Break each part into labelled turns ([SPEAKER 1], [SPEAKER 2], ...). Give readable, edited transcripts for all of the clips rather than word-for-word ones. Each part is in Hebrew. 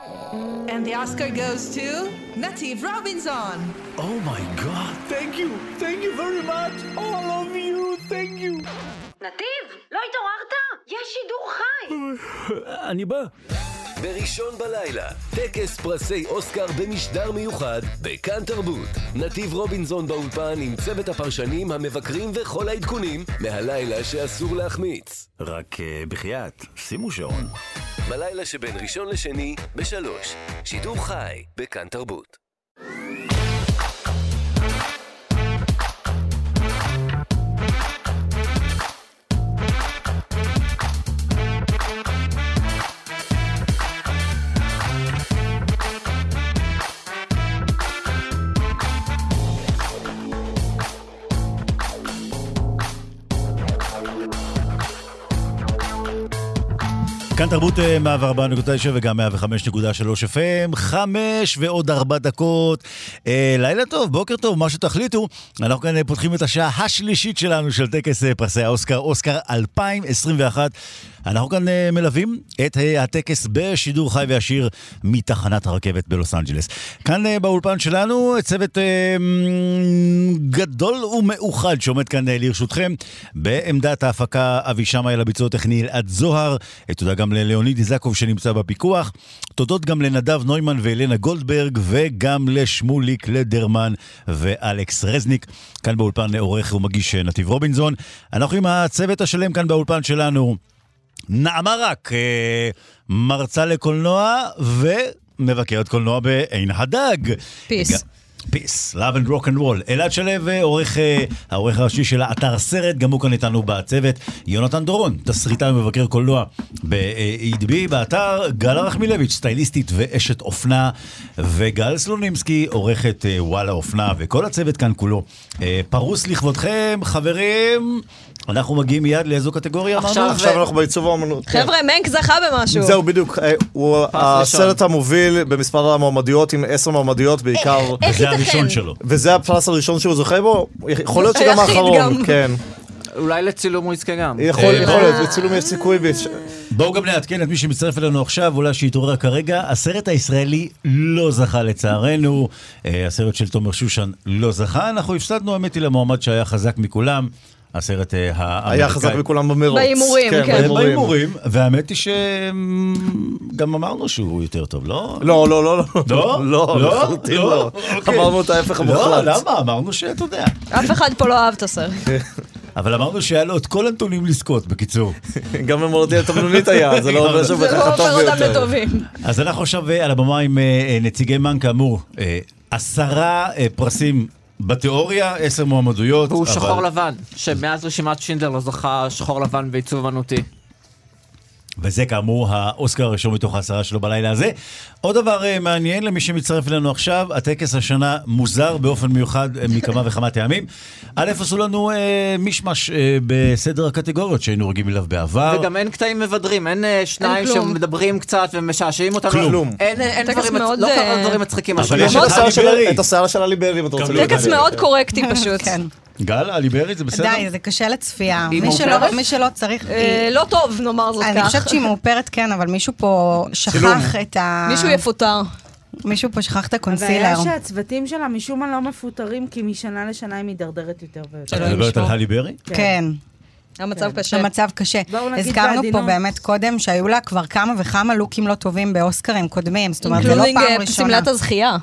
[SPEAKER 1] And the Oscar goes to Nativ Robinson.
[SPEAKER 2] Oh my God, thank you very much. Oh, I love you, thank you.
[SPEAKER 3] נתיב, לא התעוררת? יש שידור חי.
[SPEAKER 2] אני בא.
[SPEAKER 4] בראשון בלילה, טקס פרסי אוסקר במשדר מיוחד בכאן תרבות. נתיב רובינזון באולפן עם צוות הפרשנים, המבקרים וכל העדכונים מהלילה שאסור להחמיץ.
[SPEAKER 2] רק בחייאת, שימו שעון.
[SPEAKER 4] בלילה שבין ראשון לשני, ב3. שידור חי בכאן תרבות.
[SPEAKER 5] כאן תרבות 104.9 וגם 105.3 FM, 5 ועוד 4 דקות. לילה טוב, בוקר טוב, מה שתחליטו. אנחנו כאן פותחים את השעה השלישית שלנו של טקס פרסי האוסקר, אוסקר 2021. אנחנו כאן מלווים את הטקס בשידור חי וישיר מתחנת הרכבת בלוס אנג'לס. כאן באולפן שלנו צוות גדול ומאוחד שעומד כאן לרשותכם. בעמדת ההפקה אבי שמאי, לביצוע טכני אלעד זוהר. תודה גם ללאוניד איזקוב שנמצא בפיקוח. תודות גם לנדב נוימן ואלנה גולדברג, וגם לשמוליק לדרמן ואלכס רזניק. כאן באולפן עורך ומגיש נתיב רובינזון. אנחנו עם הצוות השלם כאן באולפן שלנו. נעמה רק, מרצה לקולנוע ומבקרת קולנוע בעין הדג.
[SPEAKER 6] פיס.
[SPEAKER 5] פיס, Love and Rock and Roll. אלעד שלו, העורך הראשי של האתר סרט, גם הוא כאן איתנו בצוות. יונתן דורון, תסריטאי ומבקר קולנוע ב-EDB, באתר גל רחמילביץ', סטייליסטית ואשת אופנה, וגל סלונימסקי, עורכת וואלה אופנה, וכל הצוות כאן כולו. פרוס לכבודכם, חברים. אנחנו מגיעים מיד לאיזו קטגוריה?
[SPEAKER 7] עכשיו אנחנו בעיצוב האמנות.
[SPEAKER 6] חבר'ה, מנק זכה במשהו.
[SPEAKER 7] זהו, בדיוק. הוא הסרט המוביל במספר המועמדויות עם 10 מועמדויות בעיקר.
[SPEAKER 5] וזה הראשון שלו.
[SPEAKER 7] וזה הפרס הראשון שהוא זוכה בו. יכול להיות שגם האחרון. כן.
[SPEAKER 8] אולי לצילום הוא יזכה גם.
[SPEAKER 7] יכול להיות, לצילום יש סיכוי.
[SPEAKER 5] בואו גם נעדכן את מי שמצטרף אלינו עכשיו, אולי שיתעורר כרגע. הסרט הישראלי לא זכה לצערנו. הסרט של תומר שושן לא זכה. אנחנו הפסדנו, האמת היא, למועמד שהיה חזק מכולם. הסרט האמריקאי.
[SPEAKER 7] היה חזק בכולם במרוץ.
[SPEAKER 6] בהימורים, כן.
[SPEAKER 5] בהימורים, והאמת היא שגם אמרנו שהוא יותר טוב, לא?
[SPEAKER 7] לא.
[SPEAKER 5] לא?
[SPEAKER 7] אמרנו את ההפך המוחלט.
[SPEAKER 5] לא, למה? אמרנו שאתה יודע.
[SPEAKER 6] אף אחד פה לא אהב את הסרט.
[SPEAKER 5] אבל אמרנו שהיה לו את כל הנתונים לזכות, בקיצור.
[SPEAKER 7] גם במורדי התמנונית היה, זה לא אומר שהוא בכך הטוב
[SPEAKER 6] זה לא
[SPEAKER 7] ביותר.
[SPEAKER 6] אומר אותם לטובים.
[SPEAKER 5] אז אנחנו עכשיו על הבמה עם נציגי מן, כאמור, 10 פרסים בתיאוריה, 10 מועמדויות.
[SPEAKER 8] והוא שחור לבן, שמאז רשימת שינדלר לא זכה שחור לבן בעיצוב אמנותי.
[SPEAKER 5] וזה כאמור האוסקר הראשון מתוך 10 שלו בלילה הזה. עוד דבר מעניין למי שמצטרף אלינו עכשיו, הטקס השנה מוזר באופן מיוחד מכמה וכמה טעמים. א', עשו לנו משמש בסדר הקטגוריות שהיינו רגילים אליו בעבר.
[SPEAKER 8] וגם אין קטעים מבדרים, אין שניים שמדברים קצת ומשעשעים אותנו.
[SPEAKER 7] כלום.
[SPEAKER 8] אין דברים מצחיקים.
[SPEAKER 5] אבל יש
[SPEAKER 7] את השיער של הליברי, אם אתה רוצה.
[SPEAKER 6] טקס מאוד קורקטי פשוט.
[SPEAKER 9] כן.
[SPEAKER 5] גל, הליברי, זה בסדר?
[SPEAKER 9] די, זה קשה לצפייה. מי שלא צריך...
[SPEAKER 6] לא טוב, נאמר זאת כך.
[SPEAKER 9] אני חושבת שהיא מאופרת, כן, אבל מישהו פה שכח את ה...
[SPEAKER 6] מישהו יפוטר.
[SPEAKER 9] מישהו פה שכח את הקונסילר.
[SPEAKER 10] הבעיה שהצוותים שלה משום מה לא מפוטרים, כי משנה לשנה היא מדרדרת יותר ויותר.
[SPEAKER 5] אתה מדברת על הליברי?
[SPEAKER 9] כן.
[SPEAKER 6] המצב קשה.
[SPEAKER 9] המצב קשה. הזכרנו פה באמת קודם שהיו לה כבר כמה וכמה לוקים לא טובים באוסקרים קודמים. זאת אומרת, זה לא פעם ראשונה.
[SPEAKER 6] סמלת הזכייה.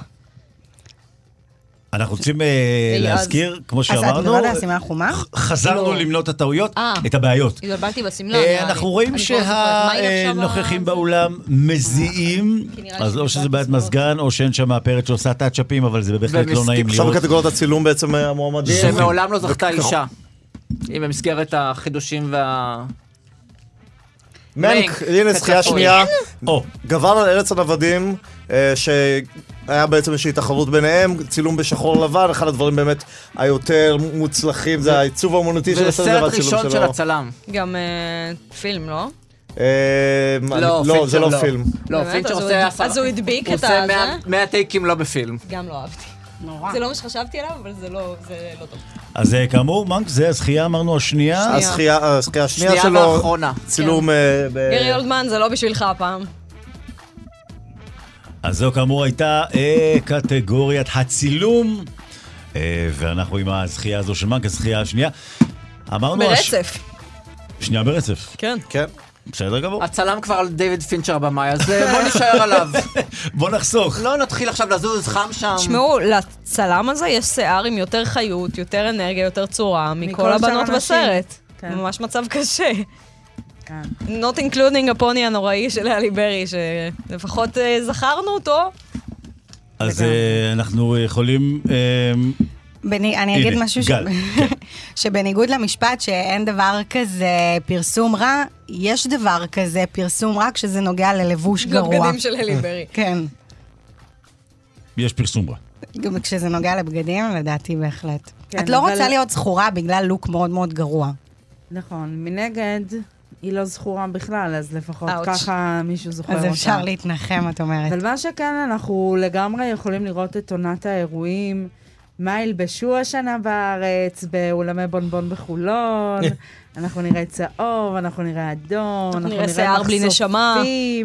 [SPEAKER 5] אנחנו רוצים להזכיר, כמו שאמרנו,
[SPEAKER 9] אז את מדברת על הסמלה החומה?
[SPEAKER 5] חזרנו למנות את הטעויות, את הבעיות.
[SPEAKER 6] התבלבלתי בסמלה.
[SPEAKER 5] אנחנו רואים שהנוכחים באולם מזיעים, אז או שזה בעיית מזגן, או שאין שם הפרט שעושה טאצ'אפים, אבל זה בהחלט לא נעים לראות.
[SPEAKER 7] עכשיו בקטגוריית הצילום בעצם המועמדים.
[SPEAKER 8] שמעולם לא זכתה אישה. אם במסגרת החידושים
[SPEAKER 7] מנק, הנה זכייה שנייה. גבר על ארץ הנוודים, שהיה בעצם איזושהי תחרות ביניהם, צילום בשחור לבן, אחד הדברים באמת היותר מוצלחים, זה העיצוב האמנותי של הסרט.
[SPEAKER 8] זה סרט ראשון של הצלם.
[SPEAKER 6] גם פילם, לא?
[SPEAKER 7] לא, זה לא פילם.
[SPEAKER 8] לא, פינצ'ר עושה...
[SPEAKER 6] אז הוא הדביק את
[SPEAKER 8] זה. הוא עושה 100 טייקים לא בפילם.
[SPEAKER 6] גם לא אהבתי. זה לא מה שחשבתי עליו, אבל זה לא טוב.
[SPEAKER 5] אז כאמור, מנק, זה הזכייה, אמרנו השנייה.
[SPEAKER 7] הזכייה השנייה
[SPEAKER 8] שנייה
[SPEAKER 7] שלו,
[SPEAKER 8] ואחרונה.
[SPEAKER 7] צילום...
[SPEAKER 6] גרי אולדמן, זה לא בשבילך הפעם.
[SPEAKER 5] אז זו כאמור הייתה קטגוריית הצילום, ואנחנו עם הזכייה הזו של מנקה, הזכייה השנייה. אמרנו...
[SPEAKER 6] ברצף.
[SPEAKER 5] שנייה ברצף.
[SPEAKER 6] כן.
[SPEAKER 7] כן.
[SPEAKER 5] בסדר גמור.
[SPEAKER 8] הצלם כבר על דיוויד פינצ'ר במאי, אז בוא נשאר עליו.
[SPEAKER 5] בוא נחסוך.
[SPEAKER 8] לא נתחיל עכשיו לזוז, חם שם.
[SPEAKER 6] תשמעו, לצלם הזה יש שיער עם יותר חיות, יותר אנרגיה, יותר צורה, מכל הבנות בסרט. ממש מצב קשה. Not including הפוני הנוראי של אלי ברי, שלפחות זכרנו אותו.
[SPEAKER 5] אז אנחנו יכולים...
[SPEAKER 9] אני אגיד משהו שבניגוד למשפט שאין דבר כזה פרסום רע, יש דבר כזה פרסום רע כשזה נוגע ללבוש גרוע.
[SPEAKER 6] לבגדים של אלי ברי.
[SPEAKER 9] כן.
[SPEAKER 5] יש פרסום רע.
[SPEAKER 9] גם כשזה נוגע לבגדים, לדעתי בהחלט. את לא רוצה להיות זכורה בגלל לוק מאוד מאוד גרוע.
[SPEAKER 10] נכון, מנגד... היא לא זכורה בכלל, אז לפחות ככה מישהו זוכר אותה.
[SPEAKER 9] אז אפשר להתנחם, את אומרת.
[SPEAKER 10] אבל מה שכן, אנחנו לגמרי יכולים לראות את עונת האירועים, מה ילבשו השנה בארץ, באולמי בונבון בחולון, אנחנו נראה צהוב, אנחנו נראה אדום, אנחנו נראה
[SPEAKER 6] שיער בלי נשמה.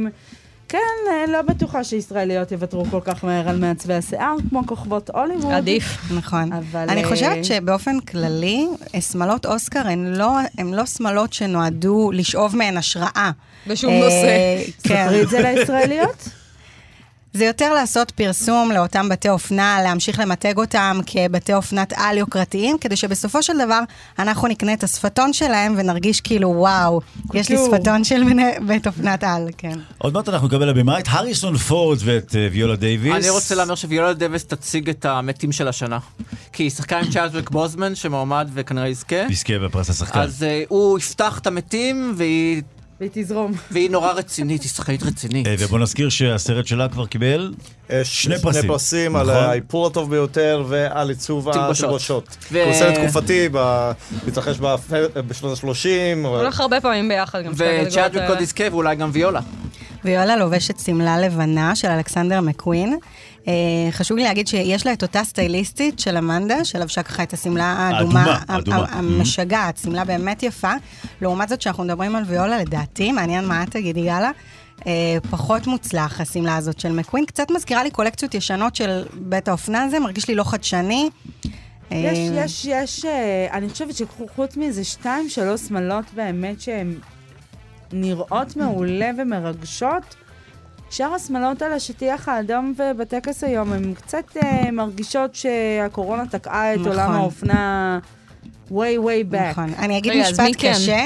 [SPEAKER 10] כן, לא בטוחה שישראליות יוותרו כל כך מהר על מעצבי השיער, כמו כוכבות הוליווד.
[SPEAKER 6] עדיף.
[SPEAKER 9] נכון. אני חושבת שבאופן כללי, שמלות אוסקר הן לא שמלות שנועדו לשאוב מהן השראה.
[SPEAKER 6] בשום נושא.
[SPEAKER 10] ספרי את זה לישראליות?
[SPEAKER 9] זה יותר לעשות פרסום לאותם בתי אופנה, להמשיך למתג אותם כבתי אופנת על יוקרתיים, כדי שבסופו של דבר אנחנו נקנה את השפתון שלהם ונרגיש כאילו וואו, יש לי שפתון של בית אופנת על, כן.
[SPEAKER 5] עוד מעט אנחנו נקבל לבימה את הריסון פורד ואת ויולה דייביס.
[SPEAKER 8] אני רוצה לאמר שוויולה דייביס תציג את המתים של השנה. כי היא שחקה עם צ'אדוויק בוזמן שמועמד וכנראה יזכה.
[SPEAKER 5] יזכה בפרס השחקן.
[SPEAKER 8] אז הוא יפתח את המתים והיא
[SPEAKER 10] תזרום.
[SPEAKER 8] והיא נורא רצינית, היא שחקנית רצינית.
[SPEAKER 5] ובוא נזכיר שהסרט שלה כבר קיבל שני פרסים.
[SPEAKER 7] על האיפור הטוב ביותר ועל עיצוב התלבושות. הוא סרט תקופתי, מתרחש בשנות ה-30.
[SPEAKER 6] הולך הרבה פעמים ביחד.
[SPEAKER 8] וצ'אדוויק עוד יזכה ואולי גם ויולה.
[SPEAKER 9] ויולה לובשת סמלה לבנה של אלכסנדר מקווין. חשוב לי להגיד שיש לה את אותה סטייליסטית של אמנדה, שלבשה ככה את הסמלה האדומה, המשגעת, סמלה באמת יפה. לעומת זאת שאנחנו מדברים על ויולה, לדעתי, מעניין מה את תגידי יאללה, פחות מוצלח הסמלה הזאת של מקווין, קצת מזכירה לי קולקציות ישנות של בית האופנה הזה, מרגיש לי לא חדשני.
[SPEAKER 10] יש, אני חושבת שחוץ מאיזה 2-3 סמלות באמת שהן נראות מעולה ומרגשות, שאר הסמלות על השטיח האדום ובטקס היום הן קצת מרגישות שהקורונה תקעה את עולם האופנה way back.
[SPEAKER 9] נכון. אני אגיד משפט קשה,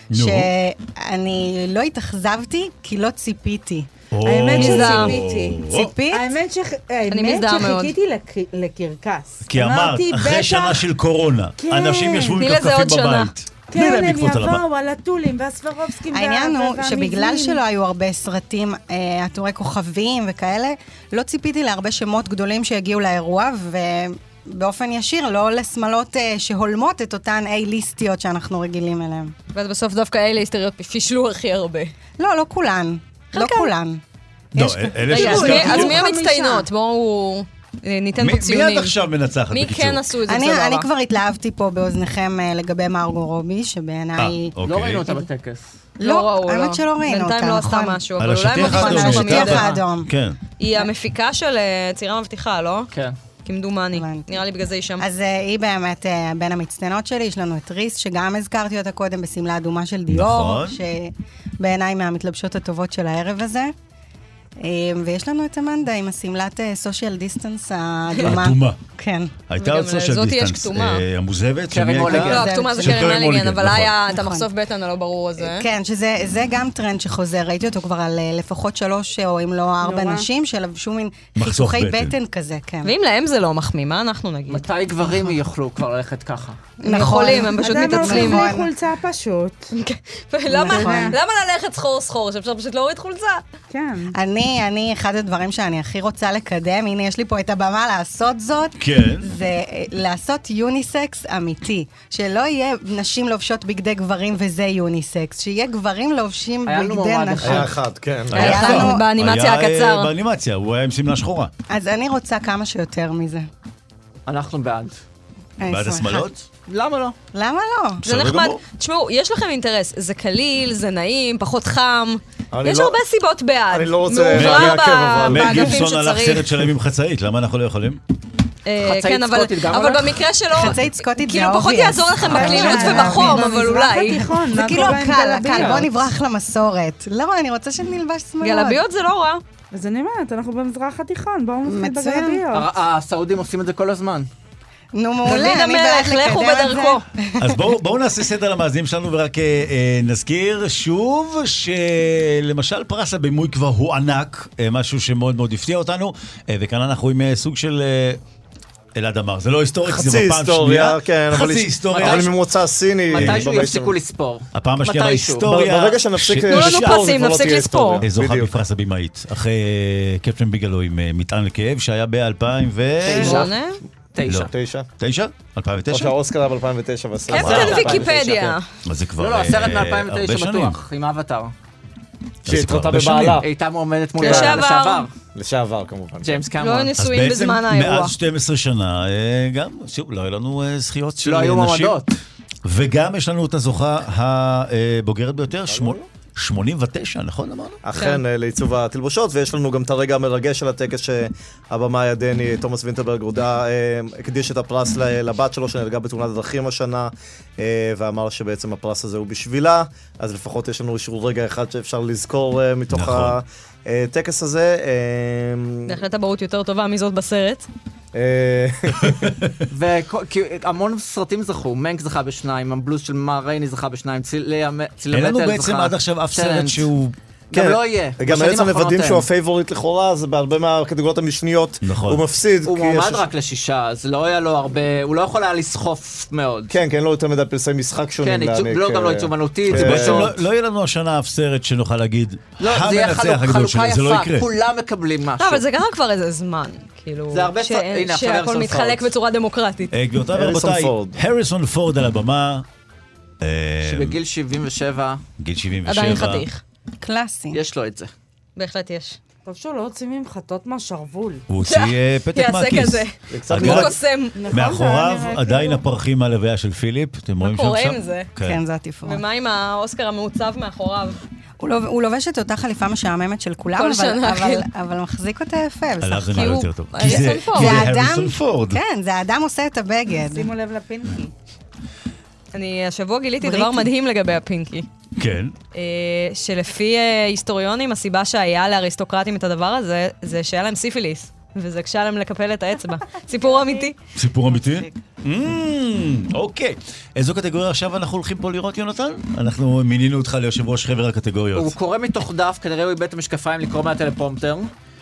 [SPEAKER 9] שאני לא התאכזבתי כי לא ציפיתי.
[SPEAKER 10] האמת שציפיתי.
[SPEAKER 9] ציפית?
[SPEAKER 10] האמת שחיכיתי לקרקס.
[SPEAKER 5] כי אמרת, אחרי שנה של קורונה, אנשים ישבו מקפקפים בבית.
[SPEAKER 10] כן, הם יבואו על הטולים והספרובסקים.
[SPEAKER 9] העניין הוא שבגלל שלא היו הרבה סרטים, עטורי כוכבים וכאלה, לא ציפיתי להרבה שמות גדולים שהגיעו לאירוע, ובאופן ישיר לא לסמלות שהולמות את אותן A-ליסטיות שאנחנו רגילים אליהן.
[SPEAKER 6] ובסוף דווקא A-ליסטיות פישלו הכי הרבה.
[SPEAKER 9] לא כולן. לא כולן.
[SPEAKER 6] אז מי המצטיינות? בואו... ניתן פה ציונים.
[SPEAKER 5] מי עד עכשיו מנצחת בקיצור?
[SPEAKER 6] מי כן עשו את זה?
[SPEAKER 9] אני כבר התלהבתי פה באוזניכם לגבי מרגו רובי, שבעיניי...
[SPEAKER 8] לא ראינו אותה בטקס.
[SPEAKER 6] לא ראו,
[SPEAKER 9] האמת שלא ראינו אותה,
[SPEAKER 6] בינתיים לא עשתה משהו.
[SPEAKER 5] על השטיח
[SPEAKER 9] האדום.
[SPEAKER 5] כן.
[SPEAKER 6] היא המפיקה של צעירה מבטיחה, לא?
[SPEAKER 8] כן.
[SPEAKER 6] כמדומני. נראה לי בגלל זה היא שם.
[SPEAKER 9] אז היא באמת בין המצטיינות שלי, יש לנו את ריס, שגם הזכרתי אותה קודם בסמלה אדומה של דיור, שבעיניי מהמתלבשות הטובות של הערב הזה. ויש לנו את אמנדה עם הסמלת סושיאל דיסטנס האדומה.
[SPEAKER 5] אדומה.
[SPEAKER 9] כן.
[SPEAKER 5] הייתה עוד סושיאל דיסטנס. המוזבת?
[SPEAKER 6] לא, הכתומה זה קרן מליגן, אבל היה את המחשוף בטן הלא ברור הזה.
[SPEAKER 9] כן, שזה גם טרנד שחוזר. ראיתי אותו כבר על לפחות 3 או אם לא 4 נשים שלבשו מין חיתוכי בטן כזה, כן.
[SPEAKER 6] ואם להם זה לא מחמיא, מה אנחנו נגיד?
[SPEAKER 8] מתי גברים יוכלו כבר ללכת ככה?
[SPEAKER 6] הם יכולים, הם פשוט מתעצלים.
[SPEAKER 10] אתם הולכים לחולצה פשוט.
[SPEAKER 6] למה ללכת סחור, שאפשר פשוט להוריד חולצה?
[SPEAKER 10] כן.
[SPEAKER 9] אני, אחד הדברים שאני הכי רוצה לקדם, הנה יש לי פה את הבמה לעשות זאת, זה לעשות יוניסקס אמיתי. שלא יהיה נשים לובשות בגדי גברים וזה יוניסקס, שיהיה גברים לובשים בגדי נשים.
[SPEAKER 7] היה אחד, כן.
[SPEAKER 6] היה לנו באנימציה הקצר.
[SPEAKER 5] באנימציה, הוא היה עם סמלה שחורה.
[SPEAKER 9] אז אני רוצה כמה שיותר מזה.
[SPEAKER 8] אנחנו בעד.
[SPEAKER 5] בעד השמלות?
[SPEAKER 8] למה לא?
[SPEAKER 9] למה לא?
[SPEAKER 6] זה נחמד. תשמעו, יש לכם אינטרס, זה קליל, זה נעים, פחות חם. יש הרבה סיבות בעד.
[SPEAKER 7] אני לא רוצה להעכב, אבל...
[SPEAKER 5] מל גיבסון הלך סרט שלם עם חצאית, למה אנחנו לא יכולים?
[SPEAKER 6] כן, אבל במקרה שלו,
[SPEAKER 9] חצאית סקוטית זה
[SPEAKER 6] כאילו פחות יעזור לכם בקלילות ובחום, אבל אולי.
[SPEAKER 9] זה כאילו קל, בוא נברח למסורת. לא, אני רוצה שנלבש שמאלות.
[SPEAKER 6] גלביות זה לא רע.
[SPEAKER 10] אז אני אומרת, אנחנו במזרח התיכון, בואו נתחיל בגלביות.
[SPEAKER 8] הסעודים עושים את זה כל הזמן.
[SPEAKER 9] נו, מעולה, אני בעד
[SPEAKER 6] לכו
[SPEAKER 9] לקדם את
[SPEAKER 6] בדרכו.
[SPEAKER 5] אז בואו נעשה סדר למאזינים שלנו, ורק נזכיר שוב שלמשל פרס הבימוי כבר הוא ענק, משהו שמאוד מאוד הפתיע אותנו, וכאן אנחנו עם סוג של... אלעד אמר, זה לא היסטורי, זה בפעם שנייה. חצי היסטוריה.
[SPEAKER 7] אבל ממוצא סיני.
[SPEAKER 8] מתישהו יפסיקו לספור.
[SPEAKER 5] הפעם השנייה בהיסטוריה.
[SPEAKER 7] ברגע שנפסיק
[SPEAKER 6] תנו לנו פרסים, נפסיק לספור.
[SPEAKER 5] זוכה בפרס הבימאית. אחרי קפטן ביגלו עם מטען לכאב, שהיה ב-2009. 2009?
[SPEAKER 7] או שהאוסקר היה ב-2009 ו-20.
[SPEAKER 6] קפטן ויקיפדיה.
[SPEAKER 5] זה כבר
[SPEAKER 8] לא, הסרט מ-2009 בטוח, עם אבטר.
[SPEAKER 7] שהתחרתה בבעלה.
[SPEAKER 8] הייתה מועמדת מול
[SPEAKER 7] לשעבר כמובן.
[SPEAKER 8] ג'יימס קמרון.
[SPEAKER 6] לא ניסויים בזמן האירוע.
[SPEAKER 5] מאז 12 שנה, גם, שוב, לא היו לנו זכיות של
[SPEAKER 8] לא היו מועמדות.
[SPEAKER 5] וגם יש לנו את הזוכה הבוגרת ביותר, 89, נכון אמרנו?
[SPEAKER 7] אכן, לעיצוב התלבושות, ויש לנו גם את הרגע המרגש של הטקס שהבמאי הדני, תומאס וינטרברג, הקדיש את הפרס לבת שלו שנהרגה בתאונת הדרכים השנה, ואמר שבעצם הפרס הזה הוא בשבילה, אז לפחות יש לנו אישור רגע אחד שאפשר לזכור מתוך הטקס הזה.
[SPEAKER 6] בהחלט הבאות יותר טובה מזאת בסרט.
[SPEAKER 8] והמון סרטים זכו, מנק זכה בשניים, הבלוז של מה רייני זכה בשניים, צילמטל זכה.
[SPEAKER 5] אין לנו בעצם עד עכשיו אף סרט שהוא...
[SPEAKER 8] גם לא יהיה.
[SPEAKER 7] גם בעצם מוודאים שהוא הפייבוריט לכאורה, אז בהרבה מהקטגוריות המשניות הוא מפסיד.
[SPEAKER 8] הוא מועמד רק לשישה, אז לא היה לו הרבה, הוא לא יכול היה לסחוף מאוד.
[SPEAKER 7] כן, כן, לא יותר מדי פרסי משחק שונים.
[SPEAKER 8] כן, גם לא עיצוב אמנותי.
[SPEAKER 5] לא יהיה לנו השנה אף סרט שנוכל להגיד,
[SPEAKER 8] לא, זה יהיה חלוקה יפה, כולם מקבלים משהו.
[SPEAKER 6] אבל זה גם כבר איזה זמן, כאילו, שהכל מתחלק בצורה דמוקרטית.
[SPEAKER 5] גבירותיי ורבותיי, הריסון פורד על הבמה.
[SPEAKER 8] שבגיל 77.
[SPEAKER 5] גיל 77.
[SPEAKER 6] עדיין חתיך.
[SPEAKER 9] קלאסי.
[SPEAKER 8] יש לו את זה.
[SPEAKER 6] בהחלט יש.
[SPEAKER 10] טוב שהוא לא הוציא ממחטות מהשרוול.
[SPEAKER 5] הוא הוציא פתק מהכיס.
[SPEAKER 6] יעשה כזה. הוא קוסם.
[SPEAKER 5] מאחוריו עדיין הפרחים מהלוויה של פיליפ. אתם רואים שם?
[SPEAKER 6] מה קורה עם זה?
[SPEAKER 9] כן, זה התפאורה.
[SPEAKER 6] ומה עם האוסקר המעוצב מאחוריו?
[SPEAKER 9] הוא לובש את אותה חליפה משעממת של כולם, אבל מחזיק אותה יפה.
[SPEAKER 5] עליו זה נראה יותר טוב.
[SPEAKER 6] כי זה
[SPEAKER 5] הריסון פורד.
[SPEAKER 9] כן, זה האדם עושה את הבגד.
[SPEAKER 10] שימו לב לפינקי.
[SPEAKER 6] אני השבוע גיליתי דבר מדהים לגבי הפינקי.
[SPEAKER 5] כן.
[SPEAKER 6] שלפי היסטוריונים, הסיבה שהיה לאריסטוקרטים את הדבר הזה, זה שהיה להם סיפיליס, וזה קשה להם לקפל את האצבע. סיפור אמיתי.
[SPEAKER 5] סיפור אמיתי? אוקיי. איזו קטגוריה עכשיו אנחנו הולכים פה לראות, יונתן? אנחנו מינינו אותך ליושב ראש חבר הקטגוריות.
[SPEAKER 8] הוא קורא מתוך דף, כנראה הוא איבד את המשקפיים לקרוא מהטלפרומפטר.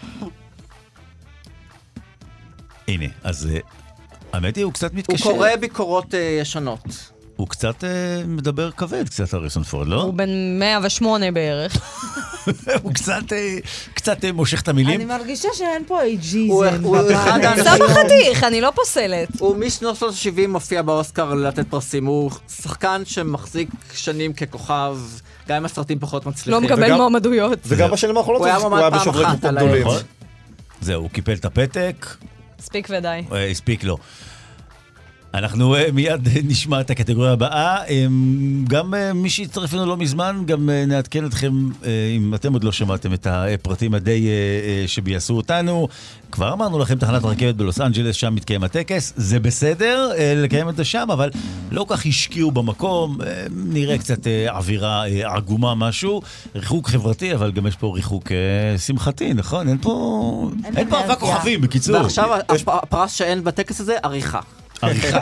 [SPEAKER 5] הנה, אז האמת היא, הוא קצת מתקשר.
[SPEAKER 8] הוא קורא ביקורות ישנות.
[SPEAKER 5] הוא קצת מדבר כבד, קצת הריסון פורד, לא?
[SPEAKER 6] הוא בן 108 בערך.
[SPEAKER 5] הוא קצת מושך את המילים.
[SPEAKER 10] אני מרגישה שאין פה אייג'יזם.
[SPEAKER 8] הוא אחד האנשים...
[SPEAKER 6] סבא חתיך, אני לא פוסלת.
[SPEAKER 8] הוא משנות ה-70 מופיע באוסקר לתת פרסים. הוא שחקן שמחזיק שנים ככוכב, גם אם הסרטים פחות מצליחים.
[SPEAKER 6] לא מקבל מועמדויות.
[SPEAKER 7] וגם בשנים האחרונות הוא היה בשוברי קופות גדולים.
[SPEAKER 5] זהו, הוא קיפל את הפתק.
[SPEAKER 6] הספיק ודי.
[SPEAKER 5] הספיק לו. אנחנו מיד נשמע את הקטגוריה הבאה. גם מי שהצטרף לנו לא מזמן, גם נעדכן אתכם, אם אתם עוד לא שמעתם את הפרטים הדי שביעשו אותנו. כבר אמרנו לכם תחנת רכבת בלוס אנג'לס, שם מתקיים הטקס. זה בסדר לקיים את זה שם, אבל לא כך השקיעו במקום. נראה קצת אווירה עגומה משהו. ריחוק חברתי, אבל גם יש פה ריחוק שמחתי, נכון? אין פה אבק כוכבים, בקיצור.
[SPEAKER 8] ועכשיו הפרס שאין בטקס הזה, עריכה.
[SPEAKER 5] עריכה.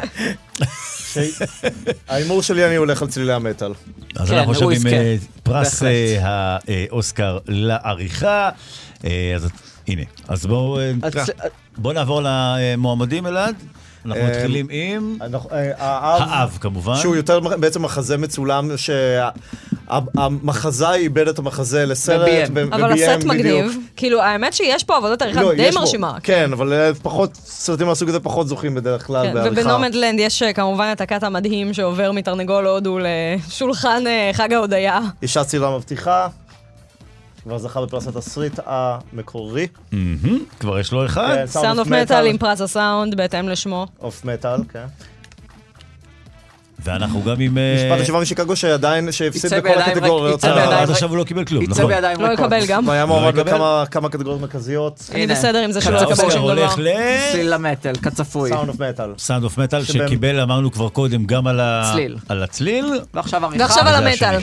[SPEAKER 7] האימור שלי אני הולך על צלילי המטל.
[SPEAKER 5] אז אנחנו עכשיו עם פרס האוסקר לעריכה. אז הנה, אז בואו נעבור למועמדים, אלעד. אנחנו מתחילים עם האב כמובן.
[SPEAKER 7] שהוא יותר בעצם מחזה מצולם, שהמחזה איבד את המחזה לסרט.
[SPEAKER 6] אבל הסרט מגניב. כאילו האמת שיש פה עבודת עריכה די מרשימה.
[SPEAKER 7] כן, אבל פחות, סרטים מהסוג הזה פחות זוכים בדרך כלל בעריכה.
[SPEAKER 6] ובנומדלנד יש כמובן את הקאט המדהים שעובר מתרנגול הודו לשולחן חג ההודיה.
[SPEAKER 7] אישה צעירה מבטיחה. כבר זכה בפרס התסריט המקורי.
[SPEAKER 5] כבר יש לו אחד.
[SPEAKER 6] סאונד אוף מטל עם פרס הסאונד בהתאם לשמו.
[SPEAKER 7] אוף מטל, כן.
[SPEAKER 5] ואנחנו גם עם...
[SPEAKER 7] משפט השבוע משיקגו שעדיין, שהפסיד בכל הקטגוריות.
[SPEAKER 5] עד עכשיו הוא לא קיבל כלום, נכון?
[SPEAKER 6] לא יקבל גם.
[SPEAKER 7] הוא היה מועמד בכמה קטגוריות מרכזיות.
[SPEAKER 6] אני בסדר עם זה שלא יקבל שום דבר.
[SPEAKER 8] צליל המטל, כצפוי.
[SPEAKER 7] סאונד אוף מטל.
[SPEAKER 5] סאונד אוף מטל, שקיבל, אמרנו כבר קודם, גם על הצליל.
[SPEAKER 8] ועכשיו עריכה.
[SPEAKER 6] ועכשיו על המטל.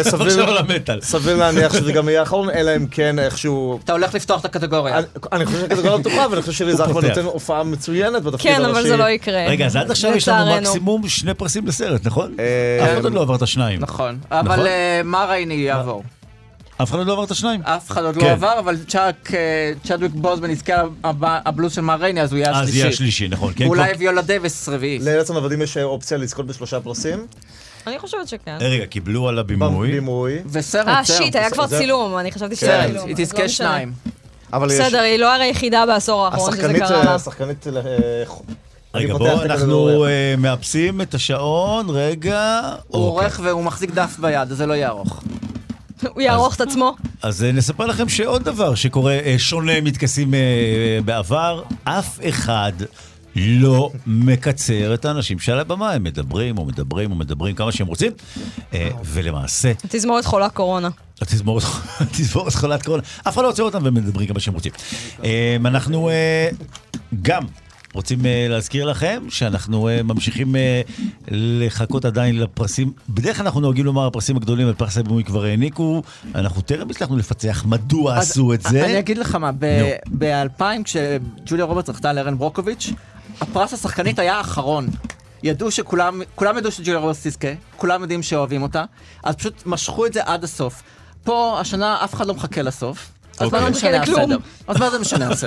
[SPEAKER 7] וסביר להניח שזה גם יהיה האחרון, אלא אם כן איכשהו...
[SPEAKER 8] אתה הולך לפתוח את הקטגוריה.
[SPEAKER 7] אני חושב שהקטגוריה פתוחה, ואני חושב שריז אחמד נותן הופעה מצוינת בתפקיד הראשי.
[SPEAKER 6] כן, אבל זה לא יקרה.
[SPEAKER 5] רגע, אז עד עכשיו יש לנו מקסימום 2 פרסים לסרט, נכון? אף אחד עוד לא עבר את 2.
[SPEAKER 8] נכון, אבל מה רייני יעבור?
[SPEAKER 5] אף אחד עוד לא עבר את 2?
[SPEAKER 8] אף אחד עוד לא עבר, אבל צ'אדוויק בוזמן יזכה הבלוז של מה רייני, אז הוא יהיה השלישי.
[SPEAKER 5] אז יהיה השלישי, נכון.
[SPEAKER 8] ואולי ויולה דייוויס רביעי.
[SPEAKER 7] לארץ הנוודים יש אופציה לזכות ב3 פרסים.
[SPEAKER 6] אני חושבת שכן.
[SPEAKER 5] רגע, קיבלו על הבימוי.
[SPEAKER 8] וסרט,
[SPEAKER 6] שיט, היה כבר צילום, אני חשבתי שזה צילום.
[SPEAKER 8] היא תזכה 2.
[SPEAKER 6] בסדר, היא לא הרי היחידה בעשור האחרון שזה קרה לה.
[SPEAKER 7] השחקנית...
[SPEAKER 5] רגע, בואו, אנחנו מאפסים את השעון, רגע.
[SPEAKER 8] הוא עורך והוא מחזיק דף ביד, אז זה לא יערוך.
[SPEAKER 6] הוא יערוך את עצמו.
[SPEAKER 5] אז נספר לכם שעוד דבר שקורה שונה מתכסים בעבר, אף אחד לא מקצר את האנשים שעל הבמה, הם מדברים או מדברים או מדברים כמה שהם רוצים, ולמעשה...
[SPEAKER 6] תזמורת חולת קורונה.
[SPEAKER 5] תזמורת חולת קורונה. אף אחד לא עוצר אותם ומדברים כמה שהם רוצים. אנחנו גם... רוצים להזכיר לכם שאנחנו ממשיכים לחכות עדיין לפרסים. בדרך כלל אנחנו נוהגים לומר הפרסים הגדולים, הפרס הבימוי כבר העניקו. אנחנו טרם הצלחנו לפצח מדוע עשו את זה.
[SPEAKER 8] אני אגיד לך מה, ב-2000 כשג'וליה רוברטס זכתה על ארן ברוקוביץ', הפרס השחקנית היה האחרון. ידעו שכולם ידעו שג'וליה רוברטס תזכה, כולם יודעים שאוהבים אותה, אז פשוט משכו את זה עד הסוף. פה השנה אף אחד לא מחכה לסוף. אז מה זה משנה הסדר? אז מה זה משנה הסדר?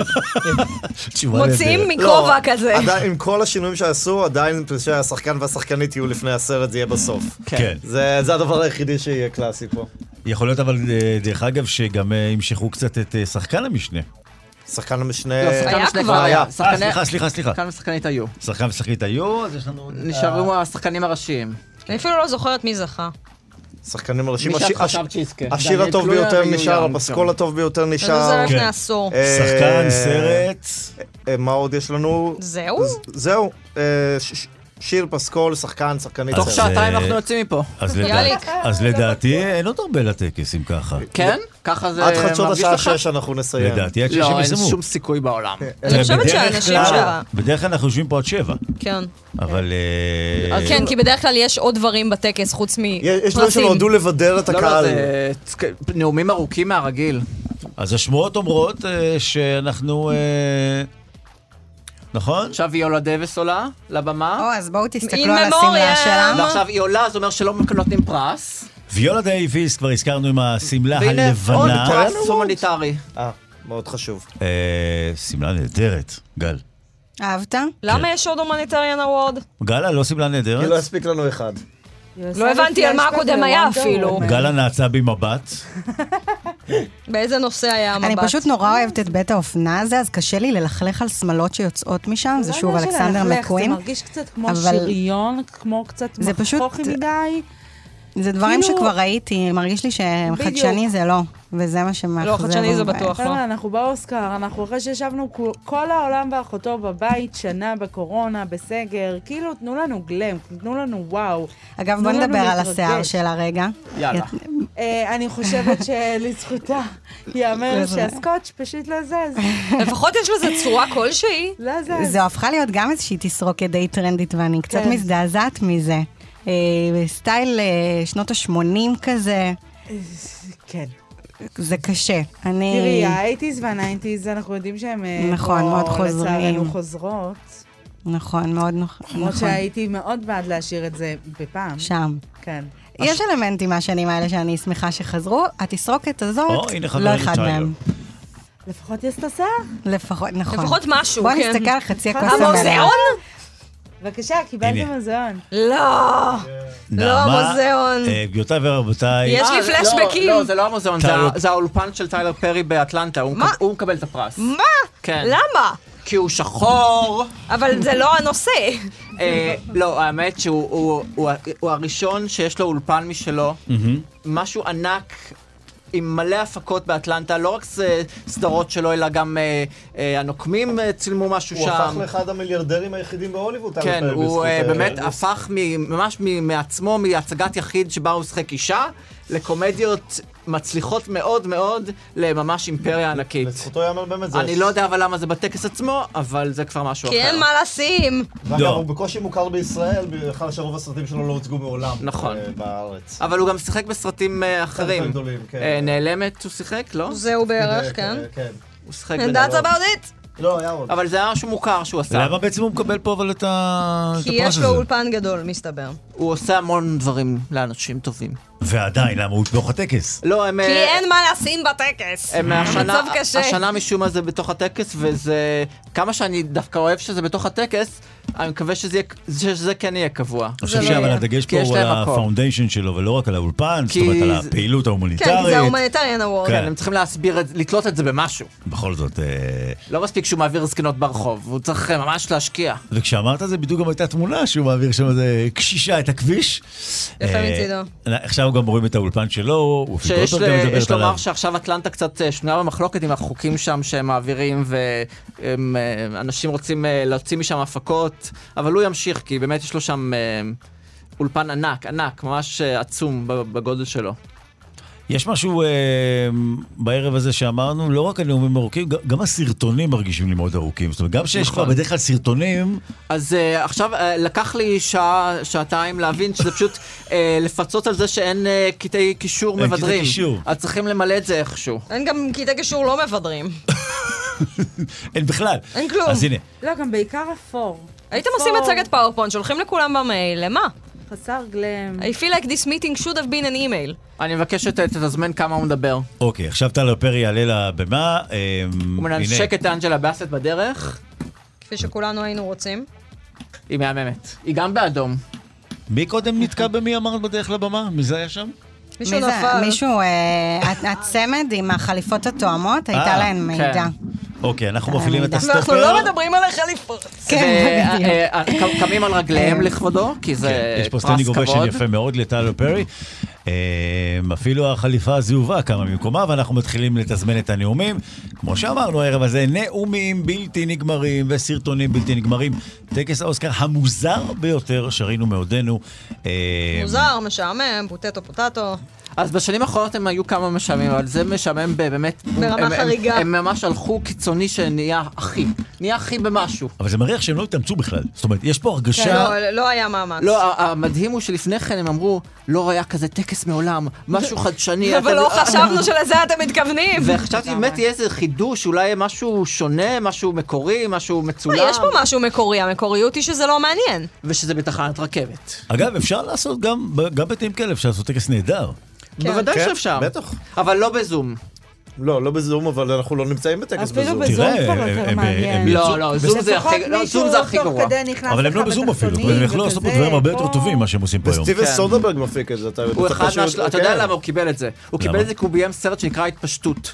[SPEAKER 6] מוציאים מכובע כזה.
[SPEAKER 7] עם כל השינויים שעשו, עדיין שהשחקן והשחקנית יהיו לפני הסרט, זה יהיה בסוף.
[SPEAKER 5] כן.
[SPEAKER 7] זה הדבר היחידי שיהיה קלאסי פה.
[SPEAKER 5] יכול להיות אבל דרך אגב שגם ימשכו קצת את שחקן המשנה.
[SPEAKER 7] שחקן המשנה...
[SPEAKER 6] היה כבר.
[SPEAKER 5] סליחה.
[SPEAKER 8] שחקן ושחקנית היו.
[SPEAKER 5] שחקן ושחקנית היו, אז יש לנו...
[SPEAKER 8] נשארו השחקנים הראשיים.
[SPEAKER 6] אני אפילו לא זוכרת מי זכה.
[SPEAKER 7] שחקנים הראשיים,
[SPEAKER 8] מי שאת חשבת שיזכה.
[SPEAKER 7] השיר הטוב ביותר נשאר, הפסקול הטוב ביותר נשאר.
[SPEAKER 6] זה לפני עשור.
[SPEAKER 5] שחקן, סרט.
[SPEAKER 7] מה עוד יש לנו? זהו. שיר, פסקול, שחקן, שחקנית.
[SPEAKER 8] תוך שעתיים אנחנו יוצאים מפה.
[SPEAKER 5] אז לדעתי אין עוד הרבה לטקס אם ככה.
[SPEAKER 8] כן? ככה זה
[SPEAKER 7] עד חדשות השעה 6 אנחנו נסיים.
[SPEAKER 5] לדעתי עד 6
[SPEAKER 8] לא,
[SPEAKER 5] הם
[SPEAKER 8] אין
[SPEAKER 5] יסיימו.
[SPEAKER 8] שום סיכוי בעולם.
[SPEAKER 6] אני חושבת שהאנשים שלה...
[SPEAKER 5] בדרך כלל אנחנו יושבים פה עד 7.
[SPEAKER 6] כן.
[SPEAKER 5] אבל...
[SPEAKER 6] כן, כי בדרך כלל יש עוד דברים בטקס חוץ מפרסים.
[SPEAKER 7] יש דברים שנועדו לבדר את הקהל.
[SPEAKER 8] לא, זה נאומים ארוכים מהרגיל.
[SPEAKER 5] אז השמועות אומרות שאנחנו... נכון?
[SPEAKER 8] עכשיו ויולה דייוויס עולה לבמה.
[SPEAKER 9] אז בואו תסתכלו על הסמלה שלה.
[SPEAKER 8] ועכשיו היא עולה, זה אומר שלא נותנים פרס.
[SPEAKER 5] ויולה דייוויס, כבר הזכרנו עם הסמלה הלבנה.
[SPEAKER 8] והנה עוד פרס הומניטרי.
[SPEAKER 7] מאוד חשוב.
[SPEAKER 5] סמלה נהדרת, גל.
[SPEAKER 9] אהבת?
[SPEAKER 6] למה יש עוד הומניטריאן אוורד?
[SPEAKER 5] גלה, לא סמלה נהדרת?
[SPEAKER 7] כי לא הספיק לנו אחד.
[SPEAKER 6] לא הבנתי על מה הקודם היה אפילו.
[SPEAKER 5] גלה נעצה במבט.
[SPEAKER 6] באיזה נושא היה המבט?
[SPEAKER 9] אני פשוט נורא אוהבת את בית האופנה הזה, אז קשה לי ללכלך על שמלות שיוצאות משם, זה שוב אלכסנדר מקווין.
[SPEAKER 10] זה מרגיש קצת כמו שריון, כמו קצת מחכוכי מדי.
[SPEAKER 9] זה דברים שכבר ראיתי, מרגיש לי שחדשני זה לא, וזה מה שמאחזר.
[SPEAKER 6] לא, חדשני זה בטוח לא.
[SPEAKER 10] אנחנו באוסקר, אנחנו אחרי שישבנו כל העולם ואחותו בבית, שנה בקורונה, בסגר, כאילו תנו לנו גלם, תנו לנו וואו.
[SPEAKER 9] אגב, בוא נדבר על השיער שלה רגע.
[SPEAKER 8] יאללה.
[SPEAKER 10] אני חושבת שלזכותה יאמר שהסקוטש פשוט לא זז.
[SPEAKER 6] לפחות יש לזה צורה כלשהי.
[SPEAKER 10] לא זז.
[SPEAKER 9] זו הפכה להיות גם איזושהי תסרוקת די טרנדית, ואני קצת מזדעזעת מזה. סטייל שנות ה-80 כזה.
[SPEAKER 10] כן.
[SPEAKER 9] זה קשה.
[SPEAKER 10] תראי, ה-80s וה-90s, אנחנו יודעים שהם...
[SPEAKER 9] נכון, מאוד חוזרים.
[SPEAKER 10] לצערנו חוזרות.
[SPEAKER 9] נכון, מאוד נכון.
[SPEAKER 10] כמו שהייתי מאוד בעד להשאיר את זה בפעם.
[SPEAKER 9] שם.
[SPEAKER 10] כן.
[SPEAKER 9] יש אלמנטים מהשנים האלה שאני שמחה שחזרו. התסרוקת הזאת, לא אחד מהם.
[SPEAKER 10] לפחות יש את השיער?
[SPEAKER 9] לפחות, נכון.
[SPEAKER 6] לפחות משהו,
[SPEAKER 9] בוא
[SPEAKER 6] כן.
[SPEAKER 9] נסתכל על חצי הכוס
[SPEAKER 6] המוזיאון?
[SPEAKER 10] בבקשה, קיבלתם מוזיאון.
[SPEAKER 6] לא, לא המוזיאון.
[SPEAKER 5] גבירותיי ורבותיי.
[SPEAKER 6] יש לי פלשבקים.
[SPEAKER 8] לא, זה לא המוזיאון, זה האולפן של טיילר פרי באטלנטה, הוא מקבל את הפרס.
[SPEAKER 6] מה?
[SPEAKER 8] כן.
[SPEAKER 6] למה?
[SPEAKER 8] כי הוא שחור.
[SPEAKER 6] אבל זה לא הנושא.
[SPEAKER 8] לא, האמת שהוא הראשון שיש לו אולפן משלו, משהו ענק עם מלא הפקות באטלנטה, לא רק סדרות שלו, אלא גם הנוקמים צילמו משהו שם.
[SPEAKER 7] הוא הפך לאחד המיליארדרים היחידים בהוליווד.
[SPEAKER 8] כן, הוא באמת הפך ממש מעצמו, מהצגת יחיד שבה הוא שחק אישה, לקומדיות מצליחות מאוד מאוד לממש אימפריה ענקית.
[SPEAKER 7] לזכותו יאמר באמת זה.
[SPEAKER 8] אני לא יודע אבל למה זה בטקס עצמו, אבל זה כבר משהו אחר.
[SPEAKER 6] כי אין מה לשים.
[SPEAKER 7] ואגב, הוא בקושי מוכר בישראל, בכלל שרוב הסרטים שלו לא הוצגו מעולם.
[SPEAKER 8] נכון.
[SPEAKER 7] בארץ.
[SPEAKER 8] אבל הוא גם שיחק בסרטים אחרים. נעלמת הוא שיחק, לא?
[SPEAKER 6] זהו בערך, כן.
[SPEAKER 8] הוא שיחק
[SPEAKER 6] And that's about it.
[SPEAKER 7] לא, היה עוד.
[SPEAKER 8] אבל זה היה משהו מוכר שהוא עשה.
[SPEAKER 5] למה בעצם הוא מקבל פה אבל את הפרס הזה?
[SPEAKER 6] כי יש לו אולפן גדול, מסתבר.
[SPEAKER 8] הוא עושה המון דברים לאנשים טובים.
[SPEAKER 5] ועדיין, למה הוא בתוך הטקס?
[SPEAKER 8] לא, הם...
[SPEAKER 6] כי אין מה לשים בטקס. מצב קשה.
[SPEAKER 8] השנה משום מה זה בתוך הטקס, וזה... כמה שאני דווקא אוהב שזה בתוך הטקס, אני מקווה שזה כן יהיה קבוע.
[SPEAKER 5] אני חושב אבל הדגש פה הוא על הפאונדיישן שלו, ולא רק על האולפן, זאת אומרת על הפעילות ההומניטרית.
[SPEAKER 6] כן, זה ההומניטריאן אוורד.
[SPEAKER 8] כן, הם צריכים להסביר, לתלות את זה במשהו.
[SPEAKER 5] בכל זאת...
[SPEAKER 8] לא מספיק שהוא מעביר זקנות ברחוב, הוא צריך ממש להשקיע.
[SPEAKER 5] וכשאמרת זה בדיוק גם הייתה תמונה שהוא מעביר שם איזה קשישה את הכביש.
[SPEAKER 6] יפה מצידו.
[SPEAKER 5] עכשיו גם רואים את האולפן שלו,
[SPEAKER 8] יש לומר שעכשיו אטלנטה קצת שנויה במחלוקת עם החוקים שם שהם מעבירים, ואנשים רוצים להוציא משם הפקות, אבל הוא ימשיך, כי באמת יש לו שם אולפן ענק, ענק, ממש עצום בגודל שלו.
[SPEAKER 5] יש משהו בערב הזה שאמרנו, לא רק הנאומים ארוכים, גם הסרטונים מרגישים לי מאוד ארוכים. זאת אומרת, גם שיש כבר בדרך כלל סרטונים...
[SPEAKER 8] אז עכשיו לקח לי שעתיים להבין שזה פשוט לפצות על זה שאין קטעי קישור מבדרים. אז צריכים למלא את זה איכשהו.
[SPEAKER 6] אין גם קטעי קישור לא מבדרים.
[SPEAKER 5] אין בכלל.
[SPEAKER 6] אין כלום.
[SPEAKER 5] אז הנה.
[SPEAKER 10] לא, גם בעיקר אפור.
[SPEAKER 6] הייתם עושים מצגת פאורפוינט, שולחים לכולם במייל, למה?
[SPEAKER 10] חסר גלם.
[SPEAKER 6] I feel like this meeting should have been an email.
[SPEAKER 8] אני מבקש שתזמן כמה הוא מדבר.
[SPEAKER 5] אוקיי, עכשיו טלר פרי יעלה לבמה.
[SPEAKER 8] הוא מנשק את אנג'לה באסט בדרך.
[SPEAKER 6] כפי שכולנו היינו רוצים.
[SPEAKER 8] היא מהממת. היא גם באדום.
[SPEAKER 5] מי קודם נתקע במי אמרת בדרך לבמה? מי זה היה שם?
[SPEAKER 6] מישהו נפל.
[SPEAKER 9] מישהו, הצמד עם החליפות התואמות, הייתה להן מידע.
[SPEAKER 5] אוקיי, אנחנו מפעילים את הסטופר.
[SPEAKER 6] אנחנו לא מדברים על החליפות.
[SPEAKER 9] כן,
[SPEAKER 8] קמים על רגליהם לכבודו, כי זה פרס כבוד.
[SPEAKER 5] יש פה סטנדינג אוביישן יפה מאוד לטלר פרי. אפילו החליפה הזהובה קמה ממקומה, ואנחנו מתחילים לתזמן את הנאומים. כמו שאמרנו הערב הזה, נאומים בלתי נגמרים וסרטונים בלתי נגמרים. טקס האוסקר המוזר ביותר שראינו מעודנו.
[SPEAKER 6] מוזר, משעמם, פוטטו.
[SPEAKER 8] אז בשנים האחרונות הם היו כמה משעממים, אבל זה משעמם באמת...
[SPEAKER 6] ברמה חריגה.
[SPEAKER 8] הם ממש הלכו קיצוני שנהיה אחי. נהיה אחי במשהו.
[SPEAKER 5] אבל זה מריח שהם לא התאמצו בכלל. זאת אומרת, יש פה הרגשה...
[SPEAKER 6] לא היה מאמץ.
[SPEAKER 8] לא, המדהים הוא שלפני כן הם אמרו, לא היה כזה טקס מעולם, משהו חדשני.
[SPEAKER 6] אבל לא חשבנו שלזה אתם מתכוונים.
[SPEAKER 8] וחשבתי באמת יהיה איזה חידוש, אולי משהו שונה, משהו מקורי, משהו מצולם.
[SPEAKER 6] יש פה משהו מקורי, המקוריות היא שזה לא מעניין.
[SPEAKER 8] ושזה בתחנת רכבת.
[SPEAKER 5] אגב, אפשר לעשות גם בתים כאלה, אפשר לעשות טקס נהדר.
[SPEAKER 8] בוודאי שאפשר.
[SPEAKER 7] בטח.
[SPEAKER 8] אבל לא בזום.
[SPEAKER 7] לא בזום, אבל אנחנו לא נמצאים בטקס בזום.
[SPEAKER 10] אפילו בזום כבר יותר מעניין.
[SPEAKER 8] לא, זום זה הכי גרוע.
[SPEAKER 5] אבל הם לא בזום אפילו, הם יכלו לעשות פה דברים הרבה יותר טובים מה שהם עושים פה היום.
[SPEAKER 7] וסטיבן סודרברג מפיק את זה.
[SPEAKER 8] הוא אחד אתה יודע למה הוא קיבל את זה? הוא קיבל את זה כי הוא ביים סרט שנקרא התפשטות.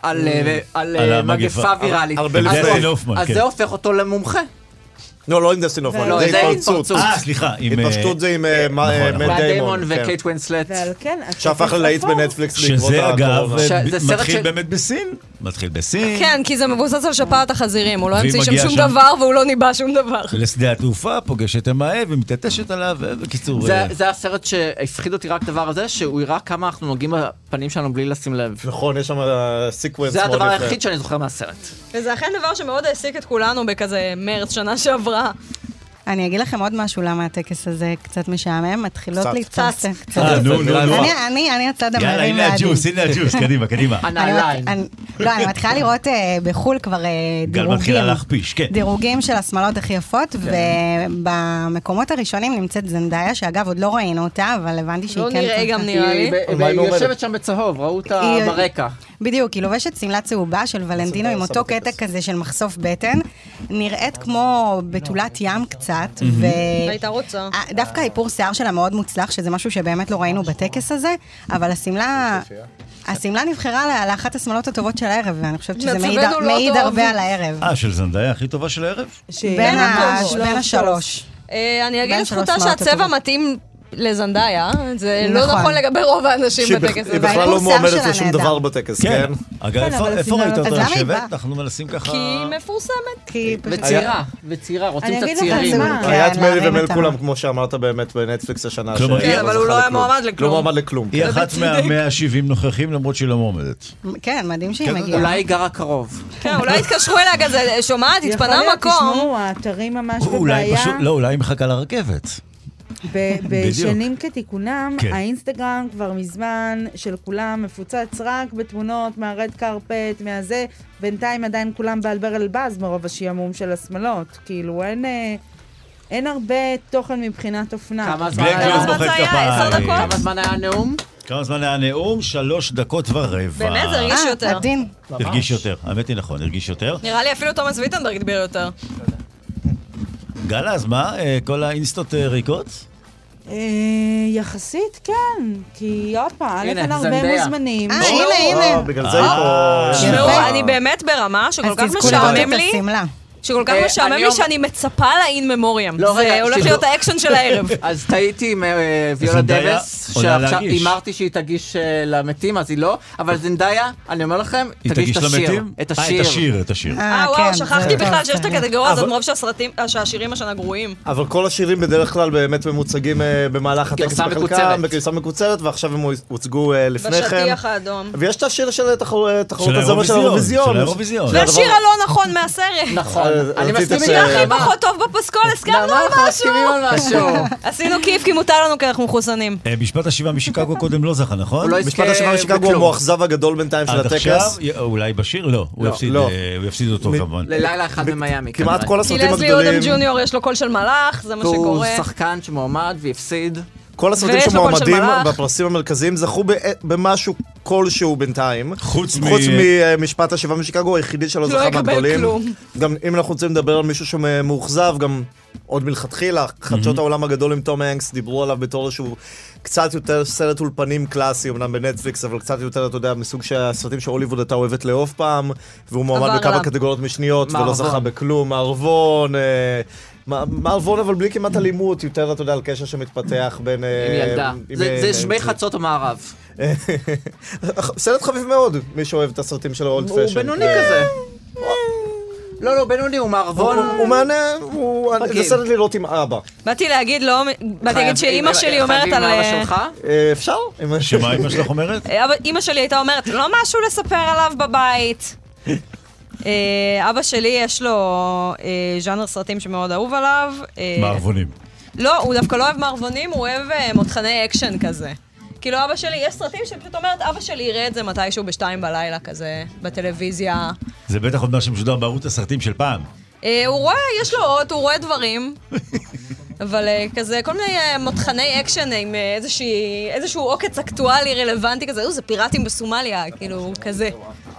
[SPEAKER 8] על מגפה ויראלית. אז זה הופך אותו למומחה.
[SPEAKER 7] לא עם דסטין הופמן, זה התפרצות.
[SPEAKER 5] סליחה.
[SPEAKER 7] התפשטות זה עם מאט דיימון
[SPEAKER 8] וקייט ווינסלט.
[SPEAKER 7] שהפך ללהיט בנטפליקס.
[SPEAKER 5] שזה אגב מתחיל באמת בסין. מתחיל בסין.
[SPEAKER 6] כן, כי זה מבוסס על שפעת החזירים. הוא לא המציא שם שום דבר והוא לא ניבא שום דבר.
[SPEAKER 5] לשדה התעופה, פוגש את המאהב ומתעטשת עליו, בקיצור.
[SPEAKER 8] זה הסרט שהפחיד אותי רק דבר הזה, שהוא יראה כמה אנחנו נוגעים בפנים שלנו בלי לשים לב.
[SPEAKER 7] נכון, יש שם סיקוונס.
[SPEAKER 8] זה הדבר היחיד שאני זוכר מהסרט.
[SPEAKER 6] וזה אכן דבר שמאוד העסיק את כולנו בכזה מרץ שנה שעברה.
[SPEAKER 9] אני אגיד לכם עוד משהו למה הטקס הזה קצת משעמם, מתחילות להתפוס. אני הצד המרים.
[SPEAKER 5] הנה הג'וס, קדימה.
[SPEAKER 9] לא, אני מתחילה לראות בחול כבר
[SPEAKER 5] גל מתחילה להכפיש, כן.
[SPEAKER 9] דירוגים של השמלות הכי יפות, ובמקומות הראשונים נמצאת זנדאיה, שאגב עוד לא ראינו אותה, אבל הבנתי שהיא כן...
[SPEAKER 6] לא נראה גם נראה לי.
[SPEAKER 8] היא יושבת שם בצהוב, ראו אותה ברקע.
[SPEAKER 9] בדיוק, היא לובשת סמלה צהובה של ולנטינו עם אותו קטע כזה של מחשוף בטן, נראית כמו בתולת ים קצת,
[SPEAKER 6] והייתה רוצה.
[SPEAKER 9] דווקא האיפור שיער שלה מאוד מוצלח, שזה משהו שבאמת לא ראינו בטקס הזה, אבל השמלה נבחרה לאחת השמלות הטובות של הערב, ואני חושבת שזה מעיד הרבה על הערב.
[SPEAKER 5] של זנדאיה הכי טובה של הערב?
[SPEAKER 9] בין השלוש.
[SPEAKER 6] אני אגיד לזכותה שהצבע מתאים לזנדאיה, זה לא נכון לגבי רוב האנשים בטקס הזה.
[SPEAKER 7] היא בכלל לא מועמדת לשום דבר בטקס, כן?
[SPEAKER 5] אגב, איפה ראית אותה לשבת? אנחנו מנסים ככה...
[SPEAKER 6] כי היא מפורסמת.
[SPEAKER 8] וצעירה, רוצים את הצעירים.
[SPEAKER 7] היה את מרי ומל כולם, כמו שאמרת באמת בנטפליקס השנה.
[SPEAKER 6] כן, אבל הוא לא היה מועמד לכלום.
[SPEAKER 7] לא מועמד לכלום.
[SPEAKER 5] היא אחת מה-170 נוכחים, למרות שהיא לא מועמדת.
[SPEAKER 9] כן, מדהים שהיא מגיעה.
[SPEAKER 8] אולי היא גרה קרוב.
[SPEAKER 6] כן, אולי התקשרו אליה כזה, שומעת, התפנה מקום.
[SPEAKER 10] תשמעו, האתרים ממש בבעיה.
[SPEAKER 5] לא, אולי היא מחכה לרכבת.
[SPEAKER 10] בשנים כתיקונם, האינסטגרם כבר מזמן של כולם מפוצץ רק בתמונות מהרד קרפט, מהזה, בינתיים עדיין כולם באלבר אלבאז מרוב השיעמום של השמלות. כאילו אין הרבה תוכן מבחינת אופנה.
[SPEAKER 8] כמה זמן היה? 10 דקות? כמה זמן היה הנאום?
[SPEAKER 5] כמה זמן היה הנאום? 3 דקות ורבע.
[SPEAKER 6] באמת, זה הרגיש יותר.
[SPEAKER 9] עדין.
[SPEAKER 5] הרגיש יותר, האמת היא נכון, הרגיש יותר.
[SPEAKER 6] נראה לי אפילו תומס ויטנברג הדביר יותר.
[SPEAKER 5] גלה, אז מה? כל האינסטות ריקות?
[SPEAKER 10] יחסית כן, כי עוד פעם, אין הרבה מוזמנים.
[SPEAKER 9] הנה.
[SPEAKER 7] בגלל זה היא פה.
[SPEAKER 6] אני באמת ברמה שכל כך משעמם לי. שכל כך משעמם לי שאני מצפה לאין ממוריאם. זה הולך להיות האקשן של הערב.
[SPEAKER 8] אז טעיתי עם ויולה דוויס, שעכשיו אמרתי שהיא תגיש למתים, אז היא לא, אבל זנדאיה, אני אומר לכם, תגיש את השיר.
[SPEAKER 5] את השיר.
[SPEAKER 6] וואו, שכחתי בכלל שיש את הקטגוריה הזאת, מרוב שהשירים השנה גרועים.
[SPEAKER 7] אבל כל השירים בדרך כלל באמת ממוצגים במהלך הטקס בחלקם, בגרסה מקוצרת, ועכשיו הם הוצגו לפני כן.
[SPEAKER 6] בשטיח האדום.
[SPEAKER 7] ויש את השיר של תחרות הזמר של האירוויזיון.
[SPEAKER 6] והשיר הלא נכון מהסרט.
[SPEAKER 8] נכון. אני מסכים
[SPEAKER 6] איתך. הכי פחות טוב בפסקול, הסכמנו על משהו. עשינו כיף כי מותר לנו כי אנחנו מחוסנים.
[SPEAKER 5] משפט השיבה משיקגו קודם לא זכה, נכון?
[SPEAKER 7] משפט השיבה משיקגו הוא המואכזב הגדול בינתיים של הטקס.
[SPEAKER 5] אולי בשיר? לא, הוא יפסיד אותו כמובן.
[SPEAKER 8] ללילה אחד במיימי.
[SPEAKER 7] כמעט כל הסרטים
[SPEAKER 6] הגדולים. כי לזלי אודם ג'וניור יש לו קול של מלאך, זה מה שקורה.
[SPEAKER 8] הוא שחקן שמועמד והפסיד.
[SPEAKER 7] כל הסרטים שמועמדים בפרסים המרכזיים זכו במשהו כלשהו בינתיים.
[SPEAKER 5] חוץ
[SPEAKER 7] ממשפט השיבה משיקגו, היחידי שלא זכה מהגדולים. גם אם אנחנו רוצים לדבר על מישהו שמאוכזב, גם עוד מלכתחילה, חדשות העולם הגדול עם תום הנקס, דיברו עליו בתור שהוא קצת יותר סרט אולפנים קלאסי, אמנם בנטפליקס, אבל קצת יותר, אתה יודע, מסוג שהסרטים שהוליווד הייתה אוהבת לאהוב פעם, והוא מועמד בכמה קטגוריות משניות, ולא זכה בכלום. מערבון, אבל בלי כמעט אלימות, יותר, אתה יודע, על קשר שמתפתח בין...
[SPEAKER 8] עם ילדה. זה שמי חצות המערב.
[SPEAKER 7] סרט חביב מאוד, מי שאוהב את הסרטים של אולד פשן.
[SPEAKER 8] הוא בינוני כזה. לא, בינוני, הוא מערבון.
[SPEAKER 7] הוא מענה, זה סרט לראות עם אבא.
[SPEAKER 6] באתי להגיד שאימא שלי אומרת על...
[SPEAKER 8] חייבים מאבא שלך?
[SPEAKER 7] אפשר?
[SPEAKER 5] שמה אימא שלך אומרת?
[SPEAKER 6] אימא שלי הייתה אומרת, לא משהו לספר עליו בבית. אבא שלי יש לו ז'אנר סרטים שמאוד אהוב עליו.
[SPEAKER 5] מערבונים.
[SPEAKER 6] לא, הוא דווקא לא אוהב מערבונים, הוא אוהב מותחני אקשן כזה. כאילו אבא שלי, יש סרטים שפשוט אומרת, אבא שלי יראה את זה מתישהו ב2 בלילה כזה, בטלוויזיה.
[SPEAKER 5] זה בטח עוד מה שמשודר בערוץ הסרטים של פעם.
[SPEAKER 6] הוא רואה, יש לו אות, הוא רואה דברים. אבל כזה, כל מיני מותחני אקשן עם איזשהו עוקץ אקטואלי רלוונטי כזה, זה פיראטים בסומליה, כאילו, כזה.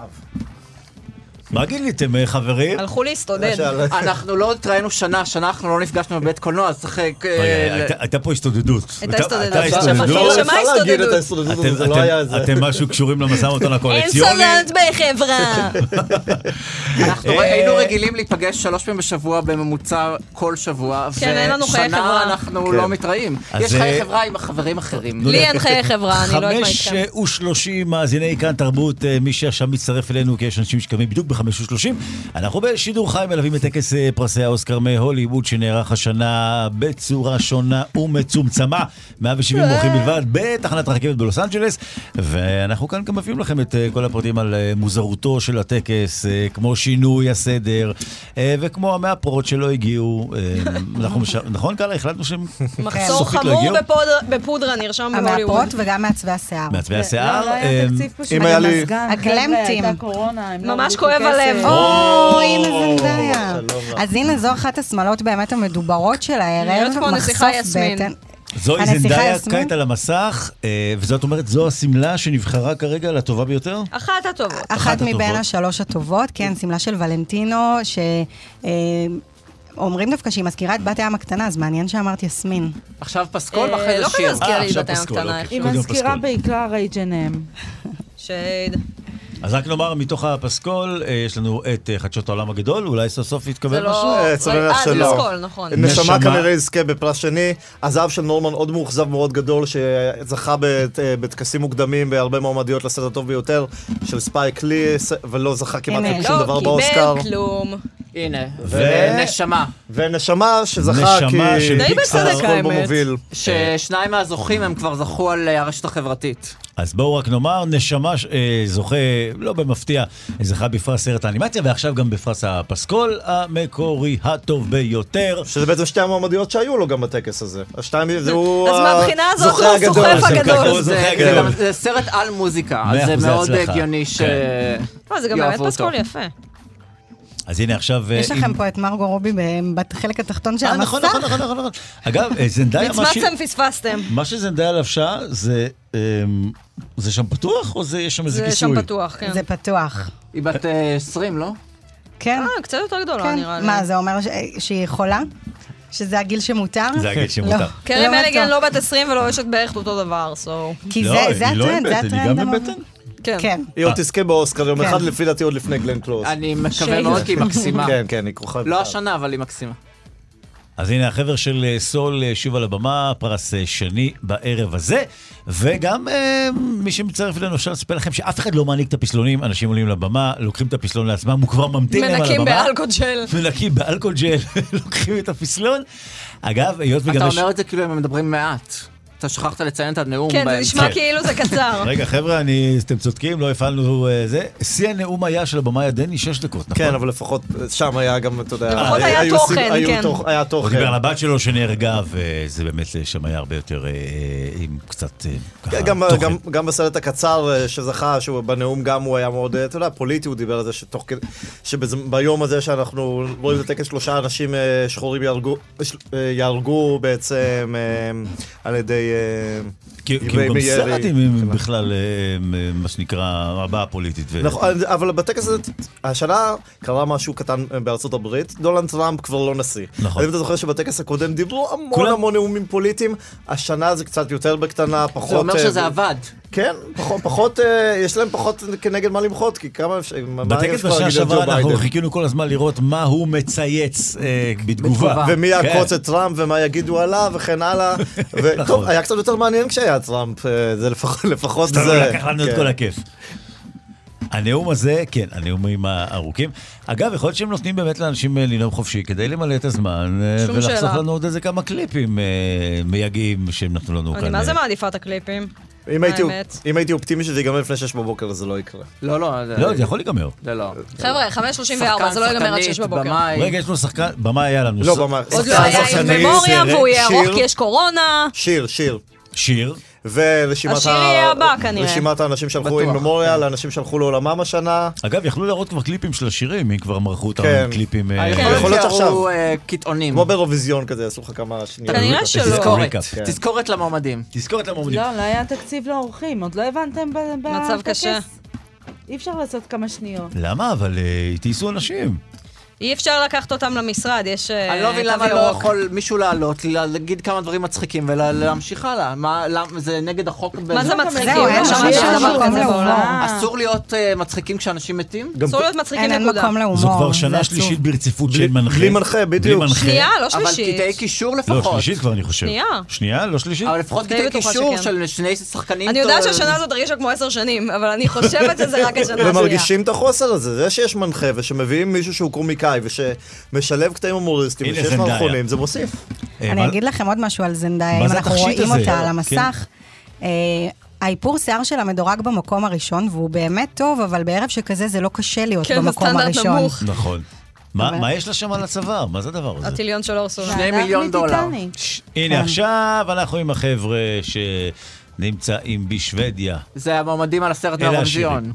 [SPEAKER 5] מה גיליתם, חברים?
[SPEAKER 6] הלכו להסתודד.
[SPEAKER 8] אנחנו לא התראינו שנה אנחנו לא נפגשנו בבית קולנוע, אז צריך...
[SPEAKER 5] הייתה פה הסתודדות.
[SPEAKER 6] הייתה הסתודדות. שמה הסתודדות?
[SPEAKER 7] זה לא היה זה.
[SPEAKER 5] אתם משהו קשורים למשא ומתן הקואליציוני?
[SPEAKER 6] אין סודות בחברה.
[SPEAKER 8] אנחנו היינו רגילים להיפגש 3 פעמים בשבוע בממוצע כל שבוע, ושנה אנחנו לא מתראים. יש חיי חברה עם החברים אחרים.
[SPEAKER 6] לי אין חיי חברה, אני לא יודעת מה איתכם.
[SPEAKER 5] 5:30 מאזיני כאן תרבות, מי שעכשיו מצטרף אלינו, כי יש אנשים שקמים בדיוק ב5:30. אנחנו בשידור חי מלווים את טקס פרסי האוסקר מהוליווד שנערך השנה בצורה שונה ומצומצמה, 170 אורחים בלבד בתחנת הרכבת בלוס אנג'לס, ואנחנו כאן גם מביאים לכם את כל הפרטים על מוזרותו של הטקס, כמו שינוי הסדר וכמו המאפרות שלא הגיעו. נכון קלה? החלטנו שהם
[SPEAKER 6] מחסור חמור בפודרה נרשם בהוליווד.
[SPEAKER 9] המאפרות וגם מעצבי השיער.
[SPEAKER 5] מעצבי השיער.
[SPEAKER 7] אם היה לי
[SPEAKER 9] הגלמטים.
[SPEAKER 6] ממש כואב הלב.
[SPEAKER 9] הנה זנדאיה. אז הנה זו אחת השמלות באמת המדוברות של הערב. מחשוף בטן.
[SPEAKER 5] זוהי זנדאיה קייט על המסך, וזאת אומרת, זו הסמלה שנבחרה כרגע לטובה ביותר?
[SPEAKER 6] אחת הטובות.
[SPEAKER 9] אחת מבין 3 הטובות, כן, סמלה של ולנטינו, אומרים דווקא שהיא מזכירה את בת הים הקטנה, אז מעניין שאמרת יסמין.
[SPEAKER 8] עכשיו פסקול ואחרי זה שיר.
[SPEAKER 6] לא כזה מזכירה לי בת הים הקטנה.
[SPEAKER 10] היא מזכירה בעיקר H&M.
[SPEAKER 6] שייד.
[SPEAKER 5] אז רק נאמר, מתוך הפסקול, יש לנו את חדשות העולם הגדול, אולי סוף סוף יתקבל משהו?
[SPEAKER 6] זה פסקול, נכון.
[SPEAKER 7] נשמה כנראה יזכה בפרס שני. הזהב של נורמן עוד מאוכזב מאוד גדול, שזכה בטקסים מוקדמים בהרבה מועמדיות לסרט הטוב ביותר, של ספייק לי, ולא זכה כמעט שום דבר באוסקר.
[SPEAKER 6] קיבל כלום.
[SPEAKER 8] הנה, ונשמה.
[SPEAKER 7] ונשמה שזכה כי
[SPEAKER 6] די בסדק האמת.
[SPEAKER 8] ששניים מהזוכים הם כבר זכו על הרשת החברתית.
[SPEAKER 5] אז בואו רק נאמר, נשמה זוכה, לא במפתיע, זכה בפרס סרט האנימציה, ועכשיו גם בפרס הפסקול המקורי הטוב ביותר.
[SPEAKER 7] שזה בעצם שתי המועמדיות שהיו לו גם בטקס הזה. השתיים זה הוא
[SPEAKER 6] אז מהבחינה הזאת הוא הסוחף הגדול.
[SPEAKER 8] זה סרט על מוזיקה, אז זה מאוד הגיוני שיאהבו אותו.
[SPEAKER 6] זה גם באמת פסקול יפה.
[SPEAKER 5] אז הנה עכשיו...
[SPEAKER 9] יש לכם פה את מרגו רובי בחלק התחתון של המסך.
[SPEAKER 5] נכון. אגב, זנדאיה...
[SPEAKER 6] מצמצם פספסתם.
[SPEAKER 5] מה שזנדאיה לבשה זה שם פתוח או יש שם איזה כיסוי?
[SPEAKER 6] זה שם פתוח, כן.
[SPEAKER 9] זה פתוח.
[SPEAKER 8] היא בת 20, לא?
[SPEAKER 9] כן.
[SPEAKER 6] קצת יותר גדולה נראה לי.
[SPEAKER 9] מה, זה אומר שהיא יכולה? שזה הגיל שמותר?
[SPEAKER 5] זה הגיל שמותר.
[SPEAKER 6] קרי מליגן לא בת 20 ולא יושבת בערך אותו דבר,
[SPEAKER 9] כי זה הטרנד, זה הטרנד.
[SPEAKER 5] היא גם בבטן?
[SPEAKER 9] כן.
[SPEAKER 7] היא עוד תזכה באוסקר, יום אחד לפי דעתי עוד לפני גלן קלוז.
[SPEAKER 8] אני מקווה מאוד כי היא מקסימה.
[SPEAKER 7] כן, היא כרוכה.
[SPEAKER 8] לא השנה, אבל היא מקסימה.
[SPEAKER 5] אז הנה החבר של סול שוב על הבמה, פרס שני בערב הזה, וגם מי שמצטרף אלינו אפשר לספר לכם שאף אחד לא מעניק את הפסלונים, אנשים עולים לבמה, לוקחים את הפסלון לעצמם, הוא כבר ממתין להם על הבמה. מנקים באלכוהול ג'ל, לוקחים את הפסלון. אגב, היות וגם
[SPEAKER 8] אתה אומר את זה כאילו הם מדברים מעט. אתה שכחת לציין את הנאום
[SPEAKER 6] באמצע. כן, זה נשמע כאילו זה קצר.
[SPEAKER 5] רגע, חבר'ה, אתם צודקים, לא הפעלנו זה. שיא הנאום היה של הבמה ידני 6 דקות, נכון?
[SPEAKER 7] כן, אבל לפחות שם היה גם, אתה יודע...
[SPEAKER 6] לפחות היה תוכן, כן.
[SPEAKER 7] היה תוכן.
[SPEAKER 5] הוא דיבר על הבת שלו שנהרגה, וזה באמת שם היה הרבה יותר עם קצת תוכן.
[SPEAKER 7] גם בסרט הקצר שזכה, שבנאום גם הוא היה מאוד, אתה יודע, פוליטי, הוא דיבר על זה שביום הזה שאנחנו רואים את הטקס 3 אנשים שחורים יהרגו בעצם על ידי...
[SPEAKER 5] כי הוא גם סרט עם בכלל, מה שנקרא, הבעה פוליטית.
[SPEAKER 7] נכון, אבל בטקס הזה, השנה קרה משהו קטן בארצות הברית, דונלד טראמפ כבר לא נשיא. נכון. אם אתה זוכר שבטקס הקודם דיברו המון נאומים פוליטיים, השנה זה קצת יותר בקטנה, פחות...
[SPEAKER 8] זה אומר שזה עבד.
[SPEAKER 7] כן, פחות, יש להם פחות כנגד מה למחות, כי כמה...
[SPEAKER 5] בטקס בשנה שעברה אנחנו חיכינו כל הזמן לראות מה הוא מצייץ בתגובה.
[SPEAKER 7] ומי יעקוץ את טראמפ ומה יגידו עליו וכן הלאה. טוב, היה קצת יותר מעניין כשהיה טראמפ, זה לפחות זה...
[SPEAKER 5] סתם לקח לנו את כל הכיף. הנאום הזה, כן, הנאומים הארוכים. אגב, יכול להיות שהם נותנים באמת לאנשים לנאום חופשי כדי למלא את הזמן, ולחסוך לנו עוד איזה כמה קליפים מייגעים שהם נתנו לנו כאן.
[SPEAKER 6] אני מה זה מעדיפה את הקליפים?
[SPEAKER 7] אם הייתי אופטימי שזה ייגמר לפני 6 בבוקר, זה לא יקרה.
[SPEAKER 5] לא, זה יכול להיגמר.
[SPEAKER 8] לא.
[SPEAKER 6] חבר'ה, 5:34, זה לא ייגמר עד 6 בבוקר.
[SPEAKER 5] רגע, יש לו שחקן, במה היה לנו?
[SPEAKER 7] לא, במה.
[SPEAKER 6] עוד לא היה עם ממוריה, והוא יהיה ארוך כי יש קורונה.
[SPEAKER 5] שיר.
[SPEAKER 7] ורשימת האנשים שהלכו עם ממוריה, לאנשים שהלכו לעולמם השנה.
[SPEAKER 5] אגב, יכלו לראות כבר קליפים של השירים, אם כבר מרחו אותם קליפים...
[SPEAKER 8] יכול להיות שעכשיו. קטעונים.
[SPEAKER 7] כמו באירוויזיון כזה, יעשו לך כמה שניות.
[SPEAKER 6] כנראה שלא.
[SPEAKER 8] תזכורת למועמדים.
[SPEAKER 10] לא היה תקציב לאורחים, עוד לא הבנתם בטקס.
[SPEAKER 6] מצב קשה.
[SPEAKER 10] אי אפשר לעשות כמה שניות.
[SPEAKER 5] למה? אבל תייסו אנשים.
[SPEAKER 6] אי אפשר לקחת אותם למשרד, יש...
[SPEAKER 8] אני לא מבין למה לא יכול מישהו לעלות, להגיד כמה דברים מצחיקים ולהמשיך הלאה. זה נגד החוק?
[SPEAKER 6] מה זה מצחיקים?
[SPEAKER 8] אסור להיות מצחיקים כשאנשים מתים?
[SPEAKER 6] אסור להיות מצחיקים נקודה.
[SPEAKER 5] זו כבר שנה שלישית ברציפות של מנחה.
[SPEAKER 7] בלי מנחה, בדיוק.
[SPEAKER 6] שנייה, לא שלישית.
[SPEAKER 8] אבל קטעי קישור לפחות.
[SPEAKER 5] לא, שלישית כבר אני חושב.
[SPEAKER 6] שנייה,
[SPEAKER 5] לא שלישית?
[SPEAKER 8] אבל לפחות קטעי קישור של שני שחקנים.
[SPEAKER 6] אני יודעת שהשנה הזאת הרגישה כמו 10 שנים, אבל אני חושבת שזה רק השנה השנייה.
[SPEAKER 7] ומרגישים את החוסר הזה, זה שיש מנחה ושמביאים מישהו שהוא קומיקאי ושמשלב קטעים הומוריסטיים ושיש מערכונים, זה מוסיף.
[SPEAKER 9] אני אגיד לכם עוד משהו על זנדאיה, אם אנחנו רואים אותה על המסך. האיפור שיער שלה מדורג במקום הראשון, והוא באמת טוב, אבל בערב שכזה זה לא קשה להיות במקום הראשון.
[SPEAKER 5] נכון. מה יש לה שם על הצוואר? מה זה הדבר הזה?
[SPEAKER 6] הטיליון של אורסולה.
[SPEAKER 8] $2 מיליון.
[SPEAKER 5] הנה עכשיו אנחנו עם החבר'ה שנמצאים בשוודיה.
[SPEAKER 8] זה המועמדים על הסרט מהאירוויזיון.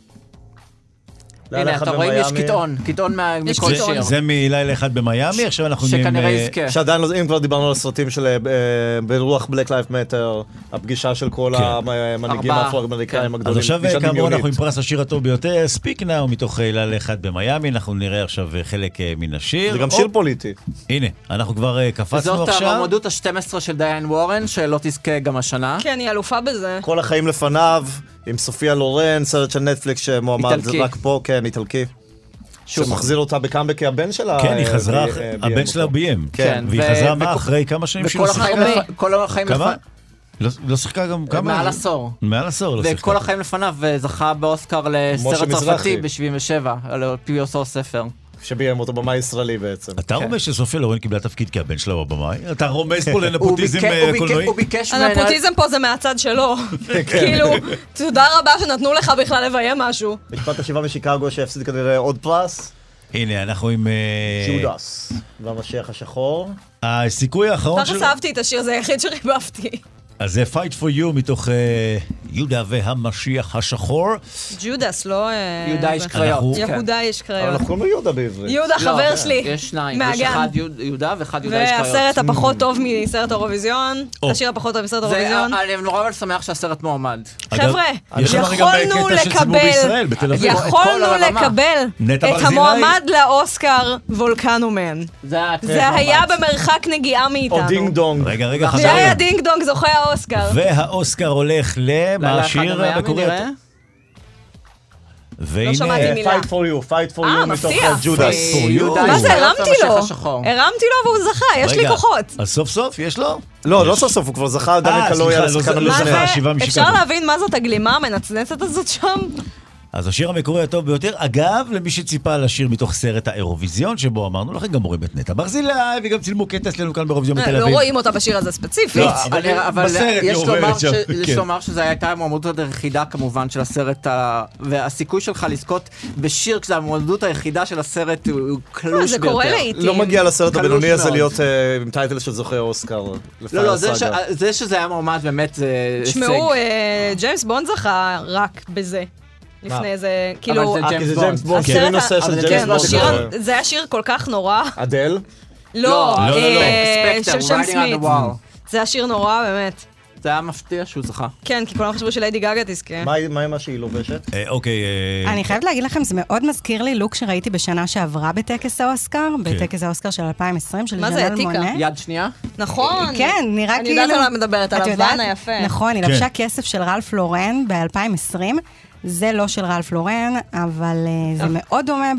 [SPEAKER 8] הנה, אתה רואים, יש קיטעון מכל שיר.
[SPEAKER 5] זה מלילה אחד במיימי, עכשיו אנחנו
[SPEAKER 8] שכנראה יזכה.
[SPEAKER 7] שעדיין, אם כבר דיברנו על הסרטים של ברוח Black Lives Matter, הפגישה של כל המנהיגים האפרו-אמריקאים הגדולים.
[SPEAKER 5] אז עכשיו כאמור אנחנו עם פרס השיר הטוב ביותר, Speak Now מתוך לילה אחד במיימי, אנחנו נראה עכשיו חלק מן השיר.
[SPEAKER 7] זה גם שיר פוליטי.
[SPEAKER 5] הנה, אנחנו כבר קפצנו עכשיו.
[SPEAKER 8] זאת המועמדות ה-12 של דיין וורן, שלא תזכה גם השנה.
[SPEAKER 6] כן, היא אלופה בזה.
[SPEAKER 7] כל החיים לפניו. עם סופיה לורן, סרט של נטפליקס שמועמד רק פה, כן, איטלקי. שמחזיר אותה בקאמבק, כי הבן שלה...
[SPEAKER 5] כן, היא חזרה, הבן שלה ביים.
[SPEAKER 7] כן.
[SPEAKER 5] והיא חזרה מה אחרי כמה שנים שהיא
[SPEAKER 8] כל החיים
[SPEAKER 5] כמה? לא שיחקה גם כמה?
[SPEAKER 8] מעל עשור.
[SPEAKER 5] מעל עשור לא שיחקה.
[SPEAKER 8] וכל החיים לפניו זכה באוסקר לסרט צרפתי ב-77, על פי אותו ספר.
[SPEAKER 7] שביים אותו במאי ישראלי בעצם.
[SPEAKER 5] אתה רומז שסופיה לורן קיבלה תפקיד כי הבן שלה הוא במאי? אתה רומז פה לנפוטיזם קולנועי?
[SPEAKER 6] הנפוטיזם פה זה מהצד שלו. כאילו, תודה רבה שנתנו לך בכלל לביים משהו.
[SPEAKER 7] משפט השיבה משיקגו שהפסיד כנראה עוד פרס.
[SPEAKER 5] הנה, אנחנו עם...
[SPEAKER 7] ג'ודס, והמשיח השחור.
[SPEAKER 5] הסיכוי האחרון
[SPEAKER 6] תכף אהבתי את השיר, זה היחיד שריבבתי.
[SPEAKER 5] אז זה Fight for You מתוך יהודה והמשיח השחור.
[SPEAKER 6] ג'ודס, לא...
[SPEAKER 8] יהודה איש קריות.
[SPEAKER 6] יהודה איש קריות.
[SPEAKER 7] אנחנו קוראים לו יהודה בעברית.
[SPEAKER 6] יהודה חבר שלי.
[SPEAKER 8] יש שניים, יש אחד יהודה ואחד יהודה איש קריות.
[SPEAKER 6] והסרט הפחות טוב מסרט האירוויזיון. השיר הפחות טוב מסרט האירוויזיון.
[SPEAKER 8] אני נורא שמח שהסרט מועמד.
[SPEAKER 6] חבר'ה, יכולנו לקבל את המועמד לאוסקר וולקנו מן. זה היה במרחק נגיעה מאיתנו.
[SPEAKER 7] או דינג דונג.
[SPEAKER 5] רגע,
[SPEAKER 6] זה היה דינג דונג זוכה האוסקר.
[SPEAKER 5] והאוסקר הולך למה השיר המקורי?
[SPEAKER 6] לא שמעתי מילה.
[SPEAKER 7] Fight for you מתוך ג'ודס.
[SPEAKER 6] מה זה, הרמתי לו? הרמתי לו והוא זכה, יש לי כוחות.
[SPEAKER 5] אז סוף סוף יש לו?
[SPEAKER 7] לא סוף סוף, הוא כבר זכה, דני קלויה לשחקן המשנה.
[SPEAKER 6] אפשר להבין מה זאת הגלימה המנצנצת הזאת שם?
[SPEAKER 5] אז השיר המקורי הטוב ביותר, אגב, למי שציפה לשיר מתוך סרט האירוויזיון, שבו אמרנו לכם, גם רואים את נטע ברזילי, וגם צילמו קטע אצלנו כאן באירוויזיון בתל אביב.
[SPEAKER 6] לא רואים אותה בשיר הזה ספציפית.
[SPEAKER 8] אבל יש לומר שזו הייתה המועמדות היחידה כמובן של הסרט, והסיכוי שלך לזכות בשיר, כשזה המועמדות היחידה של הסרט, הוא קלוש ביותר.
[SPEAKER 6] זה קורה לעיתים.
[SPEAKER 7] לא מגיע לסרט הבינוני הזה להיות עם טייטל של זוכה אוסקר.
[SPEAKER 8] לא, זה שזה היה מועמד באמת זה הישג.
[SPEAKER 6] שמעו, ג'יימס בונד זכה רק בזה. לפני זה, כאילו...
[SPEAKER 7] כי זה ג'יימס בונד, כי זה נושא של ג'יימס בונד.
[SPEAKER 6] זה היה שיר כל כך נורא.
[SPEAKER 7] אדל?
[SPEAKER 6] לא, של שם סמית. זה היה שיר נורא, באמת.
[SPEAKER 8] זה היה מפתיע שהוא זכה.
[SPEAKER 6] כן, כי כולם חשבו שליידי גגה תזכה.
[SPEAKER 7] מה עם מה שהיא לובשת?
[SPEAKER 5] אוקיי.
[SPEAKER 9] אני חייבת להגיד לכם, זה מאוד מזכיר לי לוק שראיתי בשנה שעברה בטקס האוסקר, בטקס האוסקר של 2020, של ז'נל מונה.
[SPEAKER 8] יד שנייה?
[SPEAKER 6] נכון.
[SPEAKER 9] כן, נראה כאילו...
[SPEAKER 6] אני יודעת על מה מדברת, על הוואן היפה.
[SPEAKER 9] נכון, היא לבשה כסף של רלף לורן ב-2020. זה לא של רלף לורן, אבל זה מאוד דומה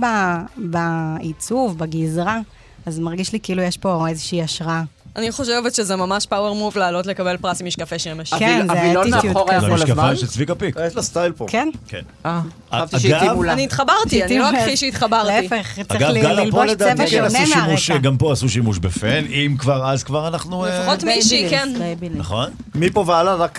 [SPEAKER 9] בעיצוב, בגזרה, אז מרגיש לי כאילו יש פה איזושהי השראה.
[SPEAKER 6] אני חושבת שזה ממש פאוור מוב לעלות לקבל פרס עם משקפי שמש.
[SPEAKER 9] כן, זה אטיטיוד כזה.
[SPEAKER 5] זה משקפה של צביקה פיק.
[SPEAKER 7] יש לה סטייל פה.
[SPEAKER 9] כן?
[SPEAKER 5] כן.
[SPEAKER 8] חשבתי שהייתי מולה.
[SPEAKER 6] אני התחברתי, אני לא הכי שהתחברתי.
[SPEAKER 9] להפך, צריך ללבוש צבע שונה מהרקע.
[SPEAKER 5] גם פה עשו שימוש בפן, אם כבר, אז כבר אנחנו...
[SPEAKER 6] לפחות מישהי, כן.
[SPEAKER 5] נכון?
[SPEAKER 7] מפה והלאה, רק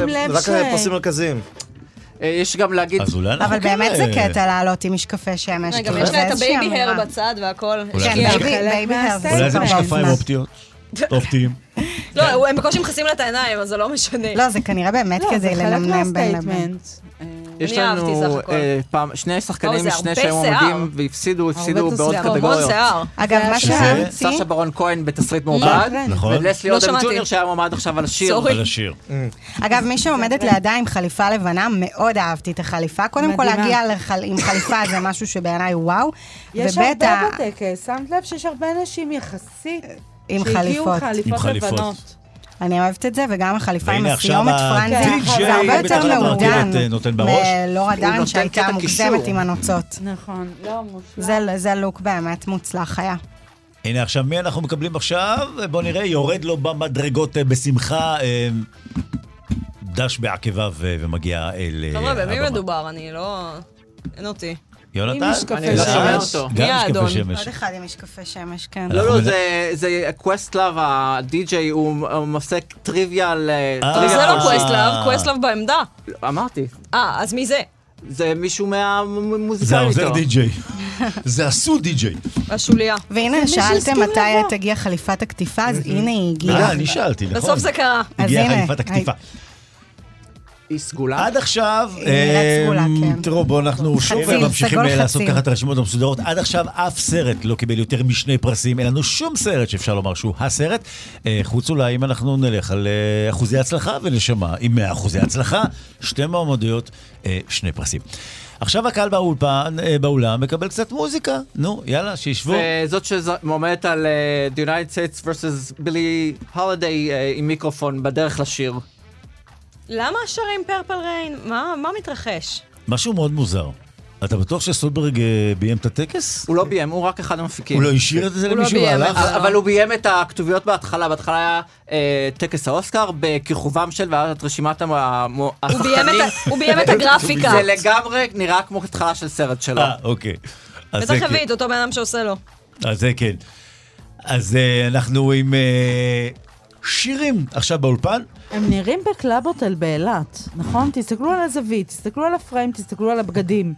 [SPEAKER 7] פרסים מרכזיים.
[SPEAKER 8] יש גם להגיד...
[SPEAKER 9] אבל באמת זה קטע לעלות עם משקפי שמש.
[SPEAKER 6] גם יש לה את הבייבי הר בצד והכל.
[SPEAKER 9] כן, בייבי הר.
[SPEAKER 5] אולי זה משקפיים אופטיים.
[SPEAKER 6] לא, הם בקושי מכסים לה את העיניים, אז זה לא משנה.
[SPEAKER 9] לא, זה כנראה באמת כדי לנמנם בין לבין.
[SPEAKER 8] יש לנו שני שחקנים משני שהם עומדים והפסידו בעוד קטגוריות.
[SPEAKER 9] אגב, מה שאהבתי...
[SPEAKER 8] סשה ברון כהן בתסריט מעובד, ולסלי אודם ג'וניור שהיה מעומד עכשיו על השיר.
[SPEAKER 9] אגב, מי שעומדת לידה עם חליפה לבנה, מאוד אהבתי את החליפה. קודם כל להגיע עם חליפה זה משהו שבעיניי וואו.
[SPEAKER 10] יש הרבה בטקס, שמת לב שיש הרבה אנשים יחסית
[SPEAKER 9] עם חליפות.
[SPEAKER 10] לבנות.
[SPEAKER 9] אני אוהבת את זה, וגם החליפה עם הסיומת פרנזי,
[SPEAKER 5] זה
[SPEAKER 9] הרבה יותר מעודן
[SPEAKER 5] מלורה
[SPEAKER 9] דארן שהייתה מוגזמת עם הנוצות.
[SPEAKER 10] נכון, לא מושלם.
[SPEAKER 9] זה לוק באמת מוצלח היה.
[SPEAKER 5] הנה עכשיו, מי אנחנו מקבלים עכשיו? בוא נראה, יורד לו במדרגות בשמחה, דש בעקביו ומגיע אל הבמה.
[SPEAKER 6] חבר'ה, במי מדובר? אני לא... אין אותי.
[SPEAKER 5] יונתן?
[SPEAKER 10] עם משקפי שמש.
[SPEAKER 5] גם משקפי שמש.
[SPEAKER 9] עוד אחד עם משקפי שמש, כן.
[SPEAKER 8] לא, זה קווסטלאב, הדי-ג'יי, הוא מפסק טריוויה על...
[SPEAKER 6] זה לא קווסטלאב, קווסטלאב בעמדה.
[SPEAKER 8] אמרתי.
[SPEAKER 6] אז מי זה?
[SPEAKER 8] זה מישהו מהמוזיקה
[SPEAKER 5] זה העוזר די-ג'יי. זה עשו די-ג'יי.
[SPEAKER 6] השוליה.
[SPEAKER 9] והנה, שאלתם מתי תגיע חליפת הכתיפה, אז הנה היא הגיעה.
[SPEAKER 5] אני שאלתי, נכון.
[SPEAKER 6] בסוף זה קרה.
[SPEAKER 5] הגיעה חליפת הכתיפה.
[SPEAKER 8] היא סגולה?
[SPEAKER 5] עד עכשיו,
[SPEAKER 9] סגולה, כן.
[SPEAKER 5] תראו, בואו אנחנו שוב ממשיכים לעשות ככה את הרשימות המסודרות. עד עכשיו אף סרט לא קיבל יותר משני פרסים, אין לנו שום סרט שאפשר לומר שהוא הסרט, חוץ אולי אם אנחנו נלך על אחוזי הצלחה ונשמה, עם 100% הצלחה, 2 מועמדויות, 2 פרסים. עכשיו הקהל באולם מקבל קצת מוזיקה, נו, יאללה, שישבו.
[SPEAKER 8] וזאת שמועמדת על The United States vs. Billie Holiday עם מיקרופון בדרך לשיר.
[SPEAKER 6] למה שרים פרפל ריין? מה מתרחש?
[SPEAKER 5] משהו מאוד מוזר. אתה בטוח שסולברג ביים את הטקס?
[SPEAKER 8] הוא לא ביים, הוא רק אחד המפיקים.
[SPEAKER 5] הוא לא השאיר את זה למישהו והלך?
[SPEAKER 8] אבל הוא ביים את הכתוביות בהתחלה. בהתחלה היה טקס האוסקר בכיכובם של ועדת רשימת השחקנים.
[SPEAKER 6] הוא ביים את הגרפיקה.
[SPEAKER 8] זה לגמרי נראה כמו התחלה של סרט שלו.
[SPEAKER 5] אוקיי.
[SPEAKER 6] בטח הביא את אותו בן אדם שעושה לו.
[SPEAKER 5] אז זה כן. אז אנחנו עם שירים עכשיו באולפן.
[SPEAKER 10] הם נראים בקלאב הוטל באילת, נכון? תסתכלו על הזווית, תסתכלו על הפריים, תסתכלו על הבגדים.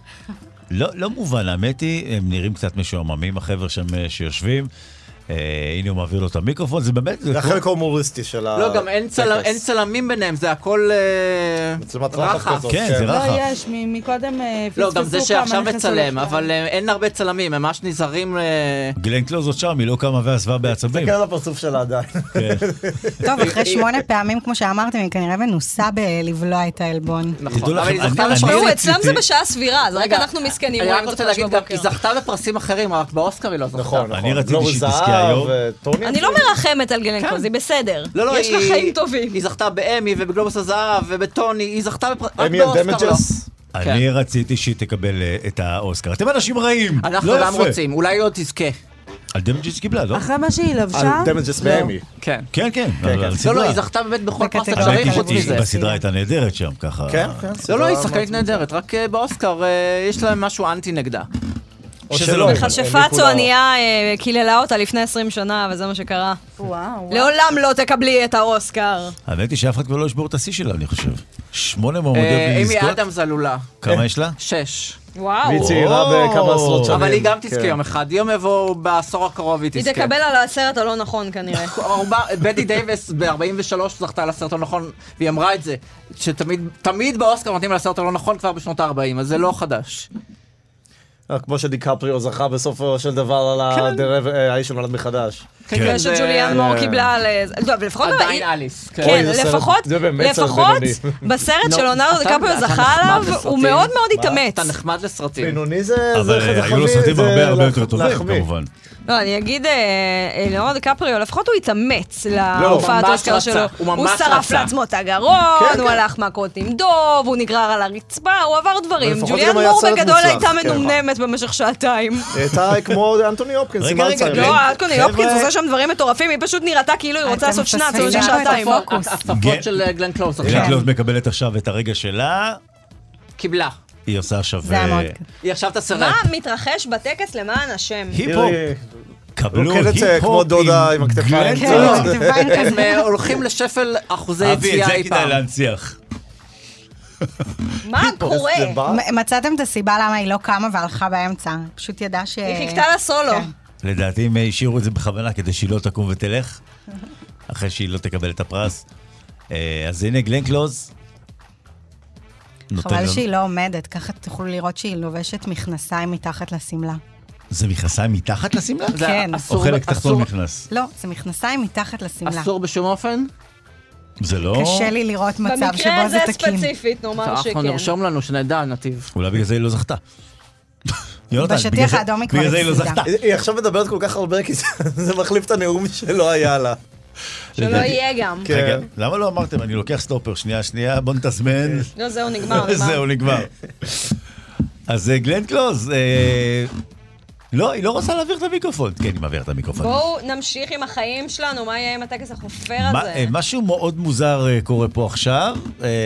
[SPEAKER 5] לא מובן, האמת היא, הם נראים קצת משועממים, החבר'ה שם שיושבים. הנה הוא מעביר לו את המיקרופון, זה באמת...
[SPEAKER 7] זה החלק ההומוריסטי של הטקס.
[SPEAKER 8] לא, גם אין צלמים ביניהם, זה הכל רחב.
[SPEAKER 5] כן, זה רחב.
[SPEAKER 10] לא, יש, מקודם פספסו כמה.
[SPEAKER 8] לא, גם זה שעכשיו מצלם, אבל אין הרבה צלמים, הם ממש נזהרים...
[SPEAKER 5] גלן קלוז עוד שם, היא לא קמה ועזבה בעצבים.
[SPEAKER 7] תסתכל על הפרצוף שלה עדיין.
[SPEAKER 9] טוב, אחרי 8 פעמים, כמו שאמרתם, היא כנראה מנוסה בלבלוע את העלבון.
[SPEAKER 8] נכון, אבל היא
[SPEAKER 6] זכתה אצלם זה בשעה סבירה, אז רק אנחנו מסכנים.
[SPEAKER 8] אני רק רוצה להגיד, היא זכתה בפרסים אחרים, רק באוסקר היא לא זכתה.
[SPEAKER 7] נכון,
[SPEAKER 5] אני רציתי שהיא תזכה היום.
[SPEAKER 6] אני לא מרחמת על גלן קלוז, היא בסדר. יש לה חיים טובים.
[SPEAKER 8] היא זכתה באמי ובגלובוס הזהב ובטוני, היא זכתה רק
[SPEAKER 7] אמי על
[SPEAKER 8] באוסקר לא.
[SPEAKER 7] דמג'ס?
[SPEAKER 5] אני רציתי שהיא תקבל את האוסקר. אתם אנשים רעים, לא יפה.
[SPEAKER 8] אנחנו גם רוצים, אולי היא עוד תזכה.
[SPEAKER 5] על דמג'ס קיבלה, לא?
[SPEAKER 10] אחרי מה שהיא לבשה?
[SPEAKER 7] על דמג'ס באמי.
[SPEAKER 8] כן.
[SPEAKER 5] כן.
[SPEAKER 8] לא, היא זכתה באמת בכל פרס אפשרי חוץ מזה.
[SPEAKER 5] בסדרה הייתה נהדרת שם, ככה.
[SPEAKER 7] כן.
[SPEAKER 8] לא, היא שחקנית נהדרת, רק באוסקר יש להם משהו אנטי נגדה.
[SPEAKER 6] מכשפה צועניה קיללה אותה לפני 20 שנה, וזה מה שקרה. לעולם לא תקבלי את האוסקר.
[SPEAKER 5] האמת היא שאף אחד כבר לא ישבור את השיא שלה, אני חושב. 8 מועמדות בלי לזכות.
[SPEAKER 8] אמי אדמס עלולה.
[SPEAKER 5] כמה יש לה?
[SPEAKER 8] 6.
[SPEAKER 6] וואו.
[SPEAKER 7] והיא צעירה בכמה עשרות שנים.
[SPEAKER 8] אבל היא גם תזכה יום אחד. יום יבוא בעשור הקרוב היא תזכה.
[SPEAKER 6] היא תקבל על הסרט הלא נכון כנראה.
[SPEAKER 8] בדי דייבס ב-43 זכתה על הסרט הלא נכון, והיא אמרה את זה, שתמיד באוסקר נותנים על הסרט הלא נכון כבר בשנות ה-40, אז זה לא חדש.
[SPEAKER 7] כמו שדיקפריו זכה בסופו של דבר על האיש שנולד מחדש.
[SPEAKER 6] כן, שג'וליאן מור קיבלה על...
[SPEAKER 8] עדיין אליס.
[SPEAKER 6] כן, לפחות בסרט של ליאונרדו דיקפריו זכה עליו, הוא מאוד מאוד התאמץ.
[SPEAKER 8] אתה נחמד לסרטים.
[SPEAKER 7] בינוני זה...
[SPEAKER 5] אבל היו לו סרטים הרבה יותר טובים, כמובן.
[SPEAKER 6] לא, אני אגיד, ליאונרדו דיקפריו, לפחות הוא התאמץ להופעת האוסקר שלו. הוא שרף לעצמו את הגרון, הוא הלך מכות עם דוב, הוא נגרר על הרצפה, הוא עבר דברים. ג'וליאן מור בגדול הייתה מנומנמת במשך שעתיים.
[SPEAKER 7] הייתה כמו אנטוני הופקינס.
[SPEAKER 6] לא, אנטוני הופקינס עושה שם דברים מטורפים, היא פשוט נראתה כאילו היא רוצה לעשות שנץ או שעתיים.
[SPEAKER 8] השפות של גלן קלוז.
[SPEAKER 5] גלן קלוז מקבלת עכשיו את הרגע שלה.
[SPEAKER 8] קיבלה.
[SPEAKER 5] היא עושה עכשיו...
[SPEAKER 8] היא עכשיו תסרט.
[SPEAKER 6] מה מתרחש בטקס למען השם?
[SPEAKER 5] היפו. קבלו
[SPEAKER 7] היפו כמו דודה עם הכתפיים.
[SPEAKER 8] הם הולכים לשפל אחוזי יציאה אי
[SPEAKER 5] זה כדאי להנציח.
[SPEAKER 6] מה קורה?
[SPEAKER 9] מצאתם את הסיבה למה היא לא קמה והלכה באמצע. פשוט ידעה ש...
[SPEAKER 6] היא חיכתה לסולו.
[SPEAKER 5] לדעתי הם השאירו את זה בכוונה כדי שהיא לא תקום ותלך, אחרי שהיא לא תקבל את הפרס. אז הנה גלן קלוז.
[SPEAKER 9] חבל שהיא לא עומדת, ככה תוכלו לראות שהיא לובשת מכנסיים מתחת לסמלה.
[SPEAKER 5] זה מכנסיים מתחת לסמלה?
[SPEAKER 9] כן.
[SPEAKER 5] או חלק תחתון מכנס?
[SPEAKER 9] לא, זה מכנסיים מתחת לסמלה.
[SPEAKER 8] אסור בשום אופן?
[SPEAKER 5] זה לא...
[SPEAKER 9] קשה לי לראות מצב שבו זה תקין.
[SPEAKER 6] במקרה זה ספציפית, נאמר שכן.
[SPEAKER 8] אנחנו נרשום לנו שנדע נתיב.
[SPEAKER 5] אולי בגלל זה היא לא זכתה.
[SPEAKER 9] בשטיח האדום היא כבר הפסידה.
[SPEAKER 7] היא עכשיו מדברת כל כך הרבה, כי זה מחליף את הנאום שלא היה לה.
[SPEAKER 6] שלא יהיה גם.
[SPEAKER 5] רגע, למה לא אמרתם? אני לוקח סטופר, שנייה, בוא נתזמן.
[SPEAKER 6] לא, זהו, נגמר.
[SPEAKER 5] זהו, נגמר. אז גלן קלוז, לא, היא לא רוצה להעביר את המיקרופון. כן, היא מעבירה את המיקרופון.
[SPEAKER 6] בואו נמשיך עם החיים שלנו, מה יהיה עם הטקס החופר הזה?
[SPEAKER 5] משהו מאוד מוזר קורה פה עכשיו.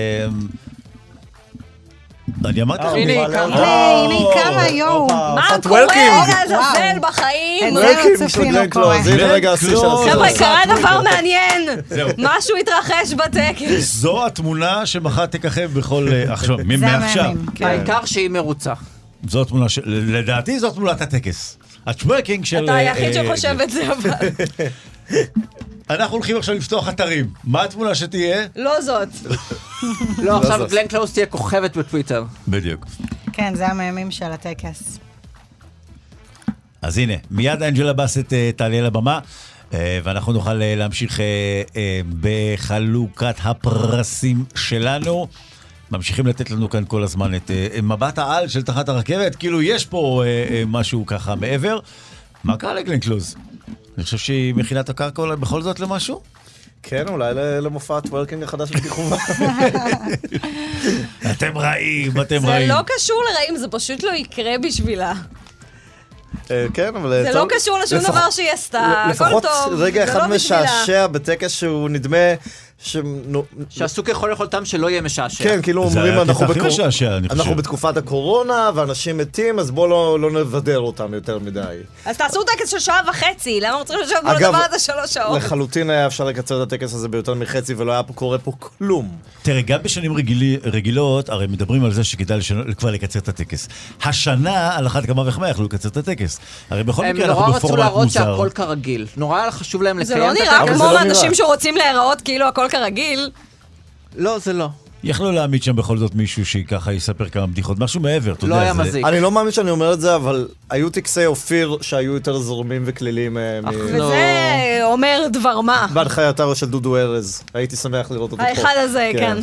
[SPEAKER 5] אני אמרתי לך,
[SPEAKER 9] הנה היא קמה, יואו.
[SPEAKER 6] מה קורה לעזאזל בחיים? חבר'ה, קרה דבר מעניין. משהו התרחש בטקס.
[SPEAKER 5] זו התמונה שמחר תככב בכל... עכשיו, מעכשיו.
[SPEAKER 8] העיקר שהיא מרוצה.
[SPEAKER 5] זו התמונה, לדעתי זו תמונת הטקס. הטוורקינג של...
[SPEAKER 6] אתה היחיד שחושב את זה, אבל...
[SPEAKER 5] אנחנו הולכים עכשיו לפתוח אתרים. מה התמונה שתהיה?
[SPEAKER 6] לא זאת.
[SPEAKER 8] לא, עכשיו גלן קלוז תהיה כוכבת בטוויטר.
[SPEAKER 5] בדיוק.
[SPEAKER 9] כן, זה המאמים של הטקס.
[SPEAKER 5] אז הנה, מיד אנג'לה באסט תעלה לבמה, ואנחנו נוכל להמשיך בחלוקת הפרסים שלנו. ממשיכים לתת לנו כאן כל הזמן את מבט העל של תחת הרכבת, כאילו יש פה משהו ככה מעבר. מה קרה לגלן קלוז? אני חושב שהיא מכינה את הקרקע בכל זאת למשהו?
[SPEAKER 7] כן, אולי למופע טוורקינג החדש בכיכובה.
[SPEAKER 5] אתם רעים.
[SPEAKER 6] זה לא קשור לרעים, זה פשוט לא יקרה בשבילה.
[SPEAKER 7] כן, אבל...
[SPEAKER 6] זה לא קשור לשום דבר שהיא עשתה, הכל טוב.
[SPEAKER 7] לפחות רגע אחד משעשע בטקס שהוא נדמה...
[SPEAKER 8] שעשו ככל יכולתם שלא יהיה משעשע.
[SPEAKER 7] כן, כאילו אומרים, אנחנו בתקופת הקורונה, ואנשים מתים, אז בואו לא נבדר אותם יותר מדי.
[SPEAKER 6] אז תעשו טקס של 1.5 שעה, למה צריכים לשבת בו לדבר הזה 3 שעות?
[SPEAKER 7] לחלוטין היה אפשר לקצר את הטקס הזה ביותר מחצי, ולא היה קורה פה כלום.
[SPEAKER 5] תראה, גם בשנים רגילות, הרי מדברים על זה שכדאי כבר לקצר את הטקס. השנה, על אחת כמה וכמה, יכלו לקצר את הטקס. הרי בכל מקרה אנחנו בפורמט מוזר.
[SPEAKER 8] הם נורא רצו להראות שהכל כרגיל. נורא חשוב להם לקיים את הטקס.
[SPEAKER 6] זה לא נראה כמו אנשים שרוצים להיראות כאילו הכל כרגיל.
[SPEAKER 8] לא, זה לא.
[SPEAKER 5] יכלו להעמיד שם בכל זאת מישהו שככה יספר כמה בדיחות, משהו מעבר, אתה יודע.
[SPEAKER 8] לא היה מזיק.
[SPEAKER 7] אני לא מאמין שאני אומר את זה, אבל היו טקסי אופיר שהיו יותר זורמים וכלילים.
[SPEAKER 6] וזה אומר דבר מה.
[SPEAKER 7] בהנחייתו של דודו ארז. הייתי שמח לראות אותו פה.
[SPEAKER 6] האחד הזה, כן.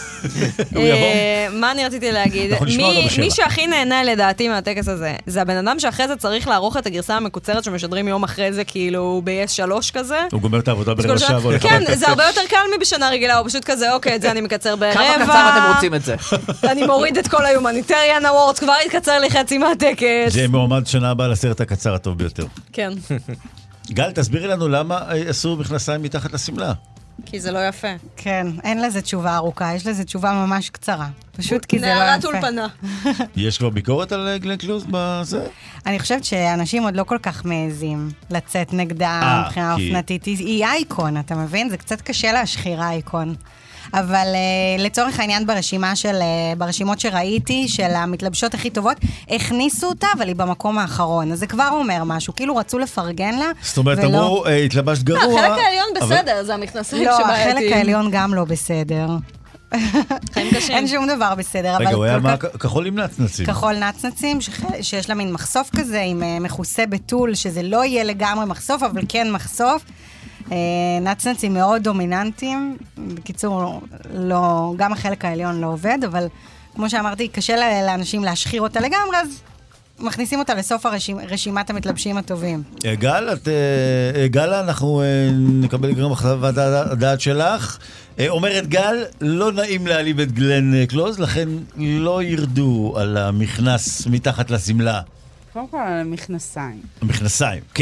[SPEAKER 6] מה אני רציתי להגיד? מי שהכי נהנה לדעתי מהטקס הזה, זה הבן אדם שאחרי זה צריך לערוך את הגרסה המקוצרת שמשדרים יום אחרי זה, כאילו ב-3 כזה.
[SPEAKER 5] הוא גומר את העבודה ברבע שעה.
[SPEAKER 6] כן, זה הרבה יותר קל מבשנה רגילה, הוא פשוט כזה, אוקיי, את זה אני מקצר ברבע.
[SPEAKER 8] כמה קצר אתם רוצים את זה?
[SPEAKER 6] אני מוריד את כל היומניטריאן אוורדס, כבר התקצר לי חצי מהטקס.
[SPEAKER 5] זה מועמד שנה הבאה לסרט הקצר הטוב ביותר.
[SPEAKER 6] כן.
[SPEAKER 5] גל, תסבירי לנו למה אסור מכנסיים מתחת לשמלה.
[SPEAKER 6] כי זה לא יפה.
[SPEAKER 9] כן, אין לזה תשובה ארוכה, יש לזה תשובה ממש קצרה. פשוט כי זה לא יפה.
[SPEAKER 6] נערת אולפנה.
[SPEAKER 5] יש כבר ביקורת על גלן קלוז בזה?
[SPEAKER 9] אני חושבת שאנשים עוד לא כל כך מעזים לצאת נגדה מבחינה אופנתית. היא אייקון, אתה מבין? זה קצת קשה להשחיר אייקון. אבל לצורך העניין ברשימות שראיתי, של המתלבשות הכי טובות, הכניסו אותה, אבל היא במקום האחרון. אז זה כבר אומר משהו, כאילו רצו לפרגן לה.
[SPEAKER 5] זאת אומרת, אמרו, התלבשת גרוע.
[SPEAKER 6] החלק העליון בסדר, זה המכנסים שבעייתיים.
[SPEAKER 9] לא, החלק העליון גם לא בסדר.
[SPEAKER 6] חיים קשים.
[SPEAKER 9] אין שום דבר בסדר.
[SPEAKER 5] רגע, הוא היה כחול עם נצנצים.
[SPEAKER 9] כחול נצנצים, שיש לה מין מחשוף כזה, עם מכוסה בטול, שזה לא יהיה לגמרי מחשוף, אבל כן מחשוף. נצנצים מאוד דומיננטיים, בקיצור, לא, גם החלק העליון לא עובד, אבל כמו שאמרתי, קשה לאנשים להשחיר אותה לגמרי, אז מכניסים אותה לסוף רשימת המתלבשים הטובים.
[SPEAKER 5] גל, אנחנו נקבל גם חוות הדעת שלך. אומרת גל, לא נעים להעליב את גלן קלוז, לכן לא ירדו על המכנס מתחת לשמלה.
[SPEAKER 10] קודם כל על המכנסיים.
[SPEAKER 5] המכנסיים, כן.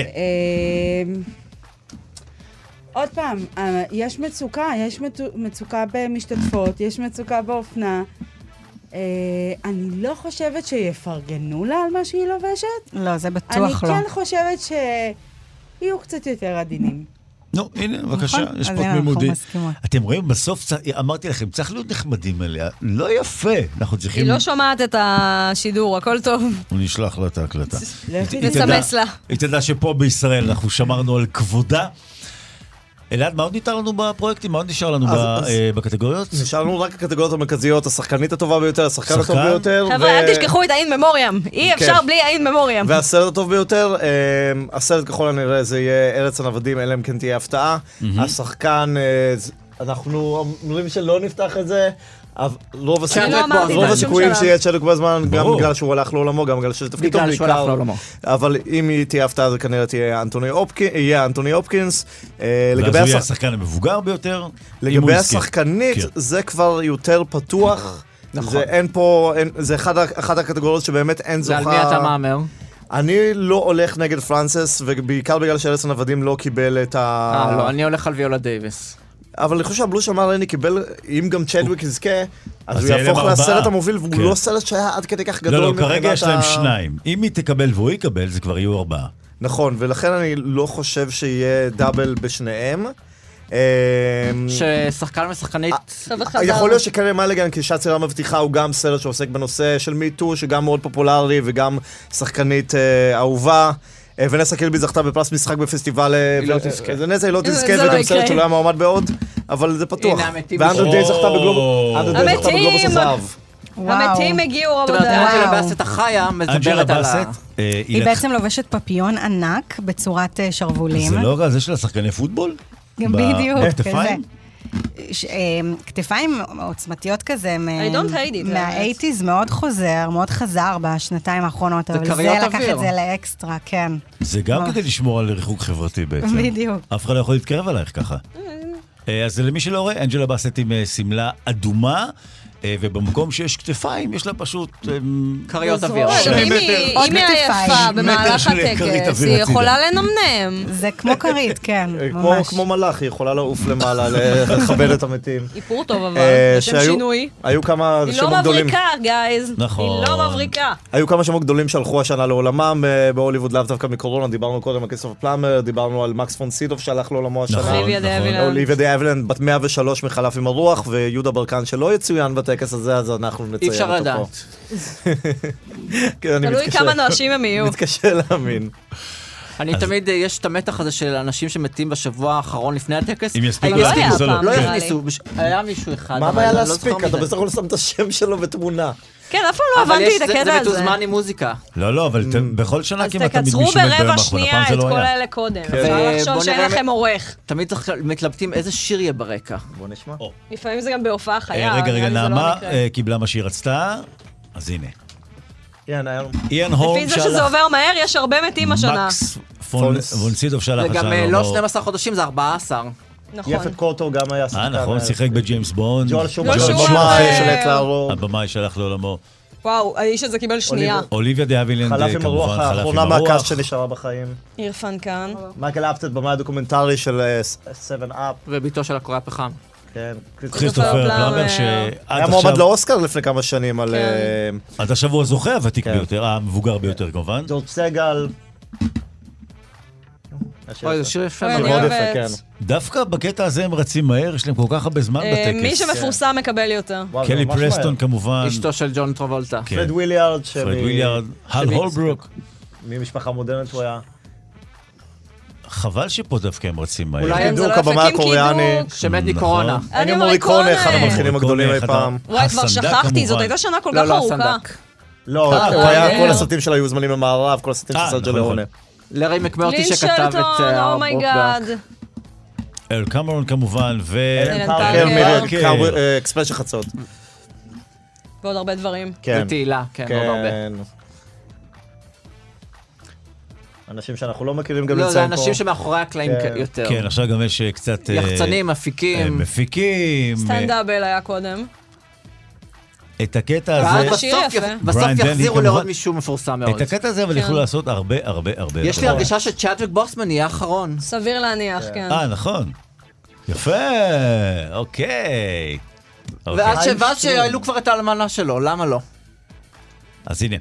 [SPEAKER 10] עוד פעם, יש מצוקה במשתתפות, יש מצוקה באופנה. אני לא חושבת שיפרגנו לה על מה שהיא לובשת.
[SPEAKER 9] לא, זה בטוח לא.
[SPEAKER 10] אני כן חושבת שיהיו קצת יותר עדינים.
[SPEAKER 5] נו, הנה, בבקשה, יש פה תמימודי. אתם רואים, בסוף, אמרתי לכם, צריך להיות נחמדים עליה. לא יפה, אנחנו צריכים...
[SPEAKER 6] היא לא שומעת את השידור, הכל טוב.
[SPEAKER 5] הוא נשלח לה את ההקלטה.
[SPEAKER 6] נסמס לה.
[SPEAKER 5] היא תדע שפה בישראל אנחנו שמרנו על כבודה. אלעד, מה עוד נשאר לנו בפרויקטים? מה עוד נשאר לנו בקטגוריות?
[SPEAKER 7] נשאר לנו רק הקטגוריות המרכזיות, השחקנית הטובה ביותר, השחקן הטוב ביותר.
[SPEAKER 6] חבר'ה, אל תשכחו את האין ממוריאם. אי אפשר בלי האין ממוריאם.
[SPEAKER 7] והסרט הטוב ביותר, הסרט ככל הנראה זה יהיה ארץ הנוודים, אלא אם כן תהיה הפתעה. השחקן, אנחנו אומרים שלא נפתח את זה, רוב הסיכויים שיהיה צ'דוויק בזמן, גם בגלל שהוא הלך לעולמו, גם בגלל שזה תפקיד טוב בעיקר. אבל אם היא תהיה הפתעה, זה כנראה תהיה אנטוני הופקינס.
[SPEAKER 5] ואז הוא יהיה השחקן המבוגר ביותר.
[SPEAKER 7] לגבי השחקנית, זה כבר יותר פתוח. זה אין פה, זה אחד הקטגוריות שבאמת אין זוכה.
[SPEAKER 8] ועל מי אתה מאמר?
[SPEAKER 7] אני לא הולך נגד פרנסס, ובעיקר בגלל שארץ הנוודים לא קיבל את ה...
[SPEAKER 8] לא, אני הולך על ויולה דייביס.
[SPEAKER 7] אבל אני חושב שהבלוש אמר רני קיבל, אם גם צ'דוויק יזכה, אז הוא יהפוך לסרט המוביל, והוא לא סרט שהיה עד כדי כך גדול.
[SPEAKER 5] לא, כרגע יש להם 2. אם היא תקבל והוא יקבל, זה כבר יהיו 4.
[SPEAKER 7] נכון, ולכן אני לא חושב שיהיה דאבל בשניהם.
[SPEAKER 8] ששחקן ושחקנית...
[SPEAKER 7] יכול להיות שקרי מליגן, כי שצרה מבטיחה, הוא גם סרט שעוסק בנושא של מיטו, שגם מאוד פופולרי, וגם שחקנית אהובה. ונסה קילבי זכתה בפרס משחק בפסטיבל...
[SPEAKER 8] היא לא תזכה.
[SPEAKER 7] היא לא תזכה, וגם סרט שלא היה מעמד בעוד, אבל זה פתוח. ואנדר דיי זכתה בגלובוס הזהב.
[SPEAKER 6] המתים הגיעו רבותי.
[SPEAKER 8] זאת אומרת, אנג'לה באסט החיה מדברת על ה...
[SPEAKER 9] היא בעצם לובשת פפיון ענק בצורת שרבולים.
[SPEAKER 5] זה לא זה של השחקני פוטבול?
[SPEAKER 9] בדיוק.
[SPEAKER 5] בכתפיים?
[SPEAKER 9] כתפיים עוצמתיות כזה
[SPEAKER 6] מה-80s
[SPEAKER 9] מאוד חזר בשנתיים האחרונות, אבל זה לקח את זה לאקסטרה, כן.
[SPEAKER 5] זה גם כדי לשמור על ריחוק חברתי בעצם.
[SPEAKER 9] בדיוק.
[SPEAKER 5] אף אחד לא יכול להתקרב עלייך ככה. אז למי שלא רואה, אנג'לה בסט עם סמלה אדומה, ובמקום שיש כתפיים, יש לה פשוט...
[SPEAKER 8] קריות אוויר.
[SPEAKER 6] אם היא עייפה במהלך הטקס, היא יכולה לנמנם.
[SPEAKER 9] זה כמו כרית, כן, ממש.
[SPEAKER 7] כמו מלאך, היא יכולה לעוף למעלה, לכבד את המתים.
[SPEAKER 6] איפור טוב אבל, לשם שינוי.
[SPEAKER 7] היו כמה
[SPEAKER 6] היא
[SPEAKER 7] שמות
[SPEAKER 6] לא
[SPEAKER 7] גדולים.
[SPEAKER 6] מבריקה, גייז.
[SPEAKER 5] נכון.
[SPEAKER 6] היא לא מבריקה.
[SPEAKER 7] היו כמה שמות גדולים שהלכו השנה לעולמם בהוליווד, לאו דווקא מקורונה, דיברנו קודם על כריסטופר פלאמר, דיברנו על מקס פון סידוב שהלך לעולמו השנה. אוליביה דה אבלנד, בת 103 מחלף עם הרוח, ויהודה ברקן שלא יצוין בטקס הזה, אז אנחנו נציין אותו פה.
[SPEAKER 8] אי אפשר לדעת.
[SPEAKER 6] תלוי כמה נואשים הם יהיו.
[SPEAKER 7] מתקשה להאמין.
[SPEAKER 8] אני תמיד, יש את המתח הזה של אנשים שמתים בשבוע האחרון לפני הטקס.
[SPEAKER 5] אם יספיקו להכניס או לא.
[SPEAKER 8] לא הכניסו, היה מישהו אחד.
[SPEAKER 7] מה הבעיה להספיק? אתה בסך הכל שם את השם שלו בתמונה.
[SPEAKER 6] כן, אף פעם לא הבנתי את הקטע הזה.
[SPEAKER 8] זה מתוזמן עם מוזיקה.
[SPEAKER 5] לא, אבל בכל שנה כמעט תמיד
[SPEAKER 6] אז
[SPEAKER 5] מישהו מת
[SPEAKER 6] תקצרו ברבע
[SPEAKER 5] ביום האחרון,
[SPEAKER 6] שנייה
[SPEAKER 5] הפעם זה
[SPEAKER 6] את
[SPEAKER 5] לא
[SPEAKER 6] כל
[SPEAKER 5] היה.
[SPEAKER 6] האלה קודם. אפשר לחשוב שאין לכם עורך.
[SPEAKER 8] תמיד צריך מתלבטים איזה שיר יהיה ברקע.
[SPEAKER 7] בוא נשמע.
[SPEAKER 6] לפעמים זה גם בהופעה חיה.
[SPEAKER 5] רגע, נעמה קיבלה מה שהיא רצתה, אז הנה. איאן הורן
[SPEAKER 6] לפי זה שזה עובר מהר, יש הרבה מתים השנה.
[SPEAKER 5] מקס פון סידוב שלח
[SPEAKER 8] וגם לא 12 חודשים, זה 14.
[SPEAKER 6] נכון.
[SPEAKER 7] יפת קורטו גם היה שחקן.
[SPEAKER 5] נכון, שיחק בג'יימס בונד.
[SPEAKER 7] ג'ואל שומאי
[SPEAKER 5] שהלך לעולמו.
[SPEAKER 6] וואו, האיש הזה קיבל שנייה.
[SPEAKER 5] אוליביה דה אבילנד,
[SPEAKER 7] חלף עם הרוח,
[SPEAKER 5] כמובן, חלף עם
[SPEAKER 7] האחרונה
[SPEAKER 5] הרוח.
[SPEAKER 7] מהקאסט שנשארה בחיים.
[SPEAKER 6] אירפן כאן.
[SPEAKER 7] מייקל אפטד, במאי הדוקומנטרי של 7 Up.
[SPEAKER 8] וביתו של הקורא הפחם.
[SPEAKER 7] כן.
[SPEAKER 5] כריסטופר פלאמר,
[SPEAKER 7] היה מועמד לאוסקר לפני כמה שנים על...
[SPEAKER 5] עד השבוע זוכה הוותיק ביותר, המבוגר ביותר כמובן.
[SPEAKER 7] ג'ורג' סגל.
[SPEAKER 8] אוי, זה שיר יפה.
[SPEAKER 7] מאוד יפה, כן.
[SPEAKER 5] דווקא בקטע הזה הם רצים מהר, יש להם כל כך הרבה זמן בטקס.
[SPEAKER 6] מי שמפורסם מקבל יותר.
[SPEAKER 5] קלי פרסטון כמובן.
[SPEAKER 8] אשתו של ג'ון טרבולטה.
[SPEAKER 7] פרד וויליארד.
[SPEAKER 5] הל הולברוק.
[SPEAKER 7] ממשפחה מודרנית הוא היה.
[SPEAKER 5] חבל שפה דווקא הם רצים מהר.
[SPEAKER 8] אולי
[SPEAKER 7] דיוק הבמה הקוריאני.
[SPEAKER 8] שמת מקורונה.
[SPEAKER 7] אני מוריקונה, אחד המלחינים הגדולים אי פעם.
[SPEAKER 6] וואי, כבר שכחתי, זאת הייתה שנה כל כך ארוכה.
[SPEAKER 7] לא, הוא היה, כל הסרטים שלה היו זמנים במערב, כל הסרטים של סרג'ו ליאונה.
[SPEAKER 8] לארי מקמרטי שכתב את
[SPEAKER 6] לינשלטון, אומייגאד.
[SPEAKER 5] אל קמרון כמובן,
[SPEAKER 6] אלן פארקר.
[SPEAKER 7] אקספרס של חצות.
[SPEAKER 6] ועוד הרבה דברים.
[SPEAKER 8] ותהילה, כן, עוד הרבה.
[SPEAKER 7] אנשים שאנחנו לא מכירים גם
[SPEAKER 8] לא,
[SPEAKER 7] נמצאים פה.
[SPEAKER 8] זה אנשים שמאחורי הקלעים יותר.
[SPEAKER 5] כן, עכשיו גם יש קצת...
[SPEAKER 8] יחצנים, מפיקים.
[SPEAKER 5] מפיקים.
[SPEAKER 6] סטנדאבל היה קודם.
[SPEAKER 5] את הקטע הזה...
[SPEAKER 8] בסוף יחזירו לעוד מישהו מפורסם מאוד.
[SPEAKER 5] את הקטע הזה אבל יכלו לעשות הרבה.
[SPEAKER 8] יש לי הרגשה שצ'אדוויק בוסמן יהיה אחרון.
[SPEAKER 6] סביר להניח, כן.
[SPEAKER 5] נכון. יפה, אוקיי.
[SPEAKER 8] ועד שיעלו כבר את האלמנה שלו, למה לא?
[SPEAKER 5] אז הנה.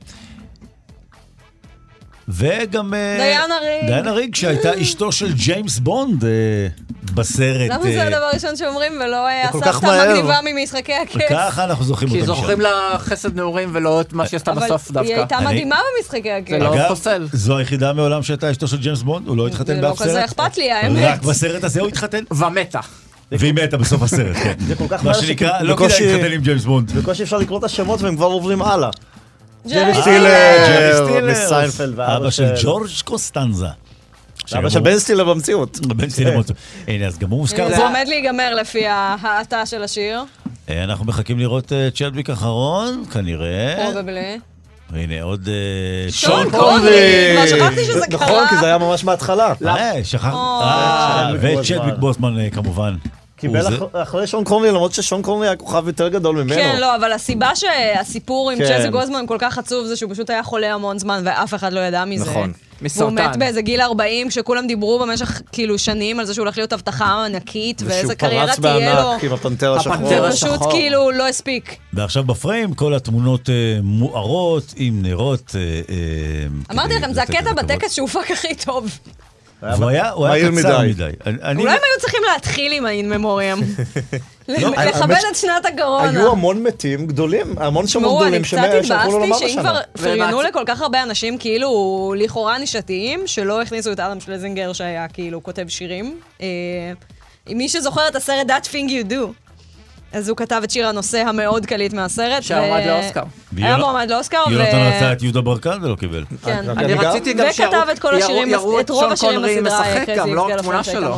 [SPEAKER 5] וגם...
[SPEAKER 6] דיאנה
[SPEAKER 5] ריג, שהייתה אשתו של ג'יימס בונד בסרט.
[SPEAKER 6] למה זה הדבר הראשון שאומרים, ולא היה סבתא מגניבה ממשחקי הכס?
[SPEAKER 5] וככה אנחנו זוכרים אותם
[SPEAKER 8] כי
[SPEAKER 5] שם.
[SPEAKER 8] זוכרים לה חסד נעורים ולא את מה שעשתה בסוף דווקא.
[SPEAKER 6] אבל היא הייתה מדהימה במשחקי הכס.
[SPEAKER 8] זה לא פוסל.
[SPEAKER 5] זו היחידה מעולם שהייתה אשתו של ג'יימס בונד, הוא לא התחתן באף סרט.
[SPEAKER 6] זה לא כזה אכפת לי, האמת.
[SPEAKER 5] רק בסרט הזה הוא התחתן.
[SPEAKER 8] ומתה.
[SPEAKER 5] והיא מתה בסוף הסרט, כן.
[SPEAKER 7] זה כל כך
[SPEAKER 5] מה שנקרא, לא כדאי להתחתן עם ג'יימס בונד.
[SPEAKER 7] בקושי אפשר לקרוא את השמות והם כבר עוברים הלאה.
[SPEAKER 6] ג'רי
[SPEAKER 7] סטילר, וסיינפלד,
[SPEAKER 5] אבא של ג'ורג' קוסטנזה.
[SPEAKER 7] אבא של בן סטילר במציאות.
[SPEAKER 5] בן סטילר במציאות. הנה, אז גם הוא מוזכר.
[SPEAKER 6] זה עומד להיגמר לפי ההעתה של השיר.
[SPEAKER 5] אנחנו מחכים לראות צ'אדוויק אחרון, כנראה.
[SPEAKER 6] פרובבלי.
[SPEAKER 5] והנה עוד...
[SPEAKER 6] שון קונרי! כבר שכחתי שזה קרה.
[SPEAKER 7] נכון, כי זה היה ממש מההתחלה.
[SPEAKER 5] שכחתי. וצ'אדוויק בוסמן כמובן.
[SPEAKER 7] קיבל אחרי שון קונרי, למרות ששון קונרי היה כוכב יותר גדול ממנו.
[SPEAKER 6] כן, לא, אבל הסיבה שהסיפור עם צ'אדוויק בוסמן כל כך עצוב זה שהוא פשוט היה חולה המון זמן ואף אחד לא ידע מזה.
[SPEAKER 8] נכון,
[SPEAKER 6] והוא מת באיזה גיל 40, כשכולם דיברו במשך כאילו שנים על זה שהוא הולך להיות הבטחה ענקית, ואיזה קריירה תהיה לו.
[SPEAKER 7] עם הפנתר השחור.
[SPEAKER 6] זה פשוט כאילו לא הספיק.
[SPEAKER 5] ועכשיו בפריים כל התמונות מוארות עם נרות.
[SPEAKER 6] אמרתי לכם, זה הקטע בטקס שהופק הכי טוב.
[SPEAKER 5] והוא היה קצר מדי.
[SPEAKER 6] אולי הם היו צריכים להתחיל עם ה-in memoriam. לכבד את שנת הקורונה.
[SPEAKER 7] היו המון מתים גדולים, המון שמות גדולים
[SPEAKER 6] שהלכו לו למר השנה. אני קצת התבאסתי שאם כבר פרגנו לכל כך הרבה אנשים כאילו לכאורה נישתיים, שלא הכניסו את אדם שלזינגר שהיה כאילו כותב שירים. מי שזוכר את הסרט That Thing You Do, אז הוא כתב את שיר הנושא המאוד קליט מהסרט.
[SPEAKER 8] שעמד לאוסקר.
[SPEAKER 6] היה מועמד לאוסקר.
[SPEAKER 5] יונתן רצה את יהודה ברקן ולא קיבל.
[SPEAKER 6] כן.
[SPEAKER 8] אני רציתי גם
[SPEAKER 6] וכתב את כל השירים, את רוב השירים בסדרה,
[SPEAKER 8] גם לא תמונה שלו.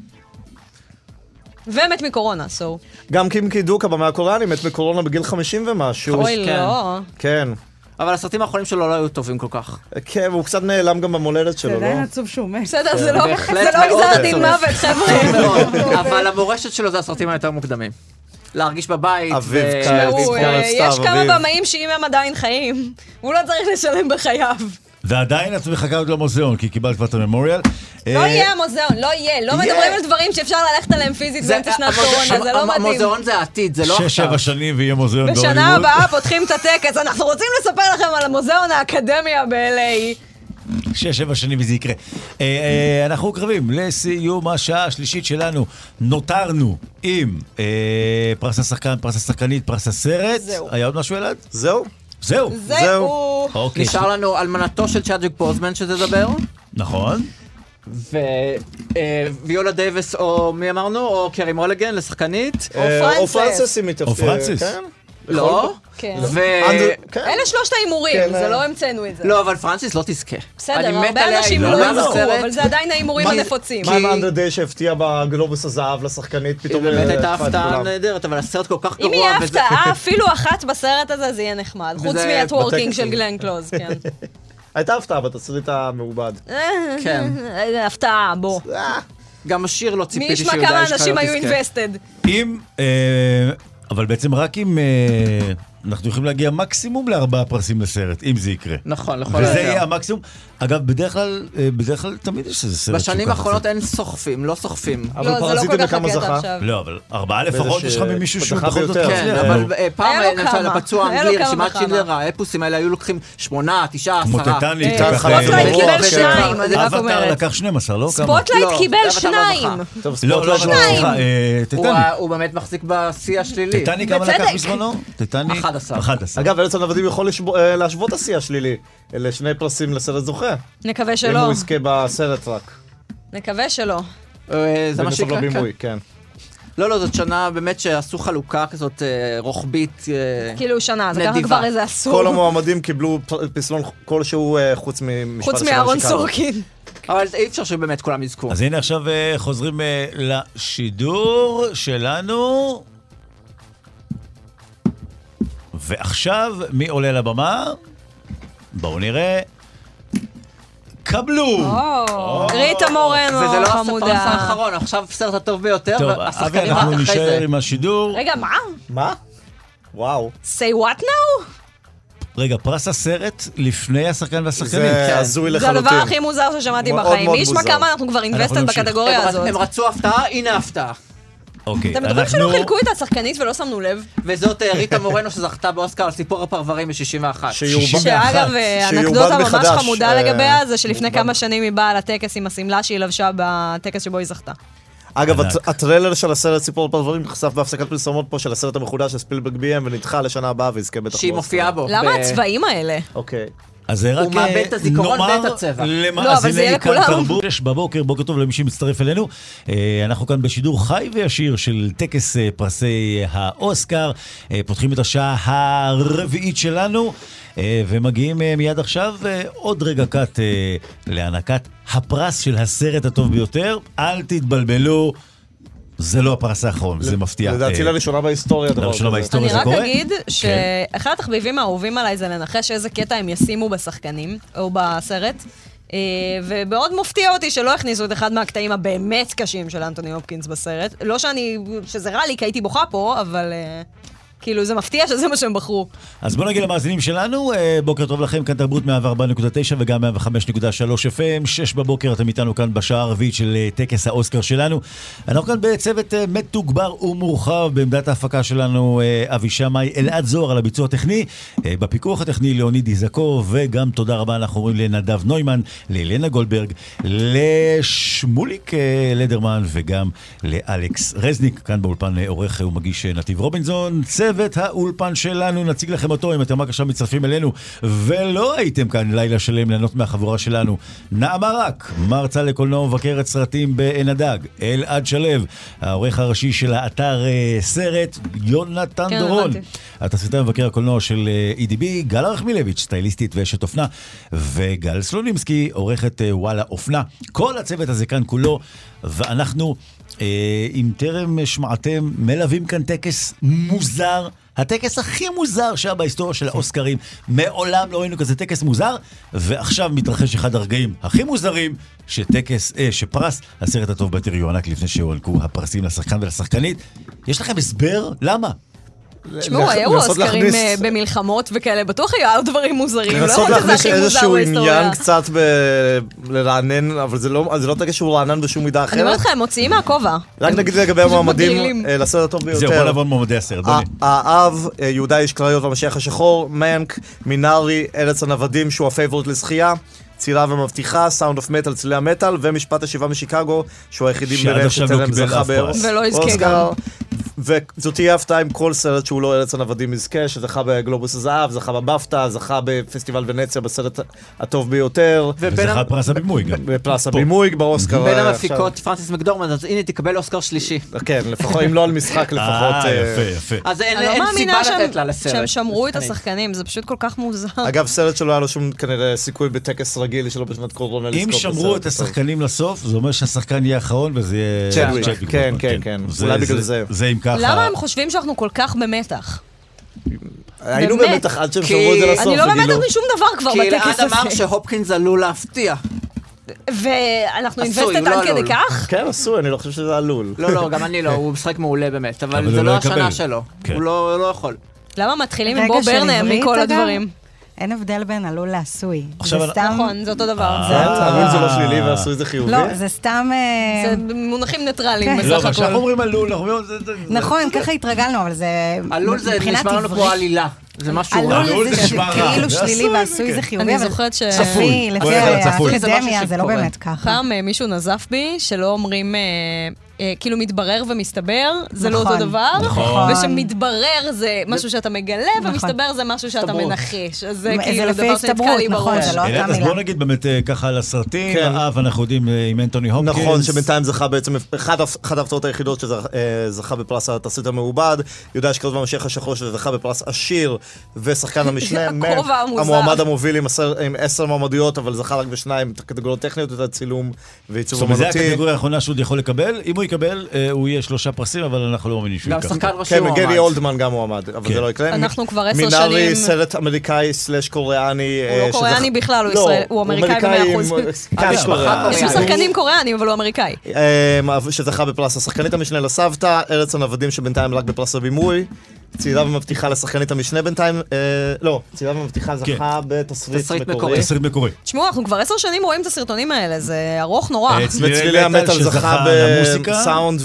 [SPEAKER 6] ומת מקורונה, so.
[SPEAKER 7] גם קים קידוק, הבמה הקוריאני, מת מקורונה בגיל 50 ומשהו.
[SPEAKER 6] אוי, לא.
[SPEAKER 7] כן.
[SPEAKER 8] אבל הסרטים האחרונים שלו לא היו טובים כל כך.
[SPEAKER 7] כן, והוא קצת נעלם גם במולדת שלו, לא?
[SPEAKER 10] זה עדיין עצוב שהוא מת.
[SPEAKER 6] בסדר, זה לא גזר דין מוות, חבר'ה.
[SPEAKER 8] אבל המורשת שלו זה הסרטים היותר מוקדמים. להרגיש בבית.
[SPEAKER 6] יש כמה במאים שאם הם עדיין חיים, הוא לא צריך לשלם בחייו.
[SPEAKER 5] ועדיין את מחכה עוד למוזיאון, כי קיבלת כבר את הממוריאל.
[SPEAKER 6] לא יהיה המוזיאון, לא יהיה. לא מדברים על דברים שאפשר ללכת עליהם פיזית באמצע שנת קורונה, זה לא מדהים.
[SPEAKER 8] המוזיאון זה העתיד, זה לא עכשיו.
[SPEAKER 5] 6-7 שנים ויהיה מוזיאון בהוליווד.
[SPEAKER 6] בשנה הבאה פותחים את הטקס, אנחנו רוצים לספר לכם על המוזיאון האקדמיה ב-LA.
[SPEAKER 5] 6-7 שנים וזה יקרה. אנחנו קרבים לסיום השעה השלישית שלנו. נותרנו עם פרס השחקן, פרס השחקנית, פרס הסרט. היה עוד משהו אלעד?
[SPEAKER 7] זהו.
[SPEAKER 8] נשאר לנו אלמנתו של צ'אדוויק בוזמן שתדבר.
[SPEAKER 5] נכון.
[SPEAKER 8] ויולה דייבס או מי אמרנו? או קרי מוליגן לשחקנית.
[SPEAKER 7] או פרנסס אם מתאפשר.
[SPEAKER 5] או פרנסס.
[SPEAKER 8] לא.
[SPEAKER 6] אלה שלושת ההימורים, זה לא המצאנו את זה.
[SPEAKER 8] לא, אבל פרנסיס לא תזכה.
[SPEAKER 6] בסדר, הרבה אנשים לא יזכו, אבל זה עדיין ההימורים הנפוצים.
[SPEAKER 7] מה עם אנדר דיי שהפתיע בגלובוס הזהב לשחקנית?
[SPEAKER 8] היא באמת הייתה הפתעה נהדרת, אבל הסרט כל כך גרוע.
[SPEAKER 6] אם יהיה הפתעה, אפילו אחת בסרט הזה, זה יהיה נחמד. חוץ מהטוורקינג של גלן קלוז, כן.
[SPEAKER 7] הייתה הפתעה בתסריט המעובד.
[SPEAKER 8] כן.
[SPEAKER 6] הפתעה, בוא.
[SPEAKER 8] גם השיר לא ציפיתי
[SPEAKER 6] מי ישמע כמה אנשים היו אינבסטד.
[SPEAKER 5] אבל בעצם רק אם אנחנו יכולים להגיע מקסימום ל4 פרסים לסרט, אם זה יקרה.
[SPEAKER 8] נכון,
[SPEAKER 5] וזה יהיה המקסימום. אגב, בדרך כלל תמיד יש איזה סרט.
[SPEAKER 8] בשנים האחרונות אין סוחפים, לא סוחפים.
[SPEAKER 7] אבל פרזיטים בכמה זכה?
[SPEAKER 5] לא, אבל 4 לפחות יש לך ממישהו שהוא
[SPEAKER 7] בכל זאת
[SPEAKER 8] כן, אבל פעם למשל הפצוע האנגלי, רשימת שינדלר, האפוסים האלה היו לוקחים 8, 9, 10.
[SPEAKER 5] כמו טטניק.
[SPEAKER 6] ספוטלייט קיבל 2, אני רק אומרת.
[SPEAKER 5] אבטר לקח 12, לא?
[SPEAKER 6] ספוטלייט קיבל 2.
[SPEAKER 5] לא, סליחה, טטניק.
[SPEAKER 8] הוא באמת מחזיק בשיא השלילי.
[SPEAKER 5] טטניק כמה לקח בזמנו?
[SPEAKER 8] 11.
[SPEAKER 7] אגב, אלצון עבדים יכול להשוות השיא השלילי. אלה 2 פרסים לסרט זוכה.
[SPEAKER 6] נקווה שלא.
[SPEAKER 7] אם הוא יזכה בסרט רק.
[SPEAKER 6] נקווה שלא.
[SPEAKER 8] זה מה שיקרה,
[SPEAKER 7] כן.
[SPEAKER 8] לא, זאת שנה באמת שעשו חלוקה כזאת רוחבית
[SPEAKER 6] כאילו שנה, זה ככה כבר איזה אסור.
[SPEAKER 7] כל המועמדים קיבלו פסלון כלשהו חוץ ממשפט
[SPEAKER 6] חוץ מאהרון סורקין.
[SPEAKER 8] אבל אי אפשר שבאמת כולם יזכו.
[SPEAKER 5] אז הנה עכשיו חוזרים לשידור שלנו. ועכשיו, מי עולה לבמה? בואו נראה. קבלו!
[SPEAKER 6] ריטה מורנו, חמודה.
[SPEAKER 8] וזה לא הפרס האחרון, עכשיו הסרט הטוב ביותר, והשחקנים
[SPEAKER 5] אנחנו
[SPEAKER 8] אחרי
[SPEAKER 5] נשאר
[SPEAKER 8] זה.
[SPEAKER 5] עם השידור.
[SPEAKER 6] רגע, מה?
[SPEAKER 7] מה? וואו.
[SPEAKER 6] say what now?
[SPEAKER 5] רגע, פרס הסרט לפני השחקן והשחקנית.
[SPEAKER 7] זה הזוי לחלוטין.
[SPEAKER 6] זה הדבר הכי מוזר ששמעתי בחיים. מי ישמע כמה אנחנו כבר אינבסטד בקטגוריה הזאת.
[SPEAKER 8] הם רצו הפתעה, הנה הפתעה.
[SPEAKER 5] אוקיי,
[SPEAKER 6] אתם בטוחים שלא חילקו את השחקנית ולא שמנו לב?
[SPEAKER 8] וזאת ריטה מורנו שזכתה באוסקר על סיפור הפרברים ב-61.
[SPEAKER 6] שאגב, אנקדוטה ממש חמודה לגביה זה שלפני כמה שנים היא באה לטקס עם השמלה שהיא לבשה בטקס שבו היא זכתה.
[SPEAKER 7] אגב, הטריילר של הסרט סיפור הפרברים נחשף בהפסקת פרסומות פה של הסרט המחודש של ספילברג ביים ונדחה לשנה הבאה ויזכה בטח.
[SPEAKER 8] שהיא מופיעה בו.
[SPEAKER 6] למה הצבעים האלה?
[SPEAKER 7] אוקיי.
[SPEAKER 5] אז זה רק
[SPEAKER 8] מאבד את הזיכרון ואת הצבע.
[SPEAKER 5] למאזיני כאן תרבות. בבוקר, בוקר טוב למי שמצטרף אלינו. אנחנו כאן בשידור חי וישיר של טקס פרסי האוסקר. פותחים את השעה הרביעית שלנו, ומגיעים מיד עכשיו עוד רגע קט להענקת הפרס של הסרט הטוב ביותר. אל תתבלבלו. זה לא הפרס האחרון, זה מפתיע.
[SPEAKER 7] לדעתי לראשונה בהיסטוריה.
[SPEAKER 6] אני רק אגיד שאחד התחביבים האהובים עליי זה לנחש איזה קטע הם ישימו בשחקנים, או בסרט, ומאוד מופתיע אותי שלא הכניסו את אחד מהקטעים הבאמת קשים של אנטוני הופקינס בסרט. לא שזה רע לי כי הייתי בוכה פה, אבל כאילו זה מפתיע שזה מה שהם בחרו.
[SPEAKER 5] אז בואו נגיד למאזינים שלנו, בוקר טוב לכם, כאן תרבות 104.9 וגם 105.3 FM, 6 בבוקר אתם איתנו כאן בשעה הרביעית של טקס האוסקר שלנו. אנחנו כאן בצוות מתוגבר ומורחב, בעמדת ההפקה שלנו אבי שמאי, אלעד זוהר על הביצוע הטכני, בפיקוח הטכני ליאוניד איזקוב, וגם תודה רבה אנחנו אומרים לנדב נוימן, לאלנה גולדברג, לשמוליק לדרמן וגם לאלכס רזניק, כאן באולפן עורך ומגיש נתיב רובינזון. צוות האולפן שלנו, נציג לכם אותו אם אתם רק עכשיו מצטרפים אלינו ולא הייתם כאן לילה שלם ליהנות מהחבורה שלנו. נעמה רק, מרצה לקולנוע ומבקרת סרטים בעין הדג, אלעד שלו, העורך הראשי של האתר סרט, יונתן דורון, התסריטאי מבקר הקולנוע של EDB, גל רחמילביץ', סטייליסטית ואשת אופנה, וגל סלונימסקי, עורכת וואלה אופנה. כל הצוות הזה כאן כולו, ואנחנו אם טרם שמעתם, מלווים כאן טקס מוזר, הטקס הכי מוזר שהיה בהיסטוריה של האוסקרים. מעולם לא ראינו כזה טקס מוזר, ועכשיו מתרחש אחד הרגעים הכי מוזרים, שפרס הסרט הטוב ביותר יוענק לפני שהוענקו הפרסים לשחקן ולשחקנית. יש לכם הסבר? למה?
[SPEAKER 6] תשמעו, היו אוסקרים במלחמות וכאלה, בטוח היה עוד דברים מוזרים.
[SPEAKER 7] לנסות להכניס איזשהו עניין קצת לרענן, אבל זה לא טקס שהוא רענן בשום מידה אחרת.
[SPEAKER 6] אני אומרת לך, הם מוציאים מהכובע.
[SPEAKER 7] רק נגיד לגבי המועמדים לסרט הטוב ביותר.
[SPEAKER 5] זהו, בוא נעבור מועמדי הסרט, דוני.
[SPEAKER 7] האב, יהודה איש קריות והמשיח השחור, מנק, מינארי, ארץ הנוודים, שהוא הפייבורט לזכייה, צירה ומבטיחה, סאונד אוף מטל, צלילי המטל, ומשפט השיבה משיקגו, שהוא היחידים ביניהם שטרם זכה באוסקר. וזאת תהיה הפתעה עם כל סרט שהוא לא ארץ הנוודים מזכה, שזכה בגלובוס הזהב, זכה בבפטה, זכה בפסטיבל ונציה בסרט הטוב ביותר.
[SPEAKER 5] וזכה פרס הבימוי גם.
[SPEAKER 7] בפרס הבימוי באוסקר.
[SPEAKER 8] בין המפיקות פרנסיס מקדורמנד, אז הנה תקבל אוסקר שלישי.
[SPEAKER 7] כן, לפחות, אם לא על משחק לפחות.
[SPEAKER 5] יפה, יפה.
[SPEAKER 8] אז אין סיבה לתת לה לסרט.
[SPEAKER 6] שהם שמרו את השחקנים, זה פשוט כל כך מוזר.
[SPEAKER 7] אגב, סרט שלא היה לו שום כנראה סיכוי בטקס רגיל שלו בשנת קורונה.
[SPEAKER 5] אם שמרו את השחקנים לסוף, זה אומר שהשחקן יהיה האחרון וזה יהיה
[SPEAKER 7] צ'דוויק. כן, כן, כן. אולי בגלל זה.
[SPEAKER 5] זה אם ככה.
[SPEAKER 6] למה הם חושבים שאנחנו כל כך במתח?
[SPEAKER 7] היינו במתח עד שהם שמרו את זה לסוף.
[SPEAKER 6] אני לא במתח משום דבר כבר בטקס הזה.
[SPEAKER 8] כי אלעד אמר שהופקינס עלול להפתיע.
[SPEAKER 6] ואנחנו אינבסטד עד כדי כך?
[SPEAKER 7] כן, עשו, אני לא חושב שזה עלול.
[SPEAKER 8] לא, גם אני לא, הוא משחק מעולה באמת, אבל זה לא השנה שלו. הוא לא יכול.
[SPEAKER 6] למה מתחילים עם בוב ברנם מכל הדברים?
[SPEAKER 9] אין הבדל בין עלול לעשוי.
[SPEAKER 6] נכון, זה אותו דבר.
[SPEAKER 7] עלול זה לא שלילי ועשוי זה חיובי?
[SPEAKER 9] לא, זה סתם...
[SPEAKER 6] זה מונחים ניטרליים בסך
[SPEAKER 5] הכל.
[SPEAKER 6] הכל.
[SPEAKER 5] לא, כשאנחנו אומרים עלול,
[SPEAKER 9] נכון, ככה התרגלנו, אבל זה...
[SPEAKER 8] עלול זה נשמע לנו כמו עלילה. זה משהו...
[SPEAKER 9] עלול זה כאילו שלילי ועשוי זה חיובי.
[SPEAKER 6] אני זוכרת ש...
[SPEAKER 9] לפי האקדמיה זה לא באמת ככה.
[SPEAKER 6] פעם מישהו נזף בי שלא אומרים... כאילו מתברר ומסתבר, זה לא אותו דבר, ושמתברר זה משהו שאתה מגלה, ומסתבר זה משהו שאתה מנחש. אז זה כאילו דבר שנתקע לי בראש.
[SPEAKER 5] אז בוא נגיד באמת ככה על הסרטים, אנחנו יודעים עם אנטוני הופקינס.
[SPEAKER 7] נכון, שבינתיים זכה בעצם, אחת ההפתעות היחידות שזכה בפרס התסריט המעובד, יהודה שקריות והמשיח השחור שזכה בפרס השיר, ושחקן המשנה, המועמד המוביל עם 10 מועמדויות, אבל זכה רק בשניים, הקטגוריות טכניות, את הצילום ועיצוב אמנותי.
[SPEAKER 5] זה הקטגוריה האחרונה שהוא יכול לקבל. אם הוא יקבל, הוא יהיה 3 פרסים, אבל אנחנו לא מאמינים שהוא יקבל.
[SPEAKER 8] גם שחקן ראשי הוא
[SPEAKER 7] מועמד. גרי אולדמן גם מועמד, אבל זה לא יקרה.
[SPEAKER 6] אנחנו כבר 10 שנים...
[SPEAKER 7] מינארי, סרט אמריקאי סלש קוריאני.
[SPEAKER 6] הוא לא קוריאני בכלל, הוא אמריקאי ב100%. יש שחקנים קוריאנים, אבל הוא אמריקאי.
[SPEAKER 7] שזכה בפרס השחקנית המשנה לסבתא, ארץ הנוודים שבינתיים רק בפרס הבימוי. צעירה ומבטיחה לשחקנית המשנה בינתיים, לא, צעירה ומבטיחה זכה בתסריט מקורי.
[SPEAKER 5] תסריט מקורי.
[SPEAKER 6] תשמעו, אנחנו כבר 10 שנים רואים את הסרטונים האלה, זה ארוך נורא.
[SPEAKER 7] וצלילי המטל זכה בסאונד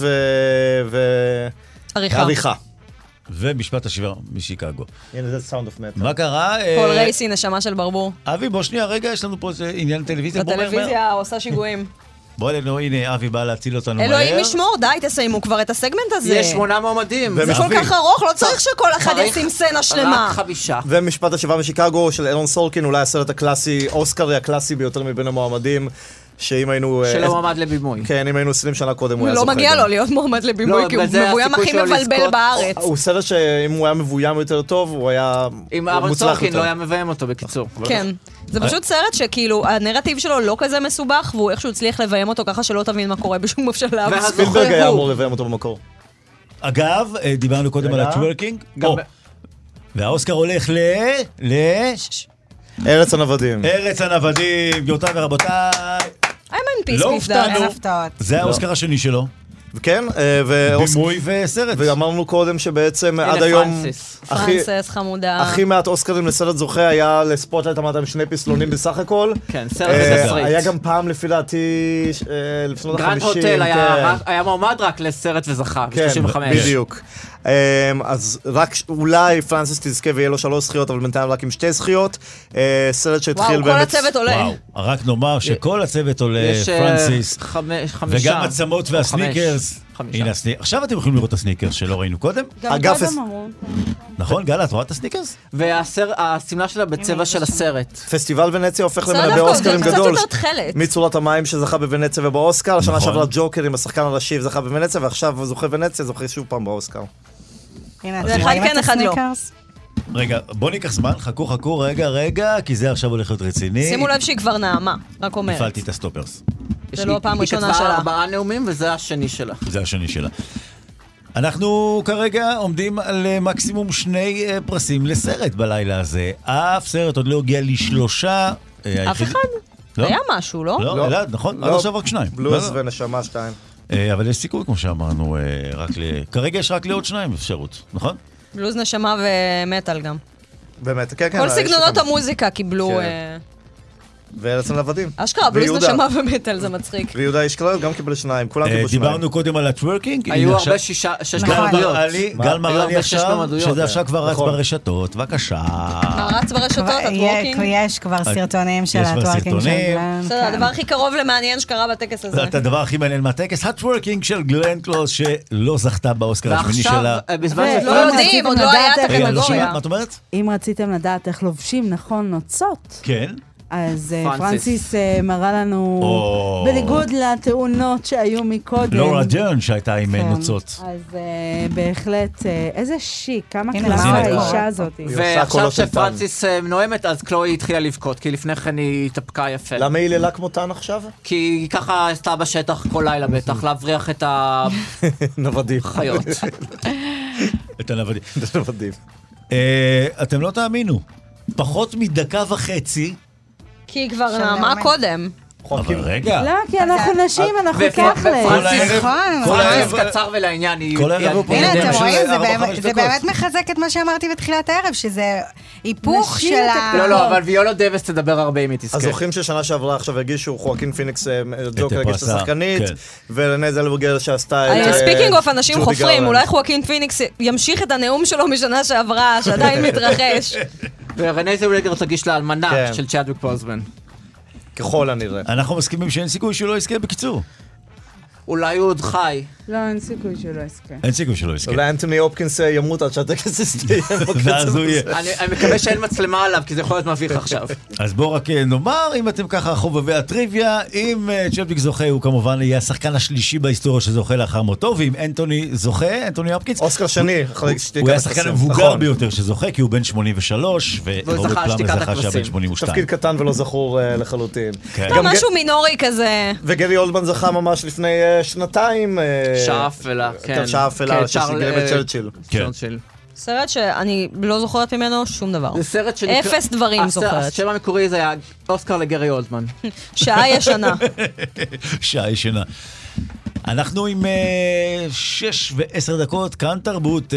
[SPEAKER 7] ועריכה.
[SPEAKER 5] ומשפט השיבה משיקגו.
[SPEAKER 7] הנה זה סאונד אוף מטל.
[SPEAKER 5] מה קרה?
[SPEAKER 6] פול רייסי, נשמה של ברבור.
[SPEAKER 5] אבי, בוא שנייה, רגע, יש לנו פה עניין טלוויזיה.
[SPEAKER 6] הטלוויזיה עושה שיגועים.
[SPEAKER 5] בוא אלינו, הנה, אבי בא להציל אותנו מהר.
[SPEAKER 6] אלוהים ישמור, די, תסיימו כבר את הסגמנט הזה.
[SPEAKER 8] יש 8 מועמדים.
[SPEAKER 6] זה כל כך ארוך, לא צריך שכל אחד ישים סצנה שלמה.
[SPEAKER 8] רק 5.
[SPEAKER 7] ומשפט השיבה משיקגו של אלון סורקין, אולי הסרט הקלאסי, אוסקרי הקלאסי ביותר מבין המועמדים. שאם היינו...
[SPEAKER 8] שלא מועמד לבימוי.
[SPEAKER 7] כן, אם היינו 20 שנה קודם, הוא היה זוכה.
[SPEAKER 6] לא מגיע לו להיות מועמד לבימוי, כי הוא מבוים הכי מבלבל בארץ.
[SPEAKER 7] הוא סרט שאם הוא היה מבוים יותר טוב, הוא היה מוצלח יותר.
[SPEAKER 8] אם אהרון סורקין לא היה מביים אותו, בקיצור.
[SPEAKER 6] כן. זה פשוט סרט שכאילו, הנרטיב שלו לא כזה מסובך, והוא איכשהו הצליח לביים אותו ככה שלא תבין מה קורה בשום שלב.
[SPEAKER 7] ספילברג היה אמור לביים אותו במקור.
[SPEAKER 5] אגב, דיברנו קודם על הטוורקינג. והאוסקר הולך
[SPEAKER 7] ארץ הנוודים.
[SPEAKER 5] ארץ הנוודים, גבירותיי ורבותיי.
[SPEAKER 6] לא
[SPEAKER 5] הופתענו. זה האוסקר השני שלו.
[SPEAKER 7] כן,
[SPEAKER 5] בימוי וסרט.
[SPEAKER 7] ואמרנו קודם שבעצם עד היום...
[SPEAKER 6] פרנסס, חמודה.
[SPEAKER 7] הכי מעט אוסקרים לסרט זוכה היה לספוטלייט, אמרת עם 2 פסלונים בסך הכל.
[SPEAKER 8] כן, סרט ותסריט.
[SPEAKER 7] היה גם פעם לפי דעתי, לפנות
[SPEAKER 8] גרנד הוטל היה מועמד רק לסרט וזכה, ב-35.
[SPEAKER 7] כן, בדיוק. אז רק אולי פרנסס תזכה ויהיה לו 3 זכיות, אבל בינתיים רק עם 2 זכיות. סרט שהתחיל באמת...
[SPEAKER 6] וואו, כל הצוות עולה.
[SPEAKER 5] וואו, רק נאמר שכל הצוות עולה, פרנסיס. וגם הצמות והסניקרס. הנה, עכשיו אתם יכולים לראות את הסניקרס שלא ראינו קודם.
[SPEAKER 10] גם קודם אמרו.
[SPEAKER 5] נכון, גלה, את רואה את הסניקרס?
[SPEAKER 8] והסמלה שלה בצבע של הסרט.
[SPEAKER 7] פסטיבל ונציה הופך למנבא אוסקרים גדול. מצורת המים שזכה בוונציה ובאוסקר, השנה שעברה ג'וקר עם השחקן הראשי זכה בוונציה, ועכשיו זוכה ונציה, זוכה שוב פעם באוסקר.
[SPEAKER 6] זה אחד כן, אחד לא.
[SPEAKER 5] רגע, בוא ניקח זמן, חכו, רגע, כי זה עכשיו הולך להיות רציני.
[SPEAKER 6] שימו לב שהיא כבר נעמה, רק אומרת.
[SPEAKER 5] הפעלתי את הסטופרס.
[SPEAKER 6] זה לא הפעם ראשונה שלה.
[SPEAKER 8] היא כתבה 4 נאומים וזה השני שלה.
[SPEAKER 5] זה השני שלה. אנחנו כרגע עומדים על מקסימום 2 פרסים לסרט בלילה הזה. אף סרט עוד לא הגיע ל3.
[SPEAKER 6] אף אחד? היה משהו, לא?
[SPEAKER 5] לא, אלעד, נכון? עד עכשיו רק 2.
[SPEAKER 7] בלוז ונשמה 2.
[SPEAKER 5] אבל יש סיכוי, כמו שאמרנו, כרגע יש רק לעוד 2 אפשרות, נכון?
[SPEAKER 6] בלוז, נשמה ומטל גם.
[SPEAKER 7] באמת, כן.
[SPEAKER 6] כל סגנונות המוזיקה קיבלו...
[SPEAKER 7] וארץ הנוודים.
[SPEAKER 6] אשכרה, בלוז נשמה ומטל, זה מצחיק.
[SPEAKER 7] ויהודה אישקלט גם קיבל 2, כולם קיבלו 2.
[SPEAKER 5] דיברנו קודם על הטוורקינג.
[SPEAKER 8] היו הרבה 6 מועמדויות.
[SPEAKER 5] גל מראה לי עכשיו, שזה עכשיו כבר רץ ברשתות, בבקשה.
[SPEAKER 6] מה רץ ברשתות, הטוורקינג?
[SPEAKER 9] יש כבר סרטונים של הטוורקינג של גלן.
[SPEAKER 6] בסדר, הדבר הכי קרוב למעניין שקרה בטקס הזה.
[SPEAKER 5] את הדבר הכי מעניין מהטקס, הטוורקינג של גלן קלוז, שלא זכתה באוסקר השמיני שלה.
[SPEAKER 6] לא יודעים, עוד לא היה את הקטגוריה.
[SPEAKER 5] מה את אומרת?
[SPEAKER 10] אם רציתם לדעת איך לובשים נכון נוצות,
[SPEAKER 5] כן.
[SPEAKER 10] אז פרנסיס מראה לנו, בניגוד לתאונות שהיו מקודם.
[SPEAKER 5] לורה דרן שהייתה עם נוצות.
[SPEAKER 10] אז בהחלט, איזה שיק, כמה קלאסה האישה הזאת.
[SPEAKER 8] ועכשיו שפרנסיס נואמת, אז קלוי התחילה לבכות, כי לפני כן היא התאפקה יפה.
[SPEAKER 7] למה היא לילה כמותן עכשיו?
[SPEAKER 8] כי היא ככה עשתה בשטח כל לילה בטח, להבריח את
[SPEAKER 7] הנוודים.
[SPEAKER 8] חיות.
[SPEAKER 5] את הנוודים. אתם לא תאמינו, פחות מדקה וחצי,
[SPEAKER 6] כי היא כבר נעמה קודם.
[SPEAKER 5] אבל רגע.
[SPEAKER 10] לא, כי אנחנו נשים, אנחנו ככלס.
[SPEAKER 8] פרנסיס קצר ולעניין.
[SPEAKER 9] הנה, אתם רואים, זה באמת מחזק את מה שאמרתי בתחילת הערב, שזה היפוך של ה...
[SPEAKER 8] לא, אבל ויולה דייוויס תדבר הרבה אם היא תזכה.
[SPEAKER 7] הזוכים ששנה שעברה עכשיו הגישו חואקין פיניקס ג'וקר הגיש את השחקנית, ולרנה זלווגר שעשתה את...
[SPEAKER 6] ספיקינג אוף אנשים חופרים, אולי חואקין פיניקס ימשיך את הנאום שלו משנה שעברה, שעדיין מתרחש.
[SPEAKER 8] ורנה זלווגר תגיש לאלמנה של צ'אדוויק בוזמן.
[SPEAKER 7] ככל הנראה.
[SPEAKER 5] אנחנו מסכימים שאין סיכוי שהוא לא יזכה בקיצור.
[SPEAKER 8] אולי הוא עוד חי.
[SPEAKER 10] לא, אין סיכוי שלא יזכה.
[SPEAKER 5] אין סיכוי שלא יזכה.
[SPEAKER 7] אולי אנטוני הופקינס ימות עד שהטקס יסתיים.
[SPEAKER 5] ואז הוא יהיה.
[SPEAKER 8] אני מקווה שאין מצלמה עליו, כי זה יכול להיות מביך עכשיו.
[SPEAKER 5] אז בואו רק נאמר, אם אתם ככה חובבי הטריוויה, אם צ'אדוויק זוכה, הוא כמובן יהיה השחקן השלישי בהיסטוריה שזוכה לאחר מותו, ואם אנטוני זוכה, אנטוני הופקינס,
[SPEAKER 7] אוסקר שני,
[SPEAKER 5] הוא היה השחקן המבוגר ביותר שזוכה, כי הוא בן 83, ורובט פלאמר זכה שהיה בן 82.
[SPEAKER 7] תפקיד קטן ולא זכור לחלוטין.
[SPEAKER 6] משהו מינורי כזה.
[SPEAKER 7] וגרי אולדמן זכה ממש לפני שנתיים.
[SPEAKER 8] שעה אפלה, כן.
[SPEAKER 7] שעה אפלה, שגרם את צ'רצ'יל.
[SPEAKER 6] סרט שאני לא זוכרת ממנו שום דבר.
[SPEAKER 8] זה סרט שנקרא...
[SPEAKER 6] אפס דברים זוכרת.
[SPEAKER 8] השם המקורי זה היה אוסקר לגרי אולדמן.
[SPEAKER 6] שעה ישנה.
[SPEAKER 5] שעה ישנה. אנחנו עם 6 ו10 דקות, כאן תרבות,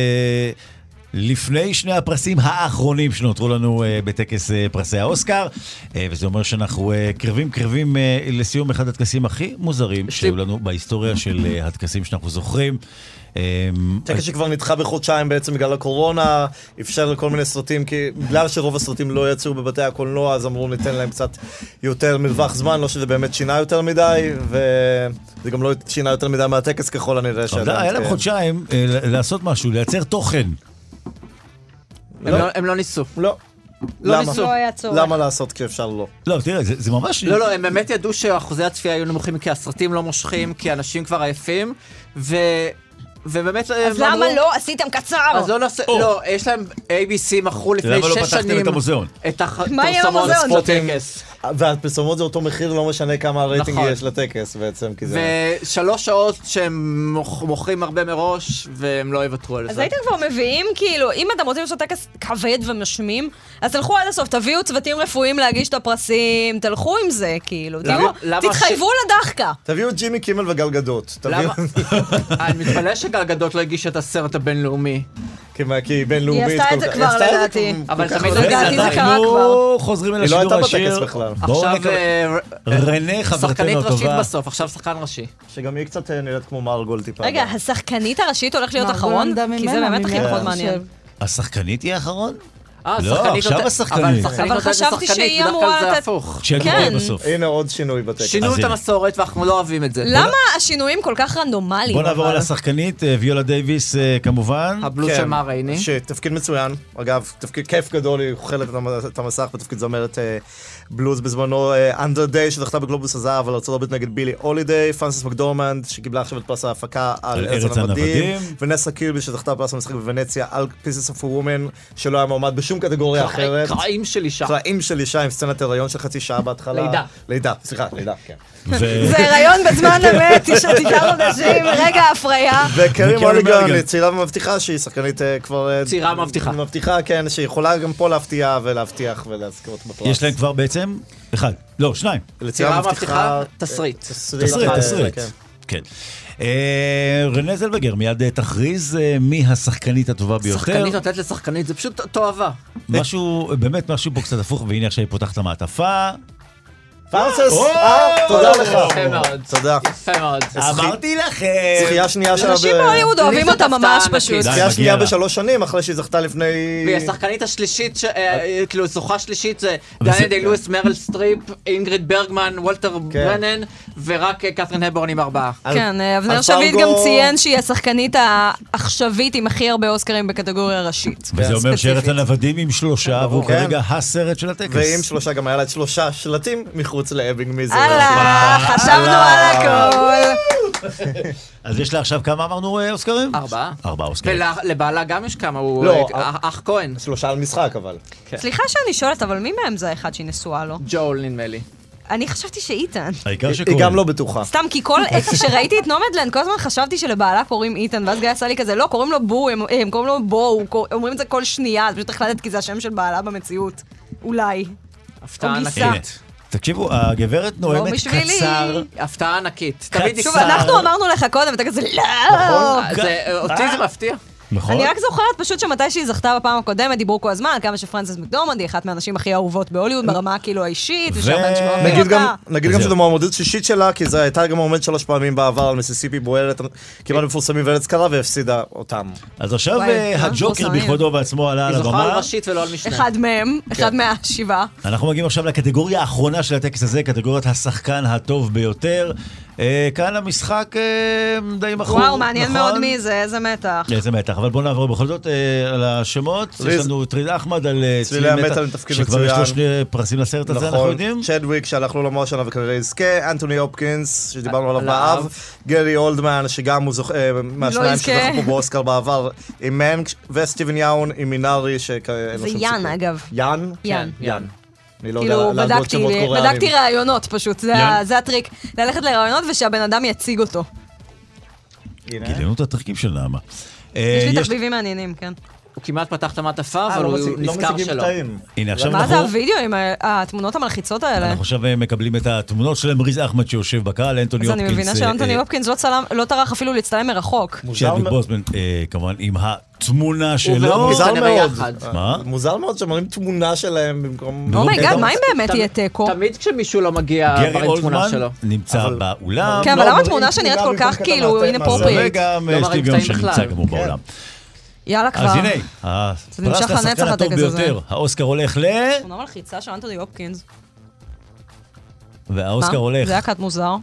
[SPEAKER 5] לפני 2 הפרסים האחרונים שנותרו לנו בטקס פרסי האוסקר, וזה אומר שאנחנו קרבים לסיום אחד הטקסים הכי מוזרים שהיו לנו בהיסטוריה של הטקסים שאנחנו זוכרים.
[SPEAKER 7] טקס שכבר נדחה בחודשיים בעצם בגלל הקורונה, אפשר לכל מיני סרטים, כי בגלל שרוב הסרטים לא יצאו בבתי הקולנוע, אז אמרו ניתן להם קצת יותר מרווח זמן, לא שזה באמת שינה יותר מדי, וזה גם לא שינה יותר מדי מהטקס ככל הנראה.
[SPEAKER 5] היה להם חודשיים לעשות משהו, לייצר תוכן.
[SPEAKER 8] הם לא ניסו.
[SPEAKER 7] לא. למה לעשות כשאפשר לא?
[SPEAKER 5] לא, תראה, זה ממש...
[SPEAKER 8] לא, הם באמת ידעו שאחוזי הצפייה היו נמוכים, כי הסרטים לא מושכים, כי אנשים כבר עייפים, ובאמת...
[SPEAKER 6] אז למה לא עשיתם קצר?
[SPEAKER 8] אז לא, יש להם ABC מכרו לפני 6 שנים...
[SPEAKER 5] למה לא פתחתם את המוזיאון?
[SPEAKER 8] את הפרסומות לטקס.
[SPEAKER 7] והפרסומות זה אותו מחיר, לא משנה כמה הרייטינג יש לטקס בעצם, כי זה...
[SPEAKER 8] ו3 שעות שהם מוכרים הרבה מראש, והם לא יוותרו על זה.
[SPEAKER 6] אז הייתם כבר מביאים, כאילו, אם אתם רוצים לעשות טקס כבד ומשמים, אז תלכו עד הסוף, תביאו צוותים רפואיים להגיש את הפרסים, תלכו עם זה, כאילו, תתחייבו לדחקה.
[SPEAKER 7] תביאו ג'ימי קימל וגל גדות.
[SPEAKER 8] אני מתפלא שגל גדות לא הגיש את הסרט הבינלאומי.
[SPEAKER 7] כי בינלאומית...
[SPEAKER 6] היא עשתה את זה כבר לדעתי.
[SPEAKER 8] אבל
[SPEAKER 6] תמיד לדעתי זה קרה כבר.
[SPEAKER 5] אנחנו חוזרים אל השידור השיר.
[SPEAKER 8] עכשיו
[SPEAKER 5] רנה חברתנו
[SPEAKER 8] שחקנית ראשית
[SPEAKER 5] הטובה.
[SPEAKER 8] בסוף, עכשיו שחקן ראשי.
[SPEAKER 7] שגם היא קצת נראית כמו מרגול טיפה.
[SPEAKER 6] רגע, השחקנית הראשית הולך להיות אחרון? כי זה באמת הכי פחות מעניין.
[SPEAKER 5] השחקנית היא האחרון?
[SPEAKER 8] לא,
[SPEAKER 5] עכשיו השחקנית.
[SPEAKER 6] אבל חשבתי שהיא אמורה לתת...
[SPEAKER 5] כן.
[SPEAKER 7] הנה עוד שינוי בטקס.
[SPEAKER 8] שינו את המסורת ואנחנו לא אוהבים את זה.
[SPEAKER 6] למה השינויים כל כך רנדומליים?
[SPEAKER 5] בוא נעבור על השחקנית, ויולה דייוויס כמובן.
[SPEAKER 8] הבלוז של מה רייני.
[SPEAKER 7] שתפקיד מצוין, אגב, תפקיד כיף גדול, היא אוכלת את המסך בתפקיד זמרת בלוז בזמנו, אנדר דיי שזכתה בגלובוס הזהב על ארצות הברית נגד בילי הולידיי, פרנסס מקדורמנד שקיבלה עכשיו את פרס ההפקה על ארץ הנוודים, ונסה קירבי שזכתה בפרס המשחק בוונציה על Pieces of a Woman שלא היה מועמד בשום בשום קטגוריה אחרת.
[SPEAKER 8] קרעים של אישה.
[SPEAKER 7] קרעים של אישה עם סצנת הריון של חצי שעה בהתחלה. לידה, כן.
[SPEAKER 6] זה הריון בזמן אמת, 9 חודשים, רגע הפריה.
[SPEAKER 7] וקרי מוליגן, צעירה מבטיחה שהיא שחקנית כבר...
[SPEAKER 8] צעירה מבטיחה.
[SPEAKER 7] מבטיחה, כן, שיכולה גם פה להפתיע ולהבטיח ולהזכיר אותה בפרס.
[SPEAKER 5] יש להם כבר בעצם? שניים.
[SPEAKER 8] צעירה מבטיחה, תסריט.
[SPEAKER 5] תסריט. כן. רנה זלווגר, מיד תכריז מי השחקנית הטובה ביותר.
[SPEAKER 8] שחקנית נותנת לשחקנית, זה פשוט תואבה.
[SPEAKER 5] באמת משהו פה קצת הפוך, והנה עכשיו היא פותחת המעטפה.
[SPEAKER 7] פרסס, תודה לך.
[SPEAKER 8] יפה מאוד.
[SPEAKER 7] תודה.
[SPEAKER 8] יפה מאוד.
[SPEAKER 5] אמרתי לכם.
[SPEAKER 7] זכייה שנייה שלה
[SPEAKER 6] אנשים בהוליווד אוהבים אותה ממש פשוט.
[SPEAKER 7] זכייה שנייה ב3 שנים, אחרי שהיא זכתה לפני...
[SPEAKER 8] והיא השחקנית השלישית, כאילו זוכה שלישית זה דניאל די לואיס, מריל סטריפ, אינגריד ברגמן, וולטר ברנן, ורק קתרין הבורן עם 4.
[SPEAKER 6] כן, אבנר שביט גם ציין שהיא השחקנית העכשווית עם הכי הרבה אוסקרים בקטגוריה ראשית.
[SPEAKER 5] וזה אומר שארץ הנוודים עם 3, והוא כרגע הסרט של הטקס.
[SPEAKER 7] ועם 3 גם היה לה 3 שלטים מחוץ לאבינג מיזר.
[SPEAKER 6] חשבנו על הכל.
[SPEAKER 5] אז יש לה עכשיו כמה אמרנו אוסקרים?
[SPEAKER 8] 4.
[SPEAKER 5] 4 אוסקרים.
[SPEAKER 8] ולבעלה גם יש כמה, הוא אח כהן.
[SPEAKER 7] 3 על משחק אבל.
[SPEAKER 6] סליחה שאני שואלת, אבל מי מהם זה האחד שהיא נשואה לו?
[SPEAKER 8] ג'ול נדמה לי.
[SPEAKER 6] אני חשבתי שאיתן.
[SPEAKER 5] העיקר
[SPEAKER 7] היא גם לא בטוחה.
[SPEAKER 6] סתם, כי כשראיתי את נומדלנד, כל הזמן חשבתי שלבעלה קוראים איתן, ואז גיא עשה לי כזה, לא, קוראים לו בו, הם קוראים לו בו, אומרים את זה כל שנייה, אז פשוט החלטת כי זה השם של בעלה במציאות. אולי.
[SPEAKER 8] הפתעה ענקית.
[SPEAKER 5] תקשיבו, הגברת נואמת קצר.
[SPEAKER 8] הפתעה ענקית.
[SPEAKER 6] שוב, אנחנו אמרנו לך קודם, ואתה כזה, לא!
[SPEAKER 8] אותי זה מפתיע.
[SPEAKER 6] אני רק זוכרת פשוט שמתי שהיא זכתה בפעם הקודמת, דיברו כל הזמן, כמה שפרנסס מקדורמנד היא אחת מהנשים הכי אהובות בהוליווד, ברמה כאילו האישית,
[SPEAKER 7] נגיד גם שזו מועמדות שישית שלה, כי זו הייתה גם מועמדת 3 פעמים בעבר על מיסיסיפי בוערת, כמעט מפורסמים וארץ קרה, והפסידה אותם.
[SPEAKER 5] אז עכשיו הג'וקר בכבודו ועצמו עלה על הבמה.
[SPEAKER 8] היא זוכה על ראשית ולא על משנה.
[SPEAKER 6] אחד מהם, אחד מהשבעה.
[SPEAKER 5] אנחנו מגיעים עכשיו לקטגוריה האחרונה של הטקס הזה, קטגוריית השחקן הטוב ביותר. כאן המשחק די מחור.
[SPEAKER 6] וואו, מעניין מאוד מי זה, איזה מתח.
[SPEAKER 5] איזה מתח, אבל בואו נעבור בכל זאת על השמות. יש לנו את ריד אחמד על
[SPEAKER 7] צלילי המטל, תפקיד מצוין.
[SPEAKER 5] שכבר יש לו 2 פרסים לסרט הזה, אנחנו יודעים.
[SPEAKER 7] צ'דוויק, שהלך לו למוע השנה וכנראה יזכה, אנטוני הופקינס, שדיברנו עליו באב, גרי אולדמן, שגם הוא מהשניים שזכה פה באוסקר בעבר, עם מנק, וסטיבן יאון עם מינארי,
[SPEAKER 6] זה יאן, אגב.
[SPEAKER 7] יאן?
[SPEAKER 6] יאן.
[SPEAKER 7] כאילו,
[SPEAKER 6] בדקתי רעיונות פשוט, זה הטריק. ללכת לרעיונות ושהבן אדם יציג אותו.
[SPEAKER 5] גילינו את הטריקים של נעמה.
[SPEAKER 6] יש לי תחביבים מעניינים, כן.
[SPEAKER 8] הוא כמעט פתח את המעטפה, אבל הוא נזכר שלו.
[SPEAKER 6] מה זה הווידאו עם התמונות המלחיצות האלה?
[SPEAKER 5] אנחנו עכשיו מקבלים את התמונות של ריד אחמד שיושב בקהל, אנטוני הופקינס.
[SPEAKER 6] אז אני מבינה שאנטוני הופקינס לא טרח אפילו להצטלם מרחוק.
[SPEAKER 5] צ'דוויק בוסמן, כמובן, עם התמונה שלו.
[SPEAKER 7] מוזר מאוד.
[SPEAKER 5] מה?
[SPEAKER 7] מוזר מאוד שמראים תמונה שלהם במקום...
[SPEAKER 6] אומייגאד, מה אם באמת יהיה תיקו?
[SPEAKER 8] תמיד כשמישהו לא מגיע, מראים תמונה שלו.
[SPEAKER 5] נמצא באולם.
[SPEAKER 6] כן, אבל למה תמונה שנראית כל כך כאילו, הנה פרופריט?
[SPEAKER 5] וגם סטיב יון שנמצא גם הוא בעולם.
[SPEAKER 6] יאללה כבר.
[SPEAKER 5] אז הנה, הפרס לשחקן הטוב ביותר, האוסקר הולך
[SPEAKER 6] תמונה מלחיצה של אנטוני הופקינס.
[SPEAKER 5] והאוסקר הולך...
[SPEAKER 6] זה היה קט מוזר.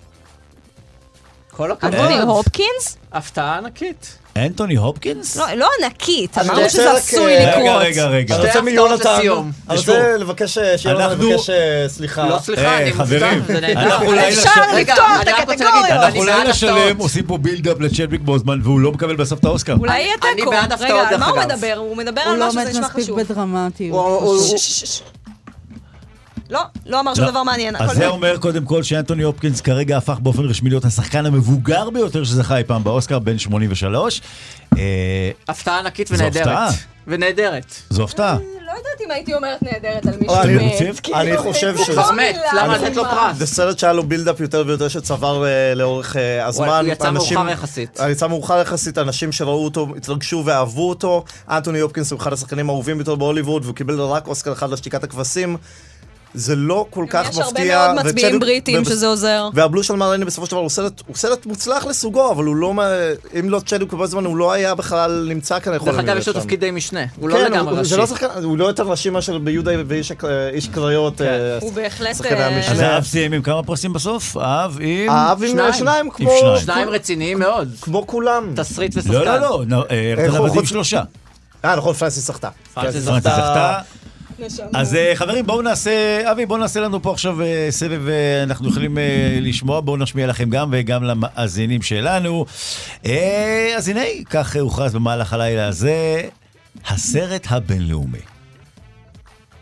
[SPEAKER 8] כל הכבוד.
[SPEAKER 6] אנטוני הופקינס?
[SPEAKER 8] הפתעה ענקית.
[SPEAKER 5] אנטוני הופקינס?
[SPEAKER 6] לא ענקית, אמרנו שזה עשוי לקרות.
[SPEAKER 5] רגע.
[SPEAKER 7] אני רוצה מיונתן, אני רוצה לבקש סליחה.
[SPEAKER 8] לא סליחה, אני
[SPEAKER 5] חברים,
[SPEAKER 6] אפשר לפתוח את הקטגוריה.
[SPEAKER 5] אנחנו לילה שלם עושים פה בילדאפ לצ'דוויק בוזמן, והוא לא מקבל בסוף את האוסקר.
[SPEAKER 6] אולי יהיה תיקו. רגע, על מה הוא מדבר? הוא מדבר על משהו, זה נשמע חשוב.
[SPEAKER 10] הוא לא מספיק בדרמטיות.
[SPEAKER 6] לא אמר שום דבר מעניין.
[SPEAKER 5] אז זה אומר קודם כל שאנטוני הופקינס כרגע הפך באופן רשמי להיות השחקן המבוגר ביותר שזכה אי פעם באוסקר, בן 83.
[SPEAKER 8] הפתעה ענקית ונהדרת. ונהדרת.
[SPEAKER 5] זו הפתעה.
[SPEAKER 6] לא יודעת אם הייתי אומרת נהדרת על מישהו מת.
[SPEAKER 7] אני חושב ש...
[SPEAKER 8] הוא מת, למה לתת לו פרס?
[SPEAKER 7] זה סרט שהיה לו בילדאפ יותר ויותר שצבר לאורך הזמן.
[SPEAKER 8] הוא יצא מאוחר יחסית.
[SPEAKER 7] יצא מאוחר יחסית, אנשים שראו אותו, התרגשו ואהבו אותו. אנטוני הופקינס הוא אחד השחקנים האהובים ביותר בהוליווד, והוא קיבל רק אוסקר אחד לשתיקת הכבשים. זה לא כל כך מפתיע.
[SPEAKER 6] יש הרבה מאוד מצביעים בריטים שזה עוזר.
[SPEAKER 7] והבלו של מרייני בסופו של דבר הוא סרט מוצלח לסוגו, אבל הוא לא, אם לא צ'דוויק בזמן, הוא לא היה בכלל נמצא כאן.
[SPEAKER 8] דרך אגב יש לו תפקידי משנה, הוא לא לגמרי ראשי.
[SPEAKER 7] הוא לא יותר ראשי מאשר ביהודה ואיש קריות.
[SPEAKER 6] הוא בהחלט...
[SPEAKER 5] אז האב סיים עם כמה פרסים בסוף? האב עם
[SPEAKER 7] שניים,
[SPEAKER 8] שניים רציניים מאוד.
[SPEAKER 7] כמו כולם.
[SPEAKER 8] תסריט ושחקן.
[SPEAKER 5] לא, ארץ הנוודים 3.
[SPEAKER 7] נכון, פרנסס זכתה.
[SPEAKER 5] פרנסס זכתה. אז חברים, בואו נעשה לנו פה עכשיו סבב, אנחנו יכולים לשמוע, בואו נשמיע לכם גם וגם למאזינים שלנו. אז הנה, כך הוכרז במהלך הלילה הזה, הסרט הבינלאומי.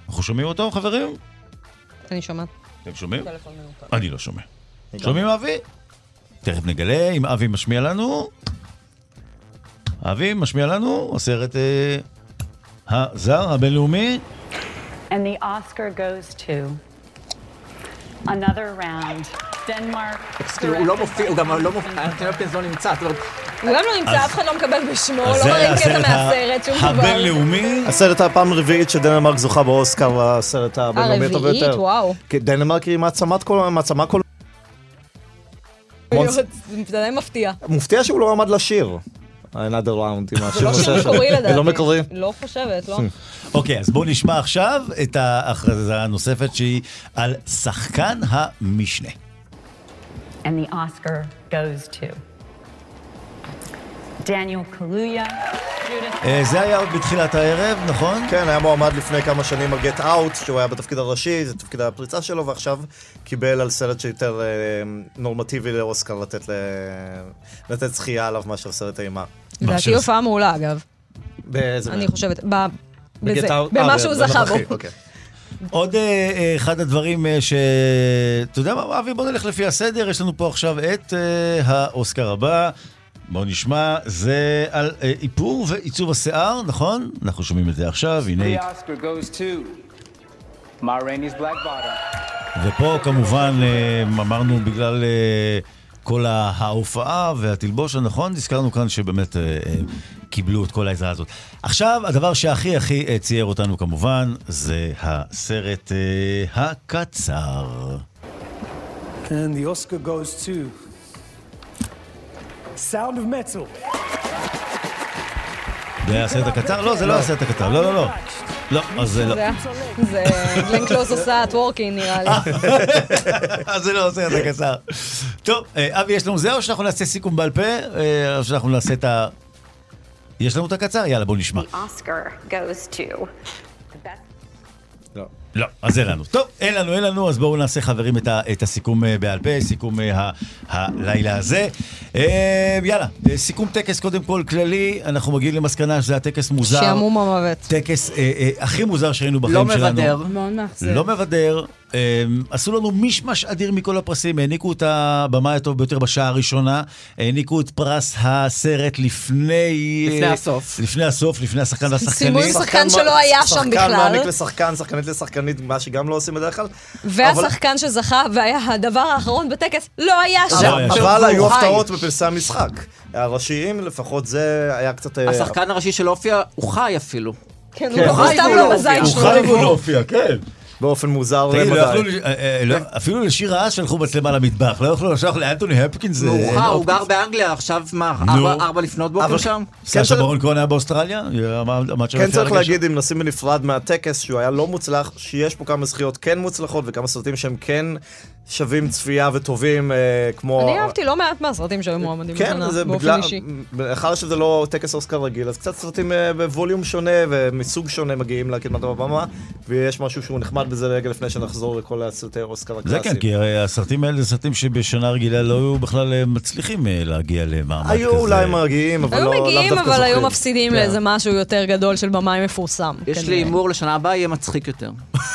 [SPEAKER 5] אנחנו שומעים אותו, חברים?
[SPEAKER 6] אני שומעת.
[SPEAKER 5] אתם שומעים? אני לא שומע. שומעים אבי? תכף נגלה אם אבי משמיע לנו. אבי משמיע לנו, הסרט הזר, הבינלאומי.
[SPEAKER 11] And the Oscar goes to another round. Denmark.
[SPEAKER 8] הוא לא מופיע, הוא גם לא מופיע, אנתוני הופקינס לא נמצא.
[SPEAKER 6] הוא גם לא נמצא, אף אחד לא מקבל בשמו, לא מראים קטע מהסרט, שום דבר.
[SPEAKER 5] הבינלאומי.
[SPEAKER 7] הסרט הפעם הרביעית שדנמרק זוכה באוסקר, הסרט הבינלאומי הטוב ביותר.
[SPEAKER 6] הרביעית, וואו.
[SPEAKER 7] דנמרק היא מעצמה כל...
[SPEAKER 6] זה די מפתיע.
[SPEAKER 7] מופתיע שהוא לא עמד לשיר. another round עם השיר.
[SPEAKER 6] זה לא שיר מקורי לדעתי.
[SPEAKER 7] זה לא מקורי?
[SPEAKER 6] לא חושבת, לא.
[SPEAKER 5] אוקיי, אז בואו נשמע עכשיו את ההכרזה הנוספת שהיא על שחקן המשנה.
[SPEAKER 11] And the Oscar goes to Daniel Kaluuya.
[SPEAKER 5] זה היה עוד בתחילת הערב, נכון?
[SPEAKER 7] כן, היה מועמד לפני כמה שנים על Get Out, שהוא היה בתפקיד הראשי, זה תפקיד הפריצה שלו, ועכשיו קיבל על סרט שיותר נורמטיבי לאוסקר לתת זכייה עליו מאשר סרט אימה.
[SPEAKER 6] לדעתי הופעה מעולה, אגב.
[SPEAKER 7] באיזה...
[SPEAKER 6] אני חושבת, במה שהוא זכה בו.
[SPEAKER 5] עוד אחד הדברים אתה יודע מה, אבי, בוא נלך לפי הסדר, יש לנו פה עכשיו את האוסקר הבא. בואו נשמע, זה על איפור ועיצוב השיער, נכון? אנחנו שומעים את זה עכשיו, הנה. ופה כמובן אמרנו בגלל כל ההופעה והתלבוש הנכון, הזכרנו כאן שבאמת קיבלו את כל העזרה הזאת. עכשיו, הדבר שהכי הכי צייר אותנו כמובן, זה הסרט הקצר.
[SPEAKER 2] And the Oscar goes to Sound of Metal.
[SPEAKER 5] זה הסרט הקצר? לא, זה לא הסרט הקצר. לא, לא, לא. לא, אז זה לא.
[SPEAKER 6] זה גלן קלוז עושה טוורקינג נראה לי.
[SPEAKER 5] אז זה לא הסרט הקצר. טוב, אבי, יש לנו זה או שאנחנו נעשה סיכום בעל פה? או שאנחנו נעשה את ה... יש לנו את הקצר? יאללה, בואו נשמע.
[SPEAKER 3] The Oscar goes to
[SPEAKER 5] לא, אז אין לנו. טוב, אין לנו, אז בואו נעשה חברים את הסיכום בעל פה, סיכום הלילה הזה. יאללה, סיכום טקס קודם כל כללי, אנחנו מגיעים למסקנה שזה הטקס מוזר.
[SPEAKER 6] שעמום המוות.
[SPEAKER 5] טקס הכי מוזר שראינו בחיים שלנו.
[SPEAKER 8] לא מבדר.
[SPEAKER 10] מאוד מאכזב.
[SPEAKER 5] לא מבדר. עשו לנו משמש אדיר מכל הפרסים, העניקו את הבמה הטוב ביותר בשעה הראשונה, העניקו את פרס הסרט לפני
[SPEAKER 8] הסוף.
[SPEAKER 5] לפני הסוף, לפני השחקן והשחקנית.
[SPEAKER 6] סימון שחקן שלא היה שם בכלל.
[SPEAKER 7] שחקן מעניק לשחקן, שחקנית לשחקנית, מה שגם לא עושים בדרך כלל.
[SPEAKER 6] והשחקן שזכה, והיה הדבר האחרון בטקס, לא היה שם.
[SPEAKER 7] אבל היו הפתעות בפרסי המשחק. הראשיים, לפחות זה היה קצת...
[SPEAKER 8] השחקן הראשי של אופיה, הוא חי אפילו.
[SPEAKER 6] כן, הוא לא סתם לא בזין שלו.
[SPEAKER 5] הוא חי והוא לא הופיע, כן.
[SPEAKER 7] באופן מוזר למדי.
[SPEAKER 5] אפילו לשיר רעש שלחו מצלמה למטבח, לא יכולו לשלוח לאנטוני הפקינס.
[SPEAKER 8] הוא גר באנגליה, עכשיו מה, 4 לפנות בוקר שם?
[SPEAKER 5] סשה ברון כהן היה באוסטרליה?
[SPEAKER 7] כן צריך להגיד, אם נשים בנפרד מהטקס, שהוא היה לא מוצלח, שיש פה כמה זכיות כן מוצלחות, וכמה סרטים שהם כן שווים צפייה וטובים, כמו...
[SPEAKER 6] אני אהבתי לא מעט מהסרטים שהיו מועמדים בשנה, באופן אישי.
[SPEAKER 7] אחר שזה לא טקס אוסקר רגיל, אז קצת סרטים בווליום שונה ומסוג שונה מגיעים לקדמת הבמה, ויש משהו שהוא נחמד בזה רגע לפני שנחזור לכל הסרטי אוסקר הקלאסיים.
[SPEAKER 5] זה כן, כי הסרטים האלה זה סרטים שבשנה רגילה לא היו בכלל מצליחים להגיע למעמד כזה.
[SPEAKER 7] היו אולי מגיעים, אבל לא...
[SPEAKER 6] היו מגיעים, אבל היו מפסידים לאיזה משהו יותר גדול של במאי מפורסם.
[SPEAKER 8] יש לי אימור לשנה הבאה, יהיה מצחיק יותר.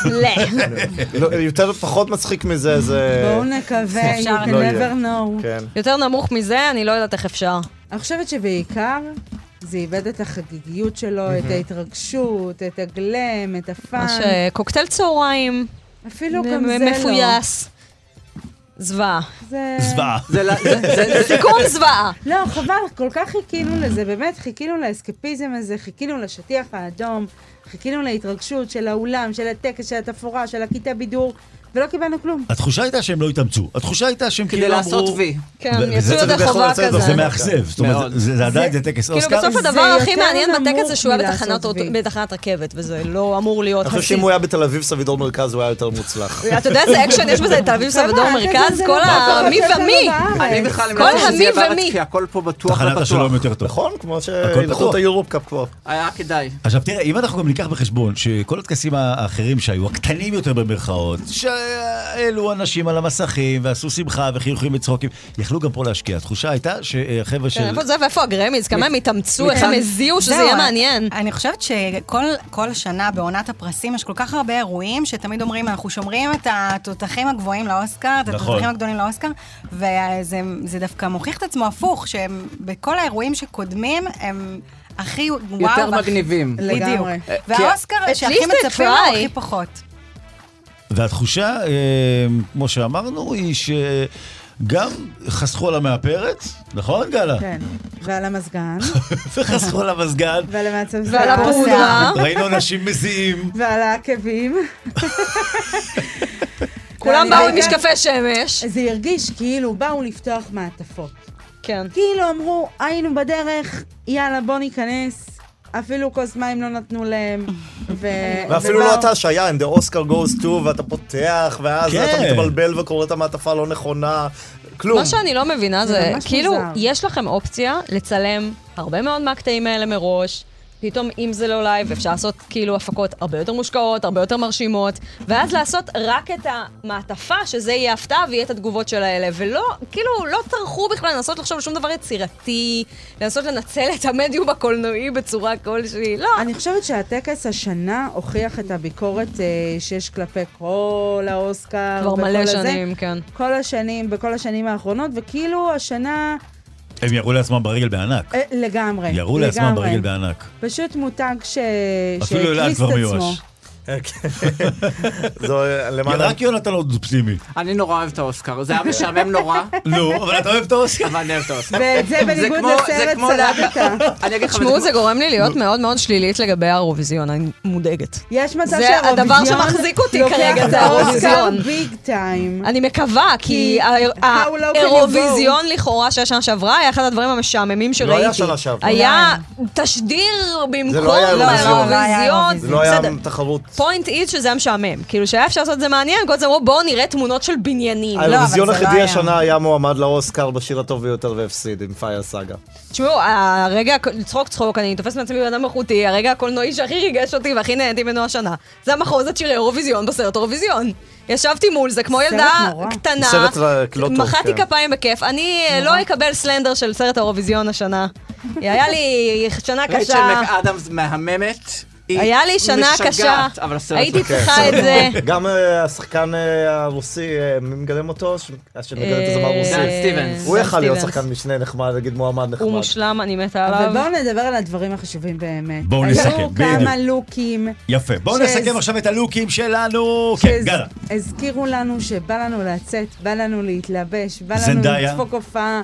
[SPEAKER 6] לא.
[SPEAKER 7] יותר פחות מצחיק מזה, זה...
[SPEAKER 10] בואו נקווה, you can never know.
[SPEAKER 6] יותר נמוך מזה, אני לא יודעת איך אפשר.
[SPEAKER 10] אני חושבת שבעיקר זה איבד את החגיגיות שלו, את ההתרגשות, את הגלם, את הפאן.
[SPEAKER 6] קוקטייל צהריים.
[SPEAKER 10] אפילו גם זה לא.
[SPEAKER 6] מפויס. זוועה.
[SPEAKER 5] זוועה.
[SPEAKER 6] זה סיכום זוועה.
[SPEAKER 10] לא, חבל, כל כך חיכינו לזה, באמת חיכינו לאסקפיזם הזה, חיכינו לשטיח האדום, חיכינו להתרגשות של האולם, של הטקס, של התפאורה, של הכיתה בידור. ולא קיבלנו כלום.
[SPEAKER 5] התחושה הייתה שהם לא התאמצו. התחושה הייתה שהם כאילו אמרו...
[SPEAKER 8] כדי לעשות וי.
[SPEAKER 6] כן, יצאו ידי חובה כזה.
[SPEAKER 5] זה מאכזב. זאת אומרת, זה עדיין זה טקס אוסקר.
[SPEAKER 6] כאילו בסוף הדבר הכי מעניין בטקס זה שהוא היה בתחנת רכבת, וזה לא אמור להיות...
[SPEAKER 7] אני חושב שאם הוא היה בתל אביב סבידור מרכז, הוא היה יותר מוצלח.
[SPEAKER 6] אתה יודע איזה אקשן יש בזה, תל אביב סבידור מרכז? כל המי ומי.
[SPEAKER 8] אני בכלל
[SPEAKER 6] כל המי ומי.
[SPEAKER 8] כי הכל פה בטוח
[SPEAKER 5] תחנת השלום יותר טוב.
[SPEAKER 7] נכון, כמו שהלכו את היורופ קאפ כבר.
[SPEAKER 8] היה כדאי.
[SPEAKER 5] עכשיו תראה, אם אנחנו גם ניקח בחשבון שכל הטקסים האחרים שהיו, הקטנים יותר במרכאות, העלו אנשים על המסכים, ועשו שמחה וחיוכים וצחוקים. יכלו גם פה להשקיע. התחושה הייתה שהחבר'ה של...
[SPEAKER 6] איפה זה ואיפה הגרמיז? כמה הם התאמצו, איך הם הזיעו שזה יהיה מעניין.
[SPEAKER 9] אני חושבת שכל השנה בעונת הפרסים יש כל כך הרבה אירועים, שתמיד אומרים, אנחנו שומרים את התותחים הגבוהים לאוסקר, את התותחים הגדולים לאוסקר, וזה דווקא מוכיח את עצמו הפוך, שבכל האירועים שקודמים הם... הכי וואו.
[SPEAKER 8] יותר מגניבים.
[SPEAKER 9] בדיוק. והאוסקר שהכי מצפים לו הכי פחות.
[SPEAKER 5] והתחושה, כמו שאמרנו, היא שגם חסכו על המאפרת, נכון גלה?
[SPEAKER 10] כן. ועל המזגן.
[SPEAKER 5] וחסכו על המזגן.
[SPEAKER 10] ועל המעצב
[SPEAKER 6] ועל הפרודה.
[SPEAKER 5] ראינו אנשים מזיעים.
[SPEAKER 10] ועל העקבים.
[SPEAKER 6] כולם באו עם משקפי שמש.
[SPEAKER 10] זה הרגיש כאילו באו לפתוח מעטפות.
[SPEAKER 6] כן.
[SPEAKER 10] כאילו אמרו, היינו בדרך, יאללה בוא ניכנס, אפילו כוס מים לא נתנו להם.
[SPEAKER 7] ואפילו לא אתה שהיה, אם the Oscar goes to, ואתה פותח, ואז אתה מתבלבל וקורא את המעטפה לא נכונה, כלום.
[SPEAKER 6] מה שאני לא מבינה זה, כאילו, יש לכם אופציה לצלם הרבה מאוד מהקטעים האלה מראש, פתאום אם זה לא לייב, אפשר לעשות כאילו הפקות הרבה יותר מושקעות, הרבה יותר מרשימות, ואז לעשות רק את המעטפה, שזה יהיה הפתעה ויהיה את התגובות של האלה, ולא, כאילו, לא טרחו בכלל לנסות לחשוב שום דבר יצירתי, לנסות לנצל את המדיום הקולנועי בצורה כלשהי, לא.
[SPEAKER 10] אני חושבת שהטקס השנה הוכיח את הביקורת שיש כלפי כל האוסקר.
[SPEAKER 6] כבר מלא שנים, כן.
[SPEAKER 10] כל השנים, בכל השנים האחרונות, וכאילו השנה...
[SPEAKER 5] הם יראו לעצמם ברגל בענק.
[SPEAKER 10] לגמרי.
[SPEAKER 5] יראו לעצמם ברגל בענק.
[SPEAKER 10] פשוט מותג
[SPEAKER 5] אפילו אלעד כבר מיואש. רק יונתן עוד אופטימי.
[SPEAKER 8] אני נורא אוהב את האוסקר, זה היה משעמם נורא.
[SPEAKER 5] לא, אבל אתה אוהב את האוסקר.
[SPEAKER 8] אבל אני אוהב את האוסקר.
[SPEAKER 10] וזה בניגוד לסרט סלטת.
[SPEAKER 6] תשמעו, זה גורם לי להיות מאוד מאוד שלילית לגבי האירוויזיון, אני מודאגת.
[SPEAKER 10] יש מצב
[SPEAKER 6] זה הדבר שמחזיק אותי כרגע, זה האירוויזיון.
[SPEAKER 10] ביג טיים.
[SPEAKER 6] אני מקווה, כי האירוויזיון לכאורה שהשנה שעברה היה אחד הדברים המשעממים שראיתי.
[SPEAKER 7] לא היה שנה שעברה.
[SPEAKER 6] היה תשדיר במקום
[SPEAKER 7] האירוויזיון. זה לא היה תחרות.
[SPEAKER 6] פוינט איז שזה היה משעמם. כאילו שהיה אפשר לעשות את זה מעניין, כל זה אמרו בואו נראה תמונות של בניינים.
[SPEAKER 7] האירוויזיון היחידי השנה היה מועמד לאוסקר בשיר הטוב ביותר והפסיד עם פייר סאגה.
[SPEAKER 6] תשמעו, הרגע, צחוק, אני תופס מעצמי בן אדם איכותי, הרגע הקולנועי שהכי ריגש אותי והכי נהניתי ממנו השנה. זה המחוזת שירי אירוויזיון בסרט אירוויזיון. ישבתי מול זה כמו ילדה קטנה, מחאתי כפיים בכיף. אני לא אקבל סלנדר של סרט האירוויזיון השנה. היה לי שנה קשה.
[SPEAKER 8] רייצ'ל מקאדמס מהממת.
[SPEAKER 6] היה לי שנה קשה, הייתי צריכה את זה.
[SPEAKER 7] גם השחקן הרוסי, מי מגלם אותו? שמגלם את הזמר הרוסי.
[SPEAKER 8] סטיבנס.
[SPEAKER 7] הוא יכל להיות שחקן משנה נחמד, נגיד מועמד נחמד.
[SPEAKER 6] הוא מושלם, אני מתה עליו.
[SPEAKER 10] אבל בואו נדבר על הדברים החשובים באמת.
[SPEAKER 5] בואו נסכם.
[SPEAKER 10] היו כמה לוקים.
[SPEAKER 5] יפה, בואו נסכם עכשיו את הלוקים שלנו. כן, גלה.
[SPEAKER 10] הזכירו לנו שבא לנו לצאת, בא לנו להתלבש, בא לנו לדפוק הופעה.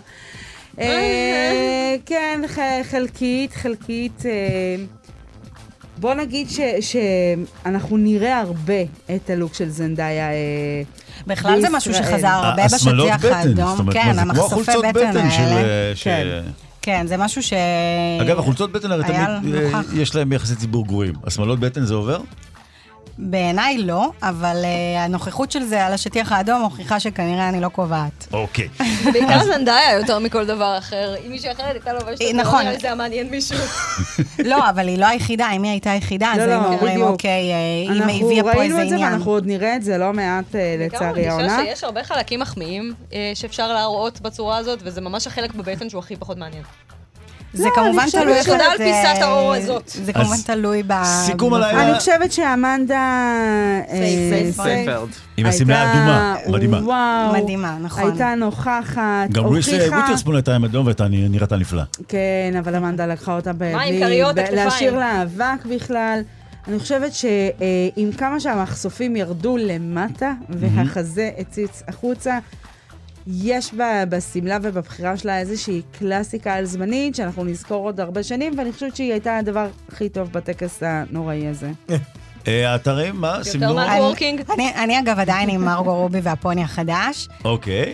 [SPEAKER 10] כן, חלקית. בוא נגיד שאנחנו נראה הרבה את הלוק של זנדאיה
[SPEAKER 9] בכלל זה משהו שחזר הרבה בשטיח האדום. כן, המחשופי בטן האלה. כן, זה משהו ש...
[SPEAKER 5] אגב, החולצות בטן הרי תמיד יש להם יחסי ציבור גרועים. השמאלות בטן זה עובר?
[SPEAKER 9] בעיניי לא, אבל הנוכחות של זה על השטיח האדום מוכיחה שכנראה אני לא קובעת.
[SPEAKER 5] אוקיי.
[SPEAKER 6] בעיקר זנדאיה יותר מכל דבר אחר. אם מישהו אחרת הייתה לו בשטח,
[SPEAKER 9] נכון.
[SPEAKER 6] זה היה מעניין מישהו.
[SPEAKER 9] לא, אבל היא לא היחידה. אם היא הייתה היחידה, אז היינו אומרים, אוקיי, אם היא הביאה פה איזה עניין.
[SPEAKER 10] אנחנו ראינו את זה ואנחנו עוד נראה את זה לא מעט לצערי העונה.
[SPEAKER 6] אני חושבת שיש הרבה חלקים מחמיאים שאפשר להראות בצורה הזאת, וזה ממש החלק בבטן שהוא הכי פחות מעניין.
[SPEAKER 9] זה כמובן תלוי
[SPEAKER 6] תודה על פיסת האור הזאת.
[SPEAKER 9] זה כמובן תלוי
[SPEAKER 5] סיכום הלילה.
[SPEAKER 10] אני חושבת שאמנדה
[SPEAKER 8] סיינפלד
[SPEAKER 5] עם השמלה האדומה, מדהימה.
[SPEAKER 10] וואו,
[SPEAKER 9] מדהימה, נכון.
[SPEAKER 10] הייתה נוכחת,
[SPEAKER 5] גם ריס וויטרספון הייתה עם אדום והייתה נראתה נפלא.
[SPEAKER 10] כן, אבל אמנדה לקחה אותה להשאיר לה אבק בכלל. אני חושבת שעם כמה שהמחשופים ירדו למטה והחזה הציץ החוצה, יש בסמלה ובבחירה שלה איזושהי קלאסיקה על זמנית, שאנחנו נזכור עוד הרבה שנים, ואני חושבת שהיא הייתה הדבר הכי טוב בטקס הנוראי הזה.
[SPEAKER 5] האתרים, מה?
[SPEAKER 6] יותר מהוורקינג?
[SPEAKER 9] אני אגב עדיין עם מרגו רובי והפוני החדש.
[SPEAKER 5] אוקיי.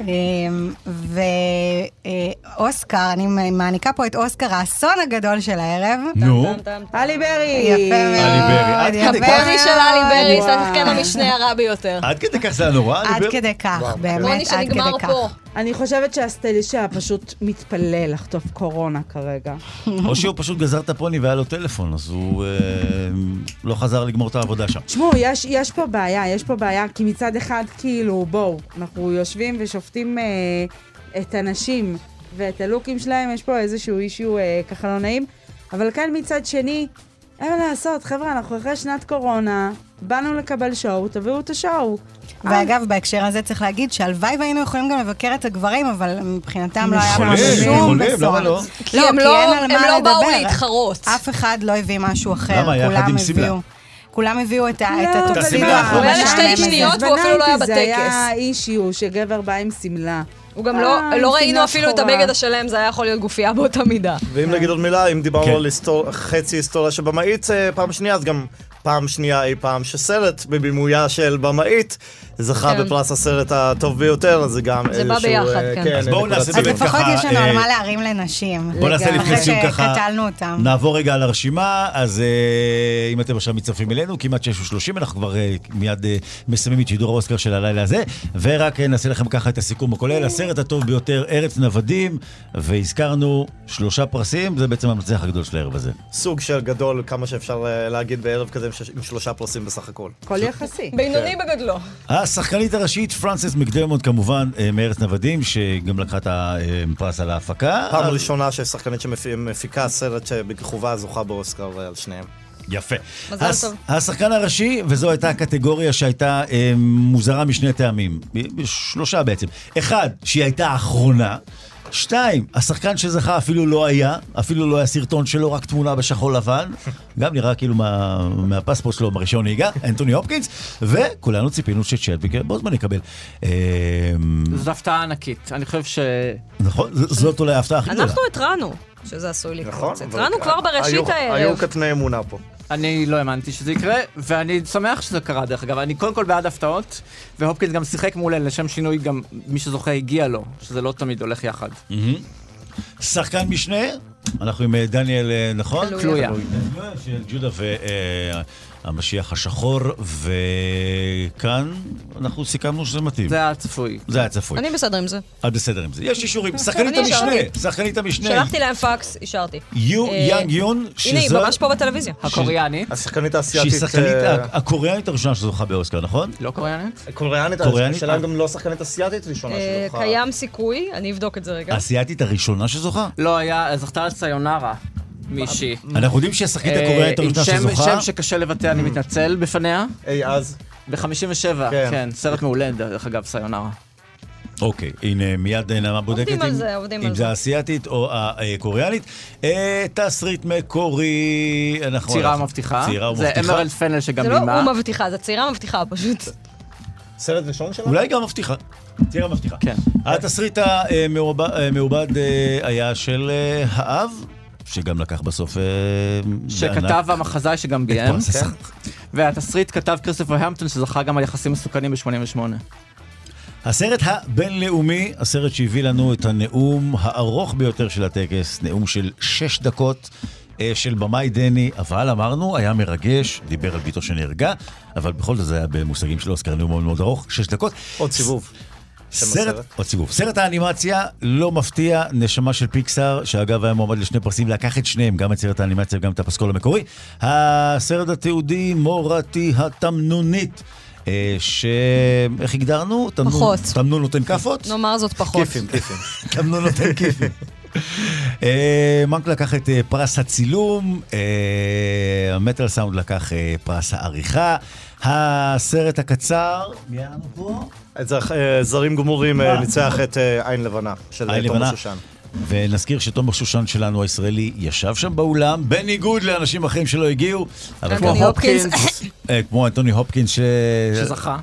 [SPEAKER 9] ואוסקר, אני מעניקה פה את אוסקר, האסון הגדול של הערב.
[SPEAKER 5] נו.
[SPEAKER 10] אלי ברי.
[SPEAKER 9] יפה מאוד.
[SPEAKER 6] הפוני של אלי ברי, זה השחקן המשנה הרע ביותר.
[SPEAKER 5] עד כדי כך זה הנורא,
[SPEAKER 9] עד כדי כך, באמת, עד כדי כך.
[SPEAKER 10] אני חושבת שהסטיילישה פשוט מתפלל לחטוף קורונה כרגע.
[SPEAKER 5] או שהוא פשוט גזר את הפוני והיה לו טלפון, אז הוא לא חזר לגמור את העבודה שם.
[SPEAKER 10] תשמעו, יש פה בעיה, כי מצד אחד כאילו, בואו, אנחנו יושבים ושופטים את הנשים ואת הלוקים שלהם, יש פה איזשהו אישיו ככה לא נעים, אבל כאן מצד שני, אין מה לעשות, חבר'ה, אנחנו אחרי שנת קורונה, באנו לקבל שואו, תביאו את השואו.
[SPEAKER 9] ואגב, בהקשר הזה צריך להגיד שהלוואי והיינו יכולים גם לבקר את הגברים, אבל מבחינתם לא היה לנו שום בסון.
[SPEAKER 5] למה לא?
[SPEAKER 6] כי הם לא באו להתחרות.
[SPEAKER 9] אף אחד לא הביא משהו אחר.
[SPEAKER 5] למה? יחד עם סמלה.
[SPEAKER 9] כולם הביאו את הטוקסידו.
[SPEAKER 6] הוא היה לשתי שניות והוא אפילו לא היה בטקס.
[SPEAKER 10] זה היה אישיו שגבר בא עם סמלה.
[SPEAKER 6] הוא גם לא ראינו אפילו את הבגד השלם, זה היה יכול להיות גופייה באותה מידה.
[SPEAKER 7] ואם נגיד עוד מילה, אם דיברנו על חצי היסטוריה של במאית פעם שנייה, אז גם פעם שנייה אי פעם שסרט בבימויה של במאית זכה בפרס הסרט הטוב ביותר, אז זה גם
[SPEAKER 6] זה בא ביחד, כן.
[SPEAKER 5] אז בואו נעשה באמת ככה...
[SPEAKER 9] אז לפחות יש לנו על מה להרים לנשים.
[SPEAKER 5] בואו נעשה לפני סיום ככה...
[SPEAKER 9] קטלנו אותם.
[SPEAKER 5] נעבור רגע על הרשימה, אז אם אתם עכשיו מצטרפים אלינו, כמעט 6:30, אנחנו כבר מיד מסיימים את שידור האוסקר של הלילה הזה, ורק נעשה לכם ככה את הסיכום הכולל, הסרט הטוב ביותר, ארץ נוודים, והזכרנו 3 פרסים, זה בעצם המצליח הגדול של הערב הזה.
[SPEAKER 7] סוג של גדול, כמה שאפשר להגיד בערב כזה עם 3 פרסים בסך הכל.
[SPEAKER 10] כל יחסי.
[SPEAKER 6] בינוני בגדלו.
[SPEAKER 5] השחקנית הראשית, פרנסס מקדרמוט, כמובן, מארץ נוודים, שגם לקחה את הפרס על ההפקה.
[SPEAKER 7] פעם ראשונה ששחקנית שמפיקה סרט בכיכובה זוכה באוסקר על שניהם.
[SPEAKER 5] יפה.
[SPEAKER 6] מזל טוב.
[SPEAKER 5] השחקן הראשי, וזו הייתה הקטגוריה שהייתה מוזרה משני טעמים. 3 בעצם. 1, שהיא הייתה האחרונה. 2, השחקן שזכה אפילו לא היה סרטון שלו, רק תמונה בשחור לבן, גם נראה כאילו מהפספורט שלו ברישיון נהיגה, אנטוני הופקינס, וכולנו ציפינו שצ'דוויק בו זמן יקבל.
[SPEAKER 8] זו הפתעה ענקית, אני חושב ש...
[SPEAKER 5] נכון, זאת אולי ההפתעה הכי גדולה.
[SPEAKER 6] אנחנו התרענו שזה עשוי לקרות. התרענו כבר בראשית הערב.
[SPEAKER 7] היו קטני אמונה פה.
[SPEAKER 8] אני לא האמנתי שזה יקרה, ואני שמח שזה קרה דרך אגב. אני קודם כל בעד הפתעות, והופקינס גם שיחק מעולה, לשם שינוי גם מי שזוכה הגיע לו, שזה לא תמיד הולך יחד.
[SPEAKER 5] שחקן משנה, אנחנו עם דניאל, נכון?
[SPEAKER 8] קלויה.
[SPEAKER 5] של ג'ודה והמשיח השחור, וכאן אנחנו סיכמנו שזה מתאים.
[SPEAKER 8] זה היה צפוי.
[SPEAKER 5] זה היה צפוי.
[SPEAKER 6] אני בסדר עם זה.
[SPEAKER 5] את בסדר עם זה. יש אישורים. שחקנית המשנה.
[SPEAKER 6] שלחתי להם פקס, אישרתי.
[SPEAKER 5] יאנג יון,
[SPEAKER 6] הנה, היא ממש פה בטלוויזיה.
[SPEAKER 8] הקוריאנית.
[SPEAKER 7] השחקנית האסייתית.
[SPEAKER 5] שהיא שחקנית הקוריאנית הראשונה שזוכה באוסקר, נכון?
[SPEAKER 8] לא קוריאנית?
[SPEAKER 7] קוריאנית, השאלה גם לא שחקנית אסייתית ראשונה שזוכה.
[SPEAKER 6] קיים סיכוי, אני אבדוק את זה רגע.
[SPEAKER 5] האסייתית הראשונה שזוכה?
[SPEAKER 8] לא, זכתה על סיונרה. מישהי.
[SPEAKER 5] אנחנו יודעים שהשחקנית הקוריאנית הראשונה שזוכה.
[SPEAKER 8] שם שקשה לבטא, אני מתנצל בפניה.
[SPEAKER 7] אז?
[SPEAKER 8] ב-57, כן. סרט מעולה, דרך אגב, סיונרה.
[SPEAKER 5] אוקיי, הנה מיד נעמה בודקת אם זה האסייתית או הקוריאנית. תסריט מקורי,
[SPEAKER 8] צעירה מבטיחה. זה אמרלד פנל שגם
[SPEAKER 6] זה
[SPEAKER 8] בימה.
[SPEAKER 6] לא הוא מבטיחה, זה צעירה מבטיחה פשוט.
[SPEAKER 7] סרט ראשון שלה?
[SPEAKER 5] אולי גם מבטיחה. צעירה מבטיחה.
[SPEAKER 8] כן.
[SPEAKER 5] התסריט המעובד היה של האב, שגם לקח בסוף
[SPEAKER 8] שכתב המחזאי שגם ביים. והתסריט כתב כריסטופר המפטון שזכה גם על יחסים מסוכנים ב-88.
[SPEAKER 5] הסרט הבינלאומי, הסרט שהביא לנו את הנאום הארוך ביותר של הטקס, נאום של 6 דקות של במאי דני, אבל אמרנו, היה מרגש, דיבר על ביתו שנהרגה, אבל בכל זאת זה היה במושגים של אוסקר, נאום מאוד מאוד ארוך, 6 דקות.
[SPEAKER 7] עוד סיבוב.
[SPEAKER 5] סרט האנימציה לא מפתיע, נשמה של פיקסאר, שאגב היה מועמד ל2 פרסים, לקח את שניהם, גם את סרט האנימציה וגם את הפסקול המקורי. הסרט התיעודי מורתי התמנונית, איך הגדרנו?
[SPEAKER 6] פחות.
[SPEAKER 5] תמנון נותן כפות?
[SPEAKER 6] נאמר זאת פחות.
[SPEAKER 7] כיפים.
[SPEAKER 5] תמנון נותן כיפים. מנק לקח את פרס הצילום, המטל סאונד לקח פרס העריכה, הסרט הקצר, מי היה לנו פה?
[SPEAKER 7] זרים גמורים ניצח את עין לבנה של תומר שושן.
[SPEAKER 5] ונזכיר שתומר שושן שלנו הישראלי ישב שם באולם, בניגוד לאנשים אחרים שלא הגיעו.
[SPEAKER 6] אנטוני הופקינס.
[SPEAKER 5] כמו אנטוני הופקינס
[SPEAKER 8] שזכה.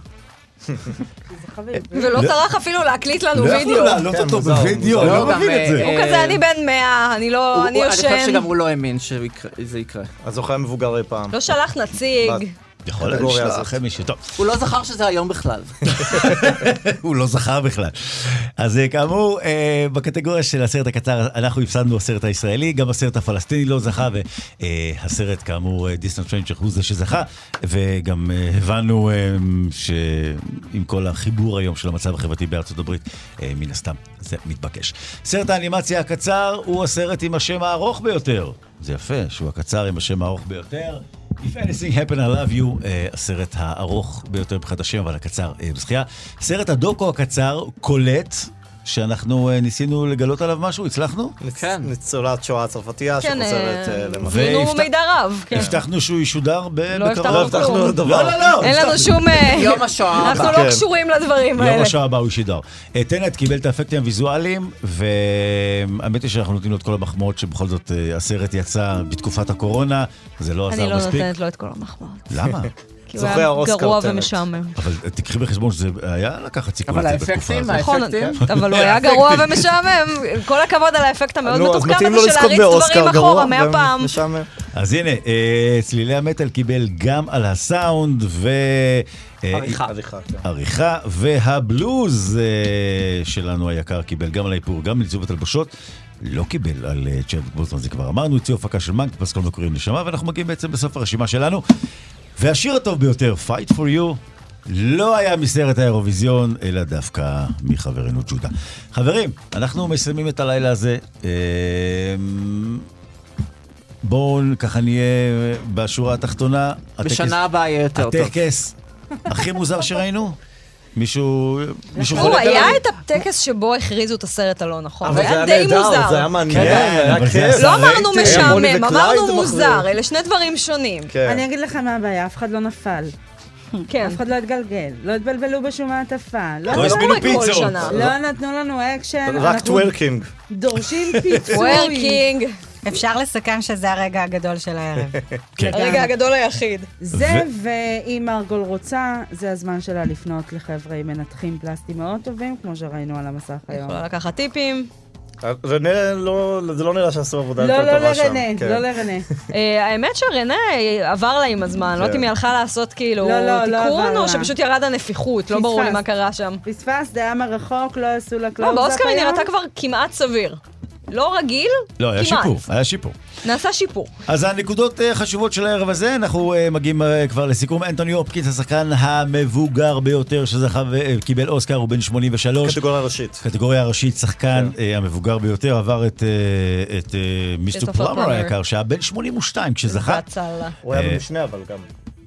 [SPEAKER 6] ולא טרח אפילו להקליט לנו וידאו.
[SPEAKER 5] לא להעלות אותו בווידאו, לא מבין את זה.
[SPEAKER 6] הוא כזה, אני בן 100, אני יושן.
[SPEAKER 8] אני חושב שגם הוא לא האמין שזה יקרה.
[SPEAKER 7] הזוכה מבוגר אי פעם.
[SPEAKER 6] לא שלח נציג.
[SPEAKER 5] יכול לשלוח מישהו. טוב.
[SPEAKER 8] הוא לא זכר שזה היום בכלל.
[SPEAKER 5] הוא לא זכר בכלל. אז כאמור, בקטגוריה של הסרט הקצר, אנחנו הפסדנו הסרט הישראלי, גם הסרט הפלסטיני לא זכה, והסרט כאמור, Distant Stranger הוא זה שזכה, וגם הבנו שעם כל החיבור היום של המצב החברתי בארצות הברית, מן הסתם זה מתבקש. סרט האנימציה הקצר הוא הסרט עם השם הארוך ביותר. זה יפה, שהוא הקצר עם השם הארוך ביותר. If anything happen, I love you, הסרט הארוך ביותר מבחינת השם, אבל הקצר בזכייה. סרט הדוקו הקצר, קולט, שאנחנו ניסינו לגלות עליו משהו, הצלחנו?
[SPEAKER 7] כן. ניצולת שואה צרפתייה שחוזרת למחר.
[SPEAKER 6] הבאנו מידע רב.
[SPEAKER 5] הבטחנו שהוא ישודר
[SPEAKER 6] לא הבטחנו
[SPEAKER 7] דבר.
[SPEAKER 5] לא.
[SPEAKER 6] אין לנו שום...
[SPEAKER 8] יום השואה.
[SPEAKER 6] אנחנו לא קשורים לדברים האלה.
[SPEAKER 5] יום השואה הבא הוא ישידר. טנט קיבל את האפקטים הוויזואליים, והאמת היא שאנחנו נותנים לו את כל המחמאות, שבכל זאת הסרט יצא בתקופת הקורונה, זה לא עזר מספיק.
[SPEAKER 6] אני לא נותנת לו את כל המחמאות.
[SPEAKER 5] למה?
[SPEAKER 6] כי הוא היה גרוע ומשעמם.
[SPEAKER 5] אבל תקחי בחשבון שזה היה לקחת סיכון
[SPEAKER 8] אבל האפקטים,
[SPEAKER 6] אבל הוא היה גרוע ומשעמם. כל הכבוד על האפקט המאוד מתוחכם הזה של להריץ דברים אחורה מהפעם.
[SPEAKER 5] אז הנה, צלילי המטל קיבל גם על הסאונד עריכה, והבלוז שלנו היקר קיבל גם על האיפור, גם על עיצוב התלבושות. לא קיבל על צ'אדוויק בוסמן, זה כבר אמרנו, הציעו הפקה של מנק, פסקול מקורים נשמה, ואנחנו מגיעים בעצם בסוף הרשימה שלנו. והשיר הטוב ביותר, Fight for You, לא היה מסרט האירוויזיון, אלא דווקא מחברנו ג'ודה. חברים, אנחנו מסיימים את הלילה הזה. בואו ככה נהיה בשורה התחתונה.
[SPEAKER 8] בשנה הבאה יהיה יותר טוב.
[SPEAKER 5] הטקס הכי מוזר שראינו? מישהו
[SPEAKER 6] הוא היה את הטקס שבו הכריזו את הסרט הלא נכון, זה היה די מוזר.
[SPEAKER 7] זה היה מעניין,
[SPEAKER 6] לא אמרנו משעמם, אמרנו מוזר, אלה שני דברים שונים.
[SPEAKER 10] אני אגיד לך מה הבעיה, אף אחד לא נפל. אף אחד לא התגלגל, לא התבלבלו בשום מעטפה.
[SPEAKER 5] לא הזמינו פיצות.
[SPEAKER 10] לא נתנו לנו אקשן.
[SPEAKER 7] רק טוורקינג.
[SPEAKER 10] דורשים פיצוי.
[SPEAKER 6] טוורקינג.
[SPEAKER 9] אפשר לסכם שזה הרגע הגדול של הערב.
[SPEAKER 6] הרגע הגדול היחיד.
[SPEAKER 10] זה, ואם ארגול רוצה, זה הזמן שלה לפנות לחבר'ה מנתחים פלסטיים מאוד טובים, כמו שראינו על המסך היום.
[SPEAKER 6] יכולה לקחת טיפים.
[SPEAKER 7] רנה, זה לא נראה שעשו עבודה יותר טובה שם.
[SPEAKER 10] לא לרנה.
[SPEAKER 6] האמת שרנה עבר לה עם הזמן, לא יודעת אם היא הלכה לעשות כאילו תיקון, או שפשוט ירד הנפיחות, לא ברור לי מה קרה שם.
[SPEAKER 10] פספס, זה היה מרחוק, לא עשו לה קלאוז-אפ היום.
[SPEAKER 6] באוסקר היא נראתה כבר כמעט סביר. לא רגיל,
[SPEAKER 5] לא, היה שיפור, היה שיפור.
[SPEAKER 6] נעשה שיפור.
[SPEAKER 5] אז הנקודות חשובות של הערב הזה, אנחנו מגיעים כבר לסיכום. אנטוני הופקינס, השחקן המבוגר ביותר שזכה וקיבל אוסקר, הוא בן 83.
[SPEAKER 7] קטגוריה ראשית.
[SPEAKER 5] קטגוריה ראשית, שחקן המבוגר ביותר, עבר את מיסטר פלאמר היקר, שהיה בן 82 כשזכה.
[SPEAKER 7] הוא היה במשנה, אבל גם.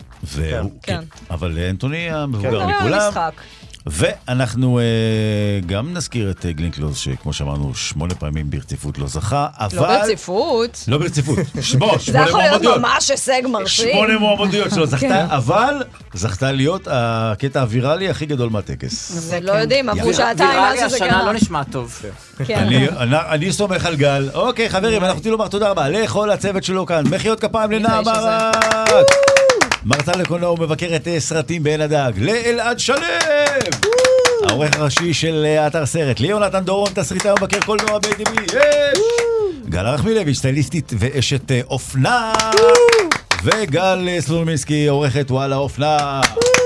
[SPEAKER 5] כן. אבל אנטוני המבוגר מכולם. ואנחנו גם נזכיר את גלן קלוז, שכמו שאמרנו, 8 פעמים ברציפות לא זכה, אבל...
[SPEAKER 6] לא ברציפות.
[SPEAKER 5] לא ברציפות. 8
[SPEAKER 6] זה יכול להיות ממש הישג מרשים.
[SPEAKER 5] 8 מועמדויות שלא זכתה, אבל זכתה להיות הקטע הוויראלי הכי גדול מהטקס.
[SPEAKER 6] זה לא יודעים, עברו שעתיים אז שזה
[SPEAKER 8] השנה לא נשמע טוב.
[SPEAKER 5] אני סומך על גל. אוקיי, חברים, אנחנו רוצים לומר תודה רבה לכל הצוות שלו כאן. מחיאות כפיים לנעם ברק. מרצה לקולנוע ומבקרת סרטים בעין הדג, לאלעד שלם! העורך הראשי של אתר סרט, ליונתן דורון, תסריטאי ומבקר קולנוע ב-ADB, גל רחמילביץ', סטייליסטית ואשת אופנה, וגל סלומינסקי, עורכת וואלה אופנה.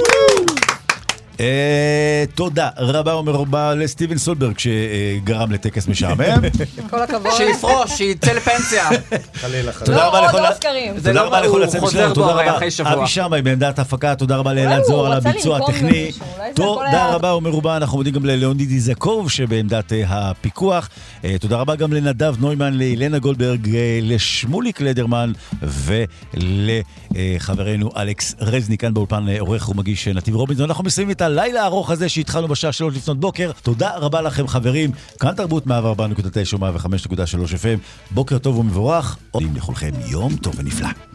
[SPEAKER 5] תודה רבה ומרובה לסטיבן סולברג שגרם לטקס משעמם.
[SPEAKER 6] כל הכבוד.
[SPEAKER 8] שיפרוש, שיצא לפנסיה.
[SPEAKER 5] תודה רבה לכל
[SPEAKER 6] אוסקרים.
[SPEAKER 5] תודה רבה לכל הצוות שלנו, תודה רבה אבי שמאי בעמדת ההפקה, תודה רבה לאלעד זוהר על הביצוע הטכני, תודה רבה ומרובה, אנחנו מודים גם ללאוניד איזקוב שבעמדת הפיקוח, תודה רבה גם לנדב נוימן, לאילנה גולדברג, לשמוליק לדרמן ולחברנו אלכס רזני כאן באולפן עורך ומגיש נתיב רובינזון. אנחנו מסיימים את הלילה הארוך הזה שהתחלנו בשעה 3 לפנות בוקר. תודה רבה לכם חברים, כאן תרבות 104.9 ו105.3 FM, בוקר טוב ומבורך, לכולכם יום טוב ונפלא.